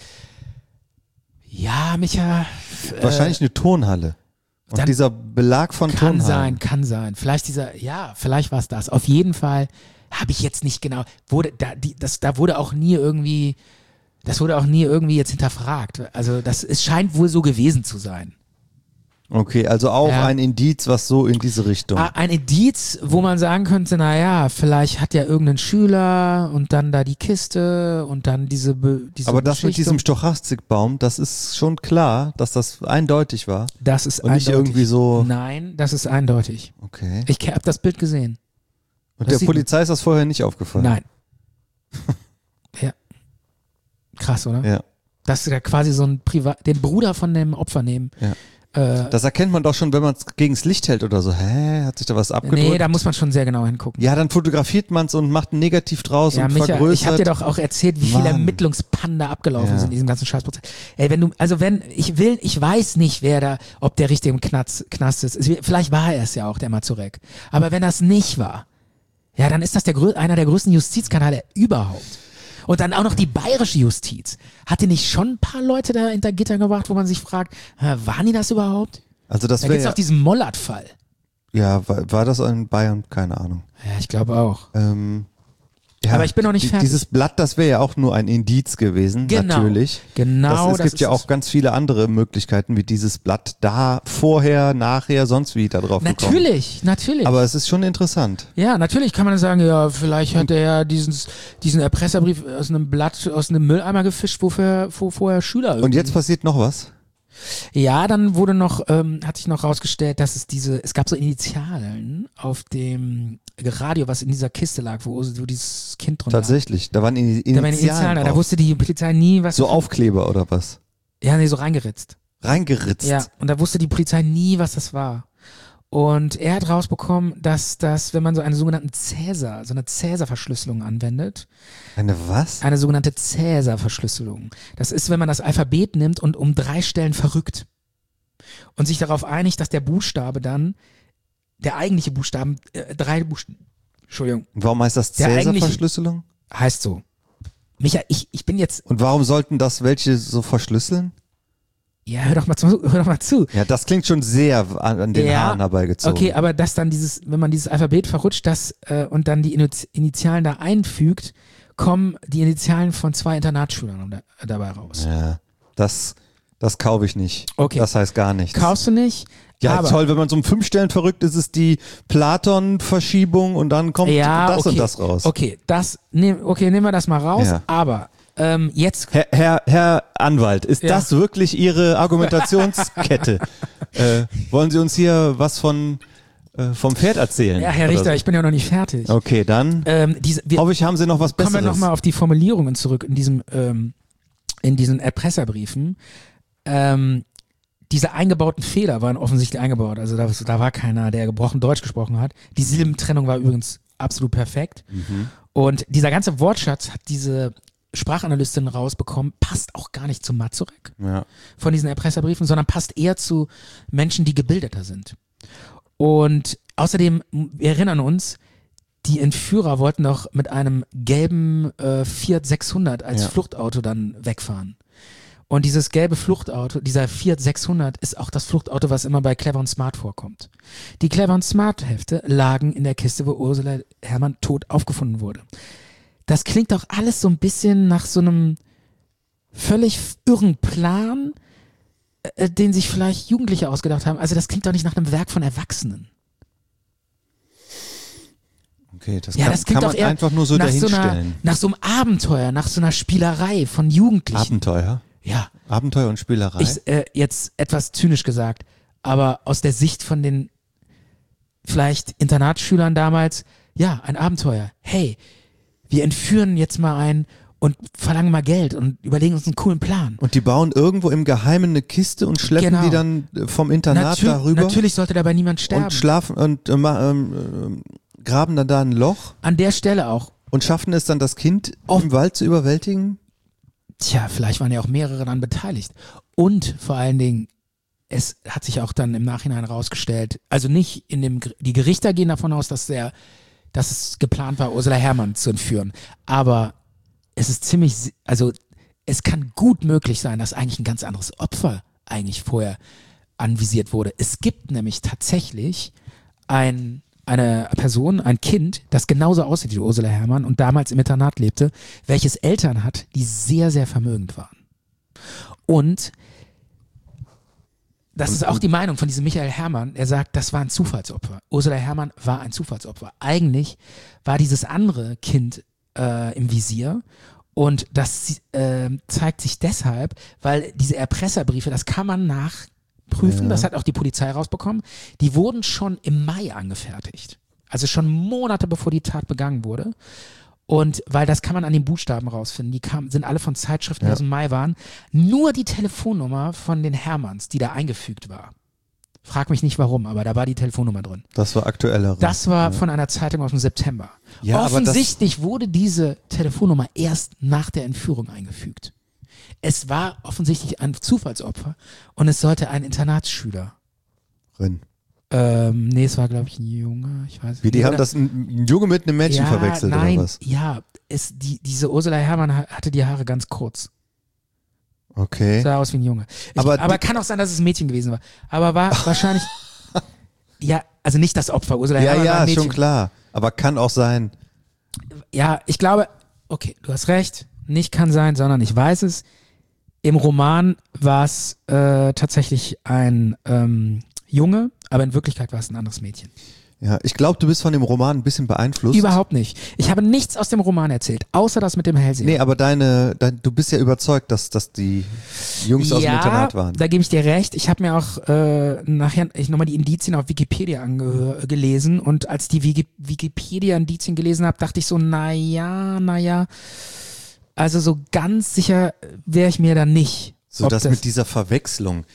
Ja, Micha. äh, Wahrscheinlich eine Turnhalle. Und dann- dieser Belag von Kann Turnhallen. sein, kann sein. Vielleicht dieser, ja, vielleicht war es das. Auf jeden Fall habe ich jetzt nicht genau, wurde da, die, das, da wurde auch nie irgendwie, das wurde auch nie irgendwie jetzt hinterfragt. Also das, es scheint wohl so gewesen zu sein. Okay, also auch Ja. ein Indiz, was so in diese Richtung. Ah, ein Indiz, wo man sagen könnte, naja, vielleicht hat ja irgendein Schüler und dann da die Kiste und dann diese, Be diese Aber das mit Beschichtung. diesem Stochastikbaum, das ist schon klar, dass das eindeutig war. Das ist Und nicht eindeutig. irgendwie so. Nein, das ist eindeutig. Okay. Ich habe das Bild gesehen. Und das der sieht man. Polizei ist das vorher nicht aufgefallen. Nein. Ja. Krass, oder? Ja. Dass sie da quasi so ein Privat, den Bruder von dem Opfer nehmen. Ja. Äh, Das erkennt man doch schon, wenn man es gegens Licht hält oder so. Hä, hat sich da was abgedrückt? nee, da muss man schon sehr genau hingucken. ja, dann fotografiert man es und macht ein Negativ draus Ja, und Micha, vergrößert. ich habe dir doch auch erzählt, wie viele Mann. Ermittlungspannen da abgelaufen Ja. sind in diesem ganzen Scheißprozess. Ey, wenn du, also wenn, ich will, ich weiß nicht, wer da, ob der richtig im Knast, Knast ist. Es- Vielleicht war er es ja auch, der Mazurek. Aber wenn das nicht war, ja, dann ist das der, grö- einer der größten Justizskandale überhaupt. Und dann auch noch die bayerische Justiz. Hat die nicht schon ein paar Leute da hinter Gitter gebracht, wo man sich fragt, hä, waren die das überhaupt? also das Da wäre gibt's ja, auch diesen Mollert-Fall. ja, war, war das in Bayern? Keine Ahnung. Ja, ich glaube auch. Ähm, ja, Aber ich bin noch nicht die, fertig. Dieses Blatt, das wäre ja auch nur ein Indiz gewesen, Genau. natürlich. Genau, das, es das gibt ist ja es. auch ganz viele andere Möglichkeiten, wie dieses Blatt da, vorher, nachher, sonst wie da drauf gekommen. Natürlich, natürlich. Aber es ist schon interessant. Ja, natürlich kann man sagen, ja, vielleicht hat er ja diesen, diesen Erpresserbrief aus einem Blatt, aus einem Mülleimer gefischt, wofür, wo vorher Schüler Und irgendwie- jetzt passiert noch was. Ja, dann wurde noch, ähm, hat sich noch rausgestellt, dass es diese, es gab so Initialen auf dem Radio, was in dieser Kiste lag, wo, wo dieses Kind drunter Tatsächlich, da waren die lag. Da waren Initialen Initialen, da drauf. wusste die Polizei nie, was. So Aufkleber oder was? Ja, nee, so reingeritzt. Reingeritzt. Ja, und da wusste die Polizei nie, was das war. Und er hat rausbekommen, dass das, wenn man so eine sogenannte Cäsar, so eine Cäsar-Verschlüsselung anwendet, Eine was? eine sogenannte Cäsar-Verschlüsselung. Das ist, wenn man das Alphabet nimmt und um drei Stellen verrückt und sich darauf einigt, dass der Buchstabe dann, der eigentliche Buchstaben, äh, drei Buchstaben, Entschuldigung, Und warum heißt das Der eigentliche- Cäsar-Verschlüsselung? heißt so. Micha, ich, ich bin jetzt, Und warum sollten das welche so verschlüsseln? ja, hör doch mal zu, hör doch mal zu. Ja, das klingt schon sehr an, an den Ja, Haaren herbeigezogen. Okay, aber dass dann dieses, wenn man dieses Alphabet verrutscht, das äh, und dann die Ini- Initialen da einfügt, kommen die Initialen von zwei Internatsschülern da, dabei raus. Ja, das, das kaufe ich nicht. Okay. Das heißt gar nichts. Kaufst du nicht? Ja, aber, toll, wenn man so um fünf Stellen verrückt ist, ist die Platon-Verschiebung und dann kommt Ja, das okay. und das raus. Okay, das, nehm, okay, nehmen wir das mal raus, Ja. aber ähm, jetzt, Herr, Herr, Herr Anwalt, ist Ja. das wirklich Ihre Argumentationskette? äh, wollen Sie uns hier was von äh, vom Pferd erzählen? ja, Herr Oder Richter, ich bin ja noch nicht fertig. so? Okay, dann Ähm, diese, wir, hoffe ich, haben Sie noch was kommen wir Besseres. nochmal auf die Formulierungen zurück in diesem, ähm, in diesen Erpresserbriefen. Ähm, diese eingebauten Fehler waren offensichtlich eingebaut. Also da, da war keiner, der gebrochen Deutsch gesprochen hat. Die Silbentrennung war übrigens absolut perfekt. Und dieser ganze Wortschatz hat diese Sprachanalystin rausbekommen, passt auch gar nicht zu Mazurek Ja. von diesen Erpresserbriefen, sondern passt eher zu Menschen, die gebildeter sind. Und außerdem, wir erinnern uns, die Entführer wollten doch mit einem gelben äh, Fiat sechshundert als Ja. Fluchtauto dann wegfahren. Und dieses gelbe Fluchtauto, dieser Fiat sechshundert, ist auch das Fluchtauto, was immer bei Clever und Smart vorkommt. Die Clever und Smart Hefte lagen in der Kiste, wo Ursula Herrmann tot aufgefunden wurde. Das klingt doch alles so ein bisschen nach so einem völlig irren Plan, äh, den sich vielleicht Jugendliche ausgedacht haben. Also das klingt doch nicht nach einem Werk von Erwachsenen. Okay, das Ja, kann, das klingt kann doch man eher einfach nur so nach so, einer, dahinstellen. nach so einem Abenteuer, nach so einer Spielerei von Jugendlichen. Abenteuer. Ja, Abenteuer und Spielerei. ich, äh, jetzt etwas zynisch gesagt, aber aus der Sicht von den vielleicht Internatsschülern damals, ja, ein Abenteuer. Hey, wir entführen jetzt mal einen und verlangen mal Geld und überlegen uns einen coolen Plan. und die bauen irgendwo im Geheimen eine Kiste und schleppen Genau. die dann äh, vom Internat Natür- darüber Natürlich sollte dabei niemand sterben. und schlafen und äh, ma- ähm, ähm, graben dann da ein Loch An der Stelle auch. und schaffen es dann, das Kind Oh. im Wald zu überwältigen. Tja, vielleicht waren ja auch mehrere daran beteiligt. Und vor allen Dingen, es hat sich auch dann im Nachhinein herausgestellt, also nicht in dem, Ger- die Gerichter gehen davon aus, dass der, dass es geplant war, Ursula Herrmann zu entführen. Aber es ist ziemlich, si- also es kann gut möglich sein, dass eigentlich ein ganz anderes Opfer eigentlich vorher anvisiert wurde. Es gibt nämlich tatsächlich ein, eine Person, ein Kind, das genauso aussieht wie Ursula Herrmann und damals im Internat lebte, welches Eltern hat, die sehr, sehr vermögend waren. Und das ist auch die Meinung von diesem Michael Herrmann. Er sagt, das war ein Zufallsopfer. Ursula Herrmann war ein Zufallsopfer. Eigentlich war dieses andere Kind äh, im Visier. Und das äh, zeigt sich deshalb, weil diese Erpresserbriefe, das kann man nachprüfen, Ja. das hat auch die Polizei rausbekommen, die wurden schon im Mai angefertigt. Also schon Monate bevor die Tat begangen wurde. Und weil das kann man an den Buchstaben rausfinden, die kamen, sind alle von Zeitschriften, die Ja. aus dem Mai waren. Nur die Telefonnummer von den Hermanns, die da eingefügt war. Frag mich nicht warum, aber da war die Telefonnummer drin. Das war aktuellere. Das war von einer Zeitung aus dem September. Ja, aber das- Offensichtlich wurde diese Telefonnummer erst nach der Entführung eingefügt. Es war offensichtlich ein Zufallsopfer und es sollte ein Internatsschüler. drin. Ähm, nee, es war, glaube ich, ein Junge. Ich weiß Wie, die nicht. haben das ein, ein Junge mit einem Mädchen ja, verwechselt nein, oder was? Ja, es, die, diese Ursula Herrmann ha- hatte die Haare ganz kurz. Okay. Sah aus wie ein Junge. Ich, Aber aber die- kann auch sein, dass es ein Mädchen gewesen war. Aber war wahrscheinlich. Ja, also nicht das Opfer. Ursula Ja, Herrmann war ja, ein Mädchen. schon klar. Aber kann auch sein. Ja, ich glaube, okay, du hast recht. Nicht kann sein, sondern ich weiß es. Im Roman war es äh, tatsächlich ein ähm, Junge, aber in Wirklichkeit war es ein anderes Mädchen. Ja, ich glaube, du bist von dem Roman ein bisschen beeinflusst. Überhaupt nicht. Ich habe nichts aus dem Roman erzählt, außer das mit dem Hellseher. Nee, aber deine, dein, du bist ja überzeugt, dass, dass die Jungs aus dem Internat waren. Da gebe ich dir recht. Ich habe mir auch äh, nachher ich nochmal die Indizien auf Wikipedia ange gelesen und als die Wiki Wikipedia-Indizien gelesen habe, dachte ich so, naja, naja, also so ganz sicher wäre ich mir da nicht. So ob das das mit dieser Verwechslung.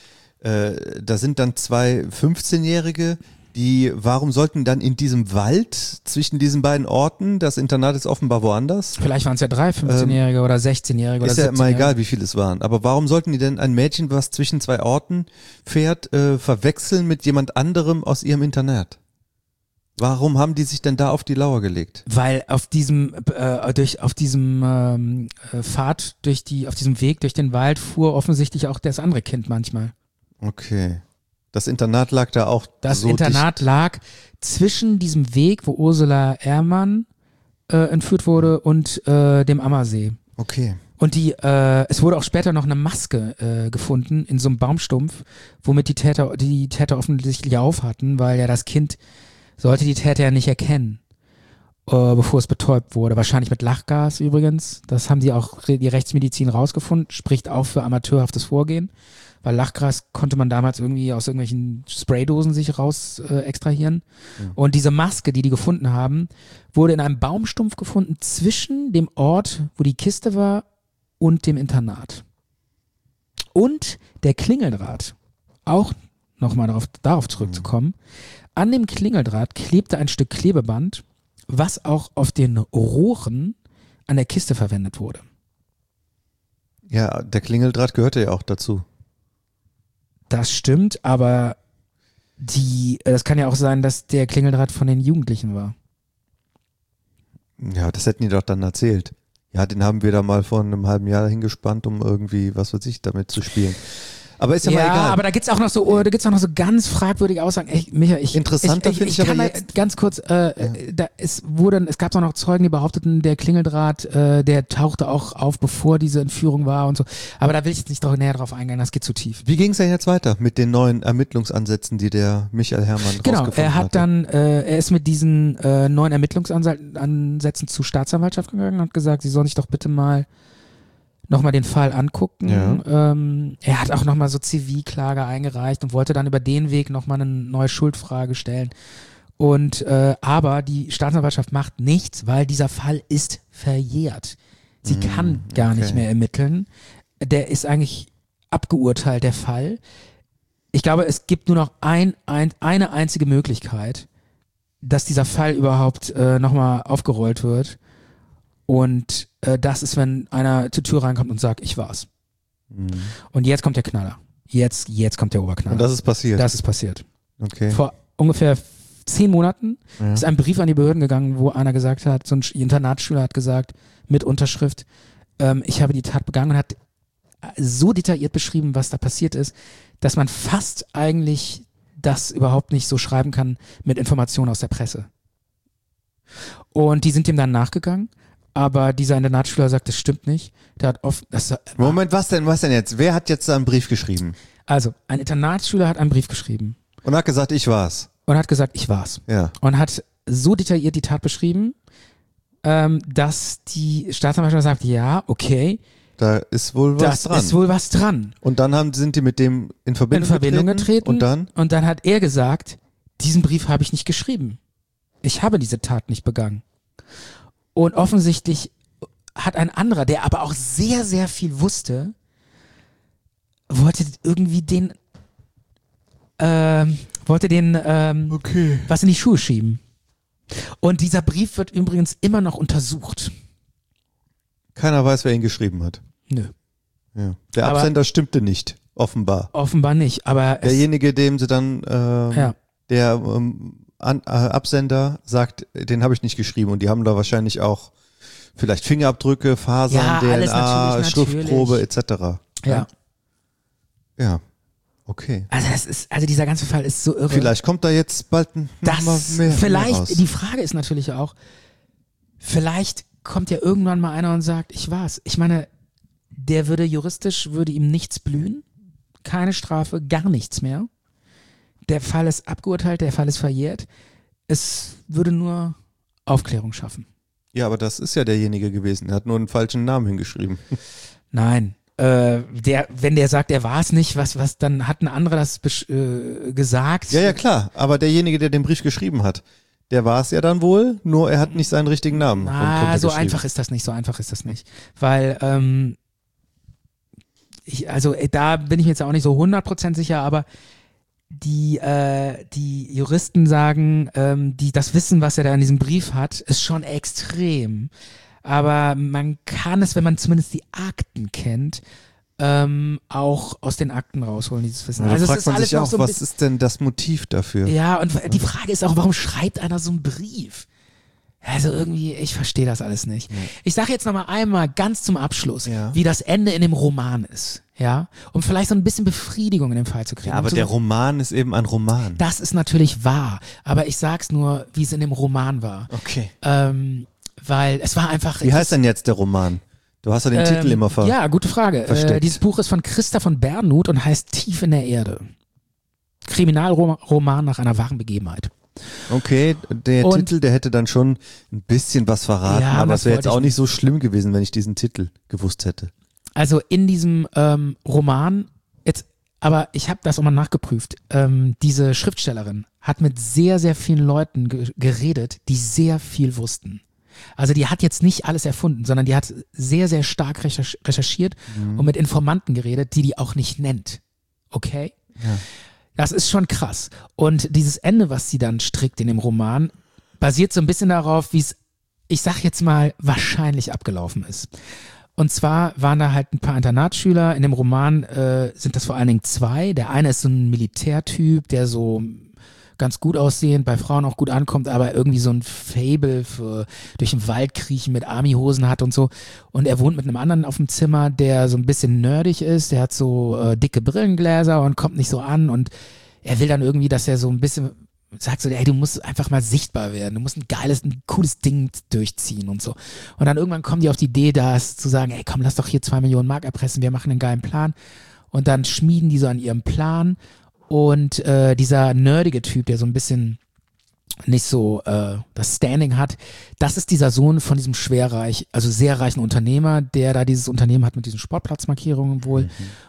äh, da sind dann zwei fünfzehnjährige, die, warum sollten dann in diesem Wald zwischen diesen beiden Orten, das Internat ist offenbar woanders, Vielleicht waren es ja drei fünfzehnjährige oder sechzehnjährige oder ist ja immer siebzehnjährige. egal, wie viele es waren, aber warum sollten die denn ein Mädchen, was zwischen zwei Orten fährt, äh, verwechseln mit jemand anderem aus ihrem Internat? Warum haben die sich denn da auf die Lauer gelegt? Weil auf diesem äh, durch auf diesem ähm, äh, Pfad durch die auf diesem Weg durch den Wald fuhr offensichtlich auch das andere Kind manchmal. Okay. Das Internat lag da auch Das so Internat dicht. lag zwischen diesem Weg, wo Ursula Ehrmann äh, entführt wurde, und äh, dem Ammersee. Okay. Und die, äh, es wurde auch später noch eine Maske äh, gefunden in so einem Baumstumpf, womit die Täter, die Täter offensichtlich auf hatten, weil ja das Kind sollte die Täter ja nicht erkennen, äh, bevor es betäubt wurde. Wahrscheinlich mit Lachgas übrigens. Das haben die auch die Rechtsmedizin rausgefunden, spricht auch für amateurhaftes Vorgehen. Weil Lachgas konnte man damals irgendwie aus irgendwelchen Spraydosen sich raus äh, extrahieren. Mhm. Und diese Maske, die die gefunden haben, wurde in einem Baumstumpf gefunden zwischen dem Ort, wo die Kiste war, und dem Internat. Und der Klingeldraht, auch nochmal darauf, darauf zurückzukommen, an dem Klingeldraht klebte ein Stück Klebeband, was auch auf den Rohren an der Kiste verwendet wurde. Ja, der Klingeldraht gehörte ja auch dazu. Das stimmt, aber die, das kann ja auch sein, dass der Klingeldraht von den Jugendlichen war. Ja, das hätten die doch dann erzählt. Ja, den haben wir da mal vor einem halben Jahr hingespannt, um irgendwie, was weiß ich, damit zu spielen. Aber ist ja, Ja, mal egal. aber da gibt's auch noch so, da gibt's auch noch so ganz fragwürdige Aussagen. Ey, Micha, ich, Interessanter ich, finde ich, ich ich kann aber da jetzt- ganz kurz, äh, äh, da es wurde, es gab auch noch Zeugen, die behaupteten, der Klingeldraht, äh, der tauchte auch auf, bevor diese Entführung war und so. Aber da will ich jetzt nicht drauf, näher drauf eingehen, das geht zu tief. Wie ging es denn jetzt weiter mit den neuen Ermittlungsansätzen, die der Michael Herrmann Genau, rausgefunden er hat hatte? dann, äh, er ist mit diesen äh, neuen Ermittlungsansätzen zur Staatsanwaltschaft gegangen und hat gesagt, sie sollen sich doch bitte mal nochmal den Fall angucken. Ja. Ähm, er hat auch nochmal so Zivilklage eingereicht und wollte dann über den Weg nochmal eine neue Schuldfrage stellen. Und äh, aber die Staatsanwaltschaft macht nichts, weil dieser Fall ist verjährt. Sie kann gar okay. nicht mehr ermitteln. Der ist eigentlich abgeurteilt, der Fall. Ich glaube, es gibt nur noch ein, ein, eine einzige Möglichkeit, dass dieser Fall überhaupt äh, nochmal aufgerollt wird. Und äh, das ist, wenn einer zur Tür reinkommt und sagt, ich war's. Und jetzt kommt der Knaller. Jetzt, jetzt kommt der Oberknaller. Und das ist passiert. Das ist passiert. okay. Vor ungefähr zehn Monaten Ja. ist ein Brief an die Behörden gegangen, wo einer gesagt hat, so ein Internatsschüler hat gesagt, mit Unterschrift, ähm, ich habe die Tat begangen, und hat so detailliert beschrieben, was da passiert ist, dass man fast eigentlich das überhaupt nicht so schreiben kann mit Informationen aus der Presse. Und die sind dem dann nachgegangen, aber dieser Internatsschüler sagt, das stimmt nicht. Der hat oft, das, Moment, was denn, was denn jetzt? Wer hat jetzt da einen Brief geschrieben? also ein Internatsschüler hat einen Brief geschrieben Und hat gesagt, ich war's. und hat gesagt, ich war's. Ja. Und hat so detailliert die Tat beschrieben, ähm, dass die Staatsanwaltschaft sagt, ja, okay, Da ist wohl was das dran. ist wohl was dran. und dann haben, sind die mit dem in Verbindung, In Verbindung getreten. Und dann? Und dann hat er gesagt, diesen Brief habe ich nicht geschrieben. Ich habe diese Tat nicht begangen. Und offensichtlich hat ein anderer, der aber auch sehr, sehr viel wusste, wollte irgendwie den, ähm, wollte den, ähm, Okay. was in die Schuhe schieben. Und dieser Brief wird übrigens immer noch untersucht. Keiner weiß, wer ihn geschrieben hat. Nö, Ja. Der Aber- Absender stimmte nicht, offenbar. offenbar nicht. Aber es, Derjenige, dem sie dann, ähm, ja, der ähm, An äh, Absender sagt, den habe ich nicht geschrieben. Und die haben da wahrscheinlich auch vielleicht Fingerabdrücke, Fasern, Ja, alles D N A, natürlich, Schriftprobe natürlich. et cetera. ja. Ja. Okay. Also das ist, also dieser ganze Fall ist so irre. Vielleicht kommt da jetzt bald ein, noch Das, mal mehr, vielleicht, mehr raus. die Frage ist natürlich auch, vielleicht kommt ja irgendwann mal einer und sagt, ich war's. Ich meine, der würde juristisch, würde ihm nichts blühen, keine Strafe, gar nichts mehr. Der Fall ist abgeurteilt, der Fall ist verjährt. Es würde nur Aufklärung schaffen. Ja, aber das ist ja derjenige gewesen. Er hat nur einen falschen Namen hingeschrieben. Nein. Äh, der, wenn der sagt, er war es nicht, was, was, dann hat ein anderer das besch- äh, gesagt. Ja, ja, klar. Aber derjenige, der den Brief geschrieben hat, der war es ja dann wohl, nur er hat nicht seinen richtigen Namen. Ah, drunter so geschrieben. einfach ist das nicht, so einfach ist das nicht. Weil, ähm, ich, also äh, da bin ich mir jetzt auch nicht so hundert Prozent sicher, aber die, äh, die Juristen sagen, ähm, die, das Wissen, was er da in diesem Brief hat, ist schon extrem. Aber man kann es, wenn man zumindest die Akten kennt, ähm, auch aus den Akten rausholen, dieses Wissen. Da Also es fragt ist man alles sich noch auch, so ein was bisschen, ist denn das Motiv dafür? ja, und die Frage ist auch, warum schreibt einer so einen Brief? Also irgendwie, ich verstehe das alles nicht. Ja. Ich sage jetzt nochmal einmal ganz zum Abschluss, Ja. wie das Ende in dem Roman ist, ja, um vielleicht so ein bisschen Befriedigung in dem Fall zu kriegen. Ja, aber um zu der sagen, Roman ist eben ein Roman. das ist natürlich wahr, aber ich sag's nur, wie es in dem Roman war. Okay. Ähm, weil es war einfach... Wie heißt denn jetzt der Roman? Du hast ja den ähm, Titel immer ver... Ja, gute Frage. Äh, versteckt. dieses Buch ist von Christa von Bernhut und heißt Tief in der Erde. Kriminalroman nach einer wahren Begebenheit. Okay, der Und- Titel, der hätte dann schon ein bisschen was verraten, Ja, aber was es wäre jetzt wollte ich auch nicht so schlimm gewesen, wenn ich diesen Titel gewusst hätte. Also in diesem ähm, Roman, jetzt, aber ich habe das auch mal nachgeprüft, ähm, diese Schriftstellerin hat mit sehr, sehr vielen Leuten ge geredet, die sehr viel wussten. Also die hat jetzt nicht alles erfunden, sondern die hat sehr, sehr stark recherch recherchiert und mit Informanten geredet, die die auch nicht nennt. Okay? Ja. Das ist schon krass. Und dieses Ende, was sie dann strickt in dem Roman, basiert so ein bisschen darauf, wie es, ich sag jetzt mal, wahrscheinlich abgelaufen ist. Und zwar waren da halt ein paar Internatsschüler. In dem Roman äh, sind das vor allen Dingen zwei. Der eine ist so ein Militärtyp, der so ganz gut aussehend, bei Frauen auch gut ankommt, aber irgendwie so ein Faible für durch den Wald kriechen mit Army-Hosen hat und so. Und er wohnt mit einem anderen auf dem Zimmer, der so ein bisschen nerdig ist. Der hat so äh, dicke Brillengläser und kommt nicht so an. Und er will dann irgendwie, dass er so ein bisschen sagt so, ey, du musst einfach mal sichtbar werden. Du musst ein geiles, ein cooles Ding durchziehen und so. Und dann irgendwann kommen die auf die Idee, das zu sagen, ey, komm, lass doch hier zwei Millionen Mark erpressen. Wir machen einen geilen Plan. Und dann schmieden die so an ihrem Plan. Und äh, dieser nerdige Typ, der so ein bisschen nicht so äh, das Standing hat, das ist dieser Sohn von diesem schwerreich, also sehr reichen Unternehmer, der da dieses Unternehmen hat mit diesen Sportplatzmarkierungen wohl. Mhm.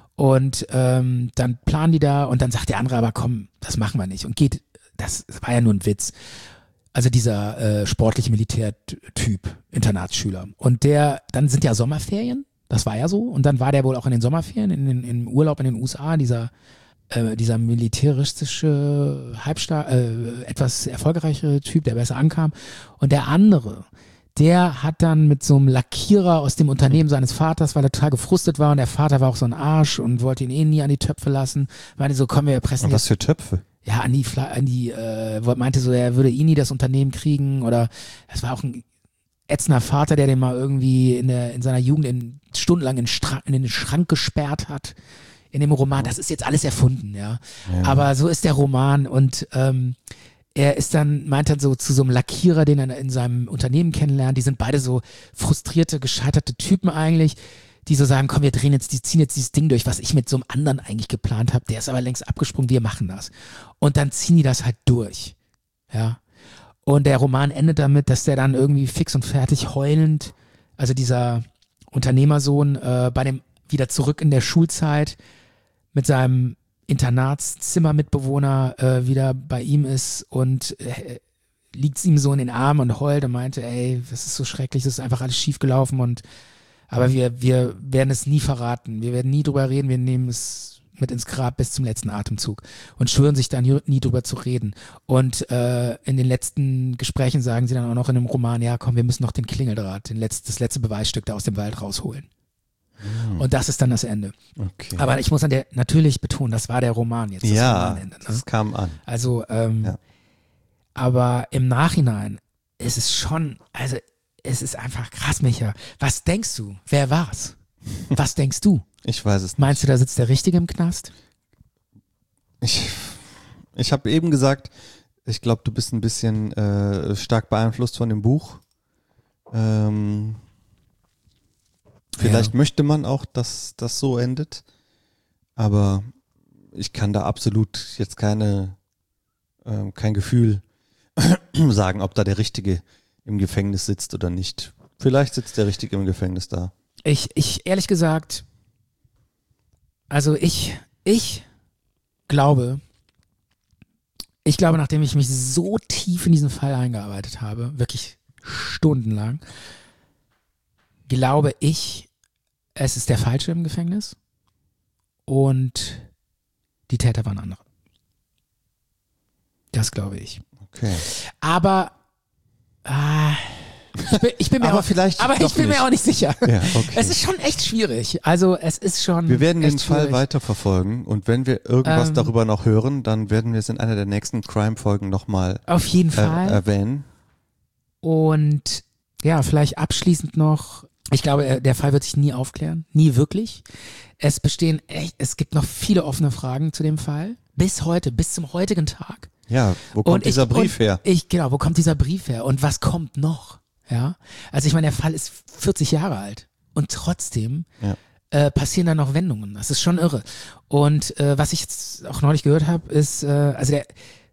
Und ähm, dann planen die da und dann sagt der andere aber, komm, das machen wir nicht. Und geht, das war ja nur ein Witz. Also dieser äh, sportliche Militärtyp, Internatsschüler. Und der, dann sind ja Sommerferien, das war ja so. Und dann war der wohl auch in den Sommerferien, in den, im Urlaub in den U S A, dieser Äh, dieser militäristische, halbstar äh, etwas erfolgreichere Typ, der besser ankam. Und der andere, der hat dann mit so einem Lackierer aus dem Unternehmen seines Vaters, weil er total gefrustet war und der Vater war auch so ein Arsch und wollte ihn eh nie an die Töpfe lassen, meinte so, komm, wir pressen Und jetzt. was für Töpfe? Ja, an die, Fla an die äh, meinte so, er würde eh nie das Unternehmen kriegen oder es war auch ein ätzender Vater, der den mal irgendwie in, der, in seiner Jugend in, stundenlang in, Stra in den Schrank gesperrt hat. In dem Roman, das ist jetzt alles erfunden, ja. ja. Aber so ist der Roman und ähm, er ist dann, meint dann so zu so einem Lackierer, den er in seinem Unternehmen kennenlernt, die sind beide so frustrierte, gescheiterte Typen eigentlich, die so sagen, komm, wir drehen jetzt, die ziehen jetzt dieses Ding durch, was ich mit so einem anderen eigentlich geplant habe, der ist aber längst abgesprungen, wir machen das. Und dann ziehen die das halt durch, ja. Und der Roman endet damit, dass der dann irgendwie fix und fertig heulend, also dieser Unternehmersohn äh, bei dem wieder zurück in der Schulzeit mit seinem Internatszimmermitbewohner äh, wieder bei ihm ist und äh, liegt ihm so in den Armen und heult und meinte, ey, das ist so schrecklich, das ist einfach alles schief gelaufen und aber wir, wir werden es nie verraten, wir werden nie drüber reden, wir nehmen es mit ins Grab bis zum letzten Atemzug und schwören sich da nie, nie drüber zu reden. Und äh, in den letzten Gesprächen sagen sie dann auch noch in dem Roman, ja komm, wir müssen noch den Klingeldraht, den Letz-, das letzte Beweisstück da aus dem Wald rausholen. Und das ist dann das Ende. Okay. Aber ich muss an der natürlich betonen, das war der Roman jetzt. Das ja, Romanende, ne? das kam an. Also, ähm, Ja. aber im Nachhinein ist es schon, also es ist einfach krass, Micha. Was denkst du? Wer war's? Was denkst du? Ich weiß es nicht. Meinst du, da sitzt der Richtige im Knast? Ich, ich habe eben gesagt, ich glaube, du bist ein bisschen äh, stark beeinflusst von dem Buch. Ähm, vielleicht Ja. möchte man auch, dass das so endet, aber ich kann da absolut jetzt keine, äh, kein Gefühl sagen, ob da der Richtige im Gefängnis sitzt oder nicht. Vielleicht sitzt der Richtige im Gefängnis da. Ich, ich, ehrlich gesagt, also ich, ich glaube, ich glaube, nachdem ich mich so tief in diesen Fall eingearbeitet habe, wirklich stundenlang, glaube ich, es ist der Falsche im Gefängnis. und die Täter waren andere. Das glaube ich. Okay. Aber ah, ich bin, ich bin mir Aber auch, vielleicht aber doch ich bin nicht. mir auch nicht sicher. Ja, okay. Es ist schon echt schwierig. Also es ist schon. Wir werden den echt Fall schwierig. weiterverfolgen und wenn wir irgendwas Ähm, darüber noch hören, dann werden wir es in einer der nächsten Crime-Folgen nochmal Auf jeden äh, Fall. erwähnen. Und ja, vielleicht abschließend noch, ich glaube, er- der Fall wird sich nie aufklären. Nie wirklich. Es bestehen echt, es gibt noch viele offene Fragen zu dem Fall. Bis heute, bis zum heutigen Tag. Ja, wo kommt Und ich- dieser Brief und her? Ich, genau, wo kommt dieser Brief her? Und was kommt noch? Ja. Also ich meine, der Fall ist vierzig Jahre alt. Und trotzdem Ja. äh, passieren da noch Wendungen. Das ist schon irre. Und äh, was ich jetzt auch neulich gehört habe, ist, äh, also der,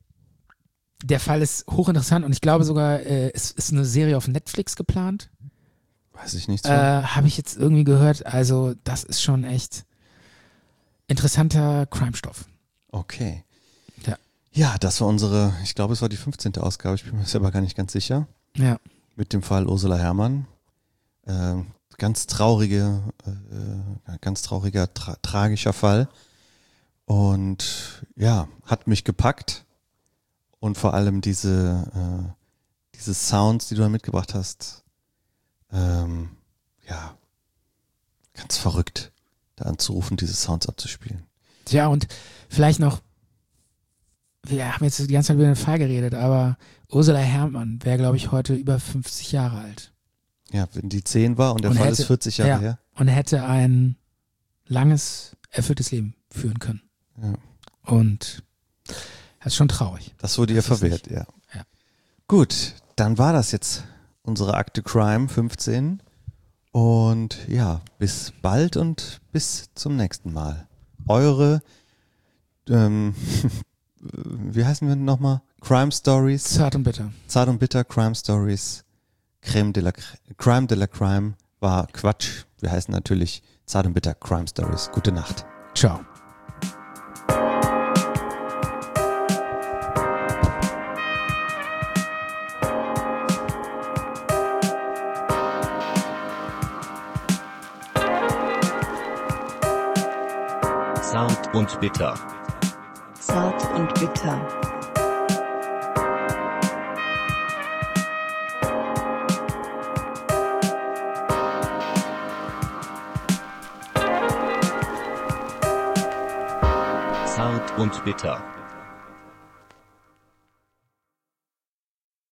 der Fall ist hochinteressant und ich glaube sogar, äh, es ist eine Serie auf Netflix geplant. Weiß ich nicht Äh, so. habe ich jetzt irgendwie gehört. Also das ist schon echt interessanter Crime-Stoff. Okay. Ja. Ja, das war unsere, ich glaube, es war die fünfzehnte Ausgabe, ich bin mir selber gar nicht ganz sicher, Ja. mit dem Fall Ursula Herrmann. Ähm, ganz traurige, äh, ganz trauriger, tra tragischer Fall. Und ja, hat mich gepackt. Und vor allem diese, äh, diese Sounds, die du da mitgebracht hast, ähm, ja, ganz verrückt, da anzurufen, diese Sounds abzuspielen. Tja, und vielleicht noch, wir haben jetzt die ganze Zeit über den Fall geredet, aber Ursula Herrmann wäre, glaube ich, heute über fünfzig Jahre alt. Ja, wenn die zehn war und der Und Fall hätte- ist vierzig Jahre ja, her. Und hätte ein langes, erfülltes Leben führen können. Ja. Und das ist schon traurig. Das wurde ihr Das ist verwehrt, ja. Ja. Gut, dann war das jetzt unsere Akte Crime fünfzehn. Und ja, bis bald und bis zum nächsten Mal. Eure, ähm, wie heißen wir nochmal? Crime Stories. Zart und bitter. Zart und bitter Crime Stories. Creme de la Crime de la Crime war Quatsch. Wir heißen natürlich Zart und bitter Crime Stories. Gute Nacht. Ciao. Zart und bitter. Zart und bitter. Zart und bitter.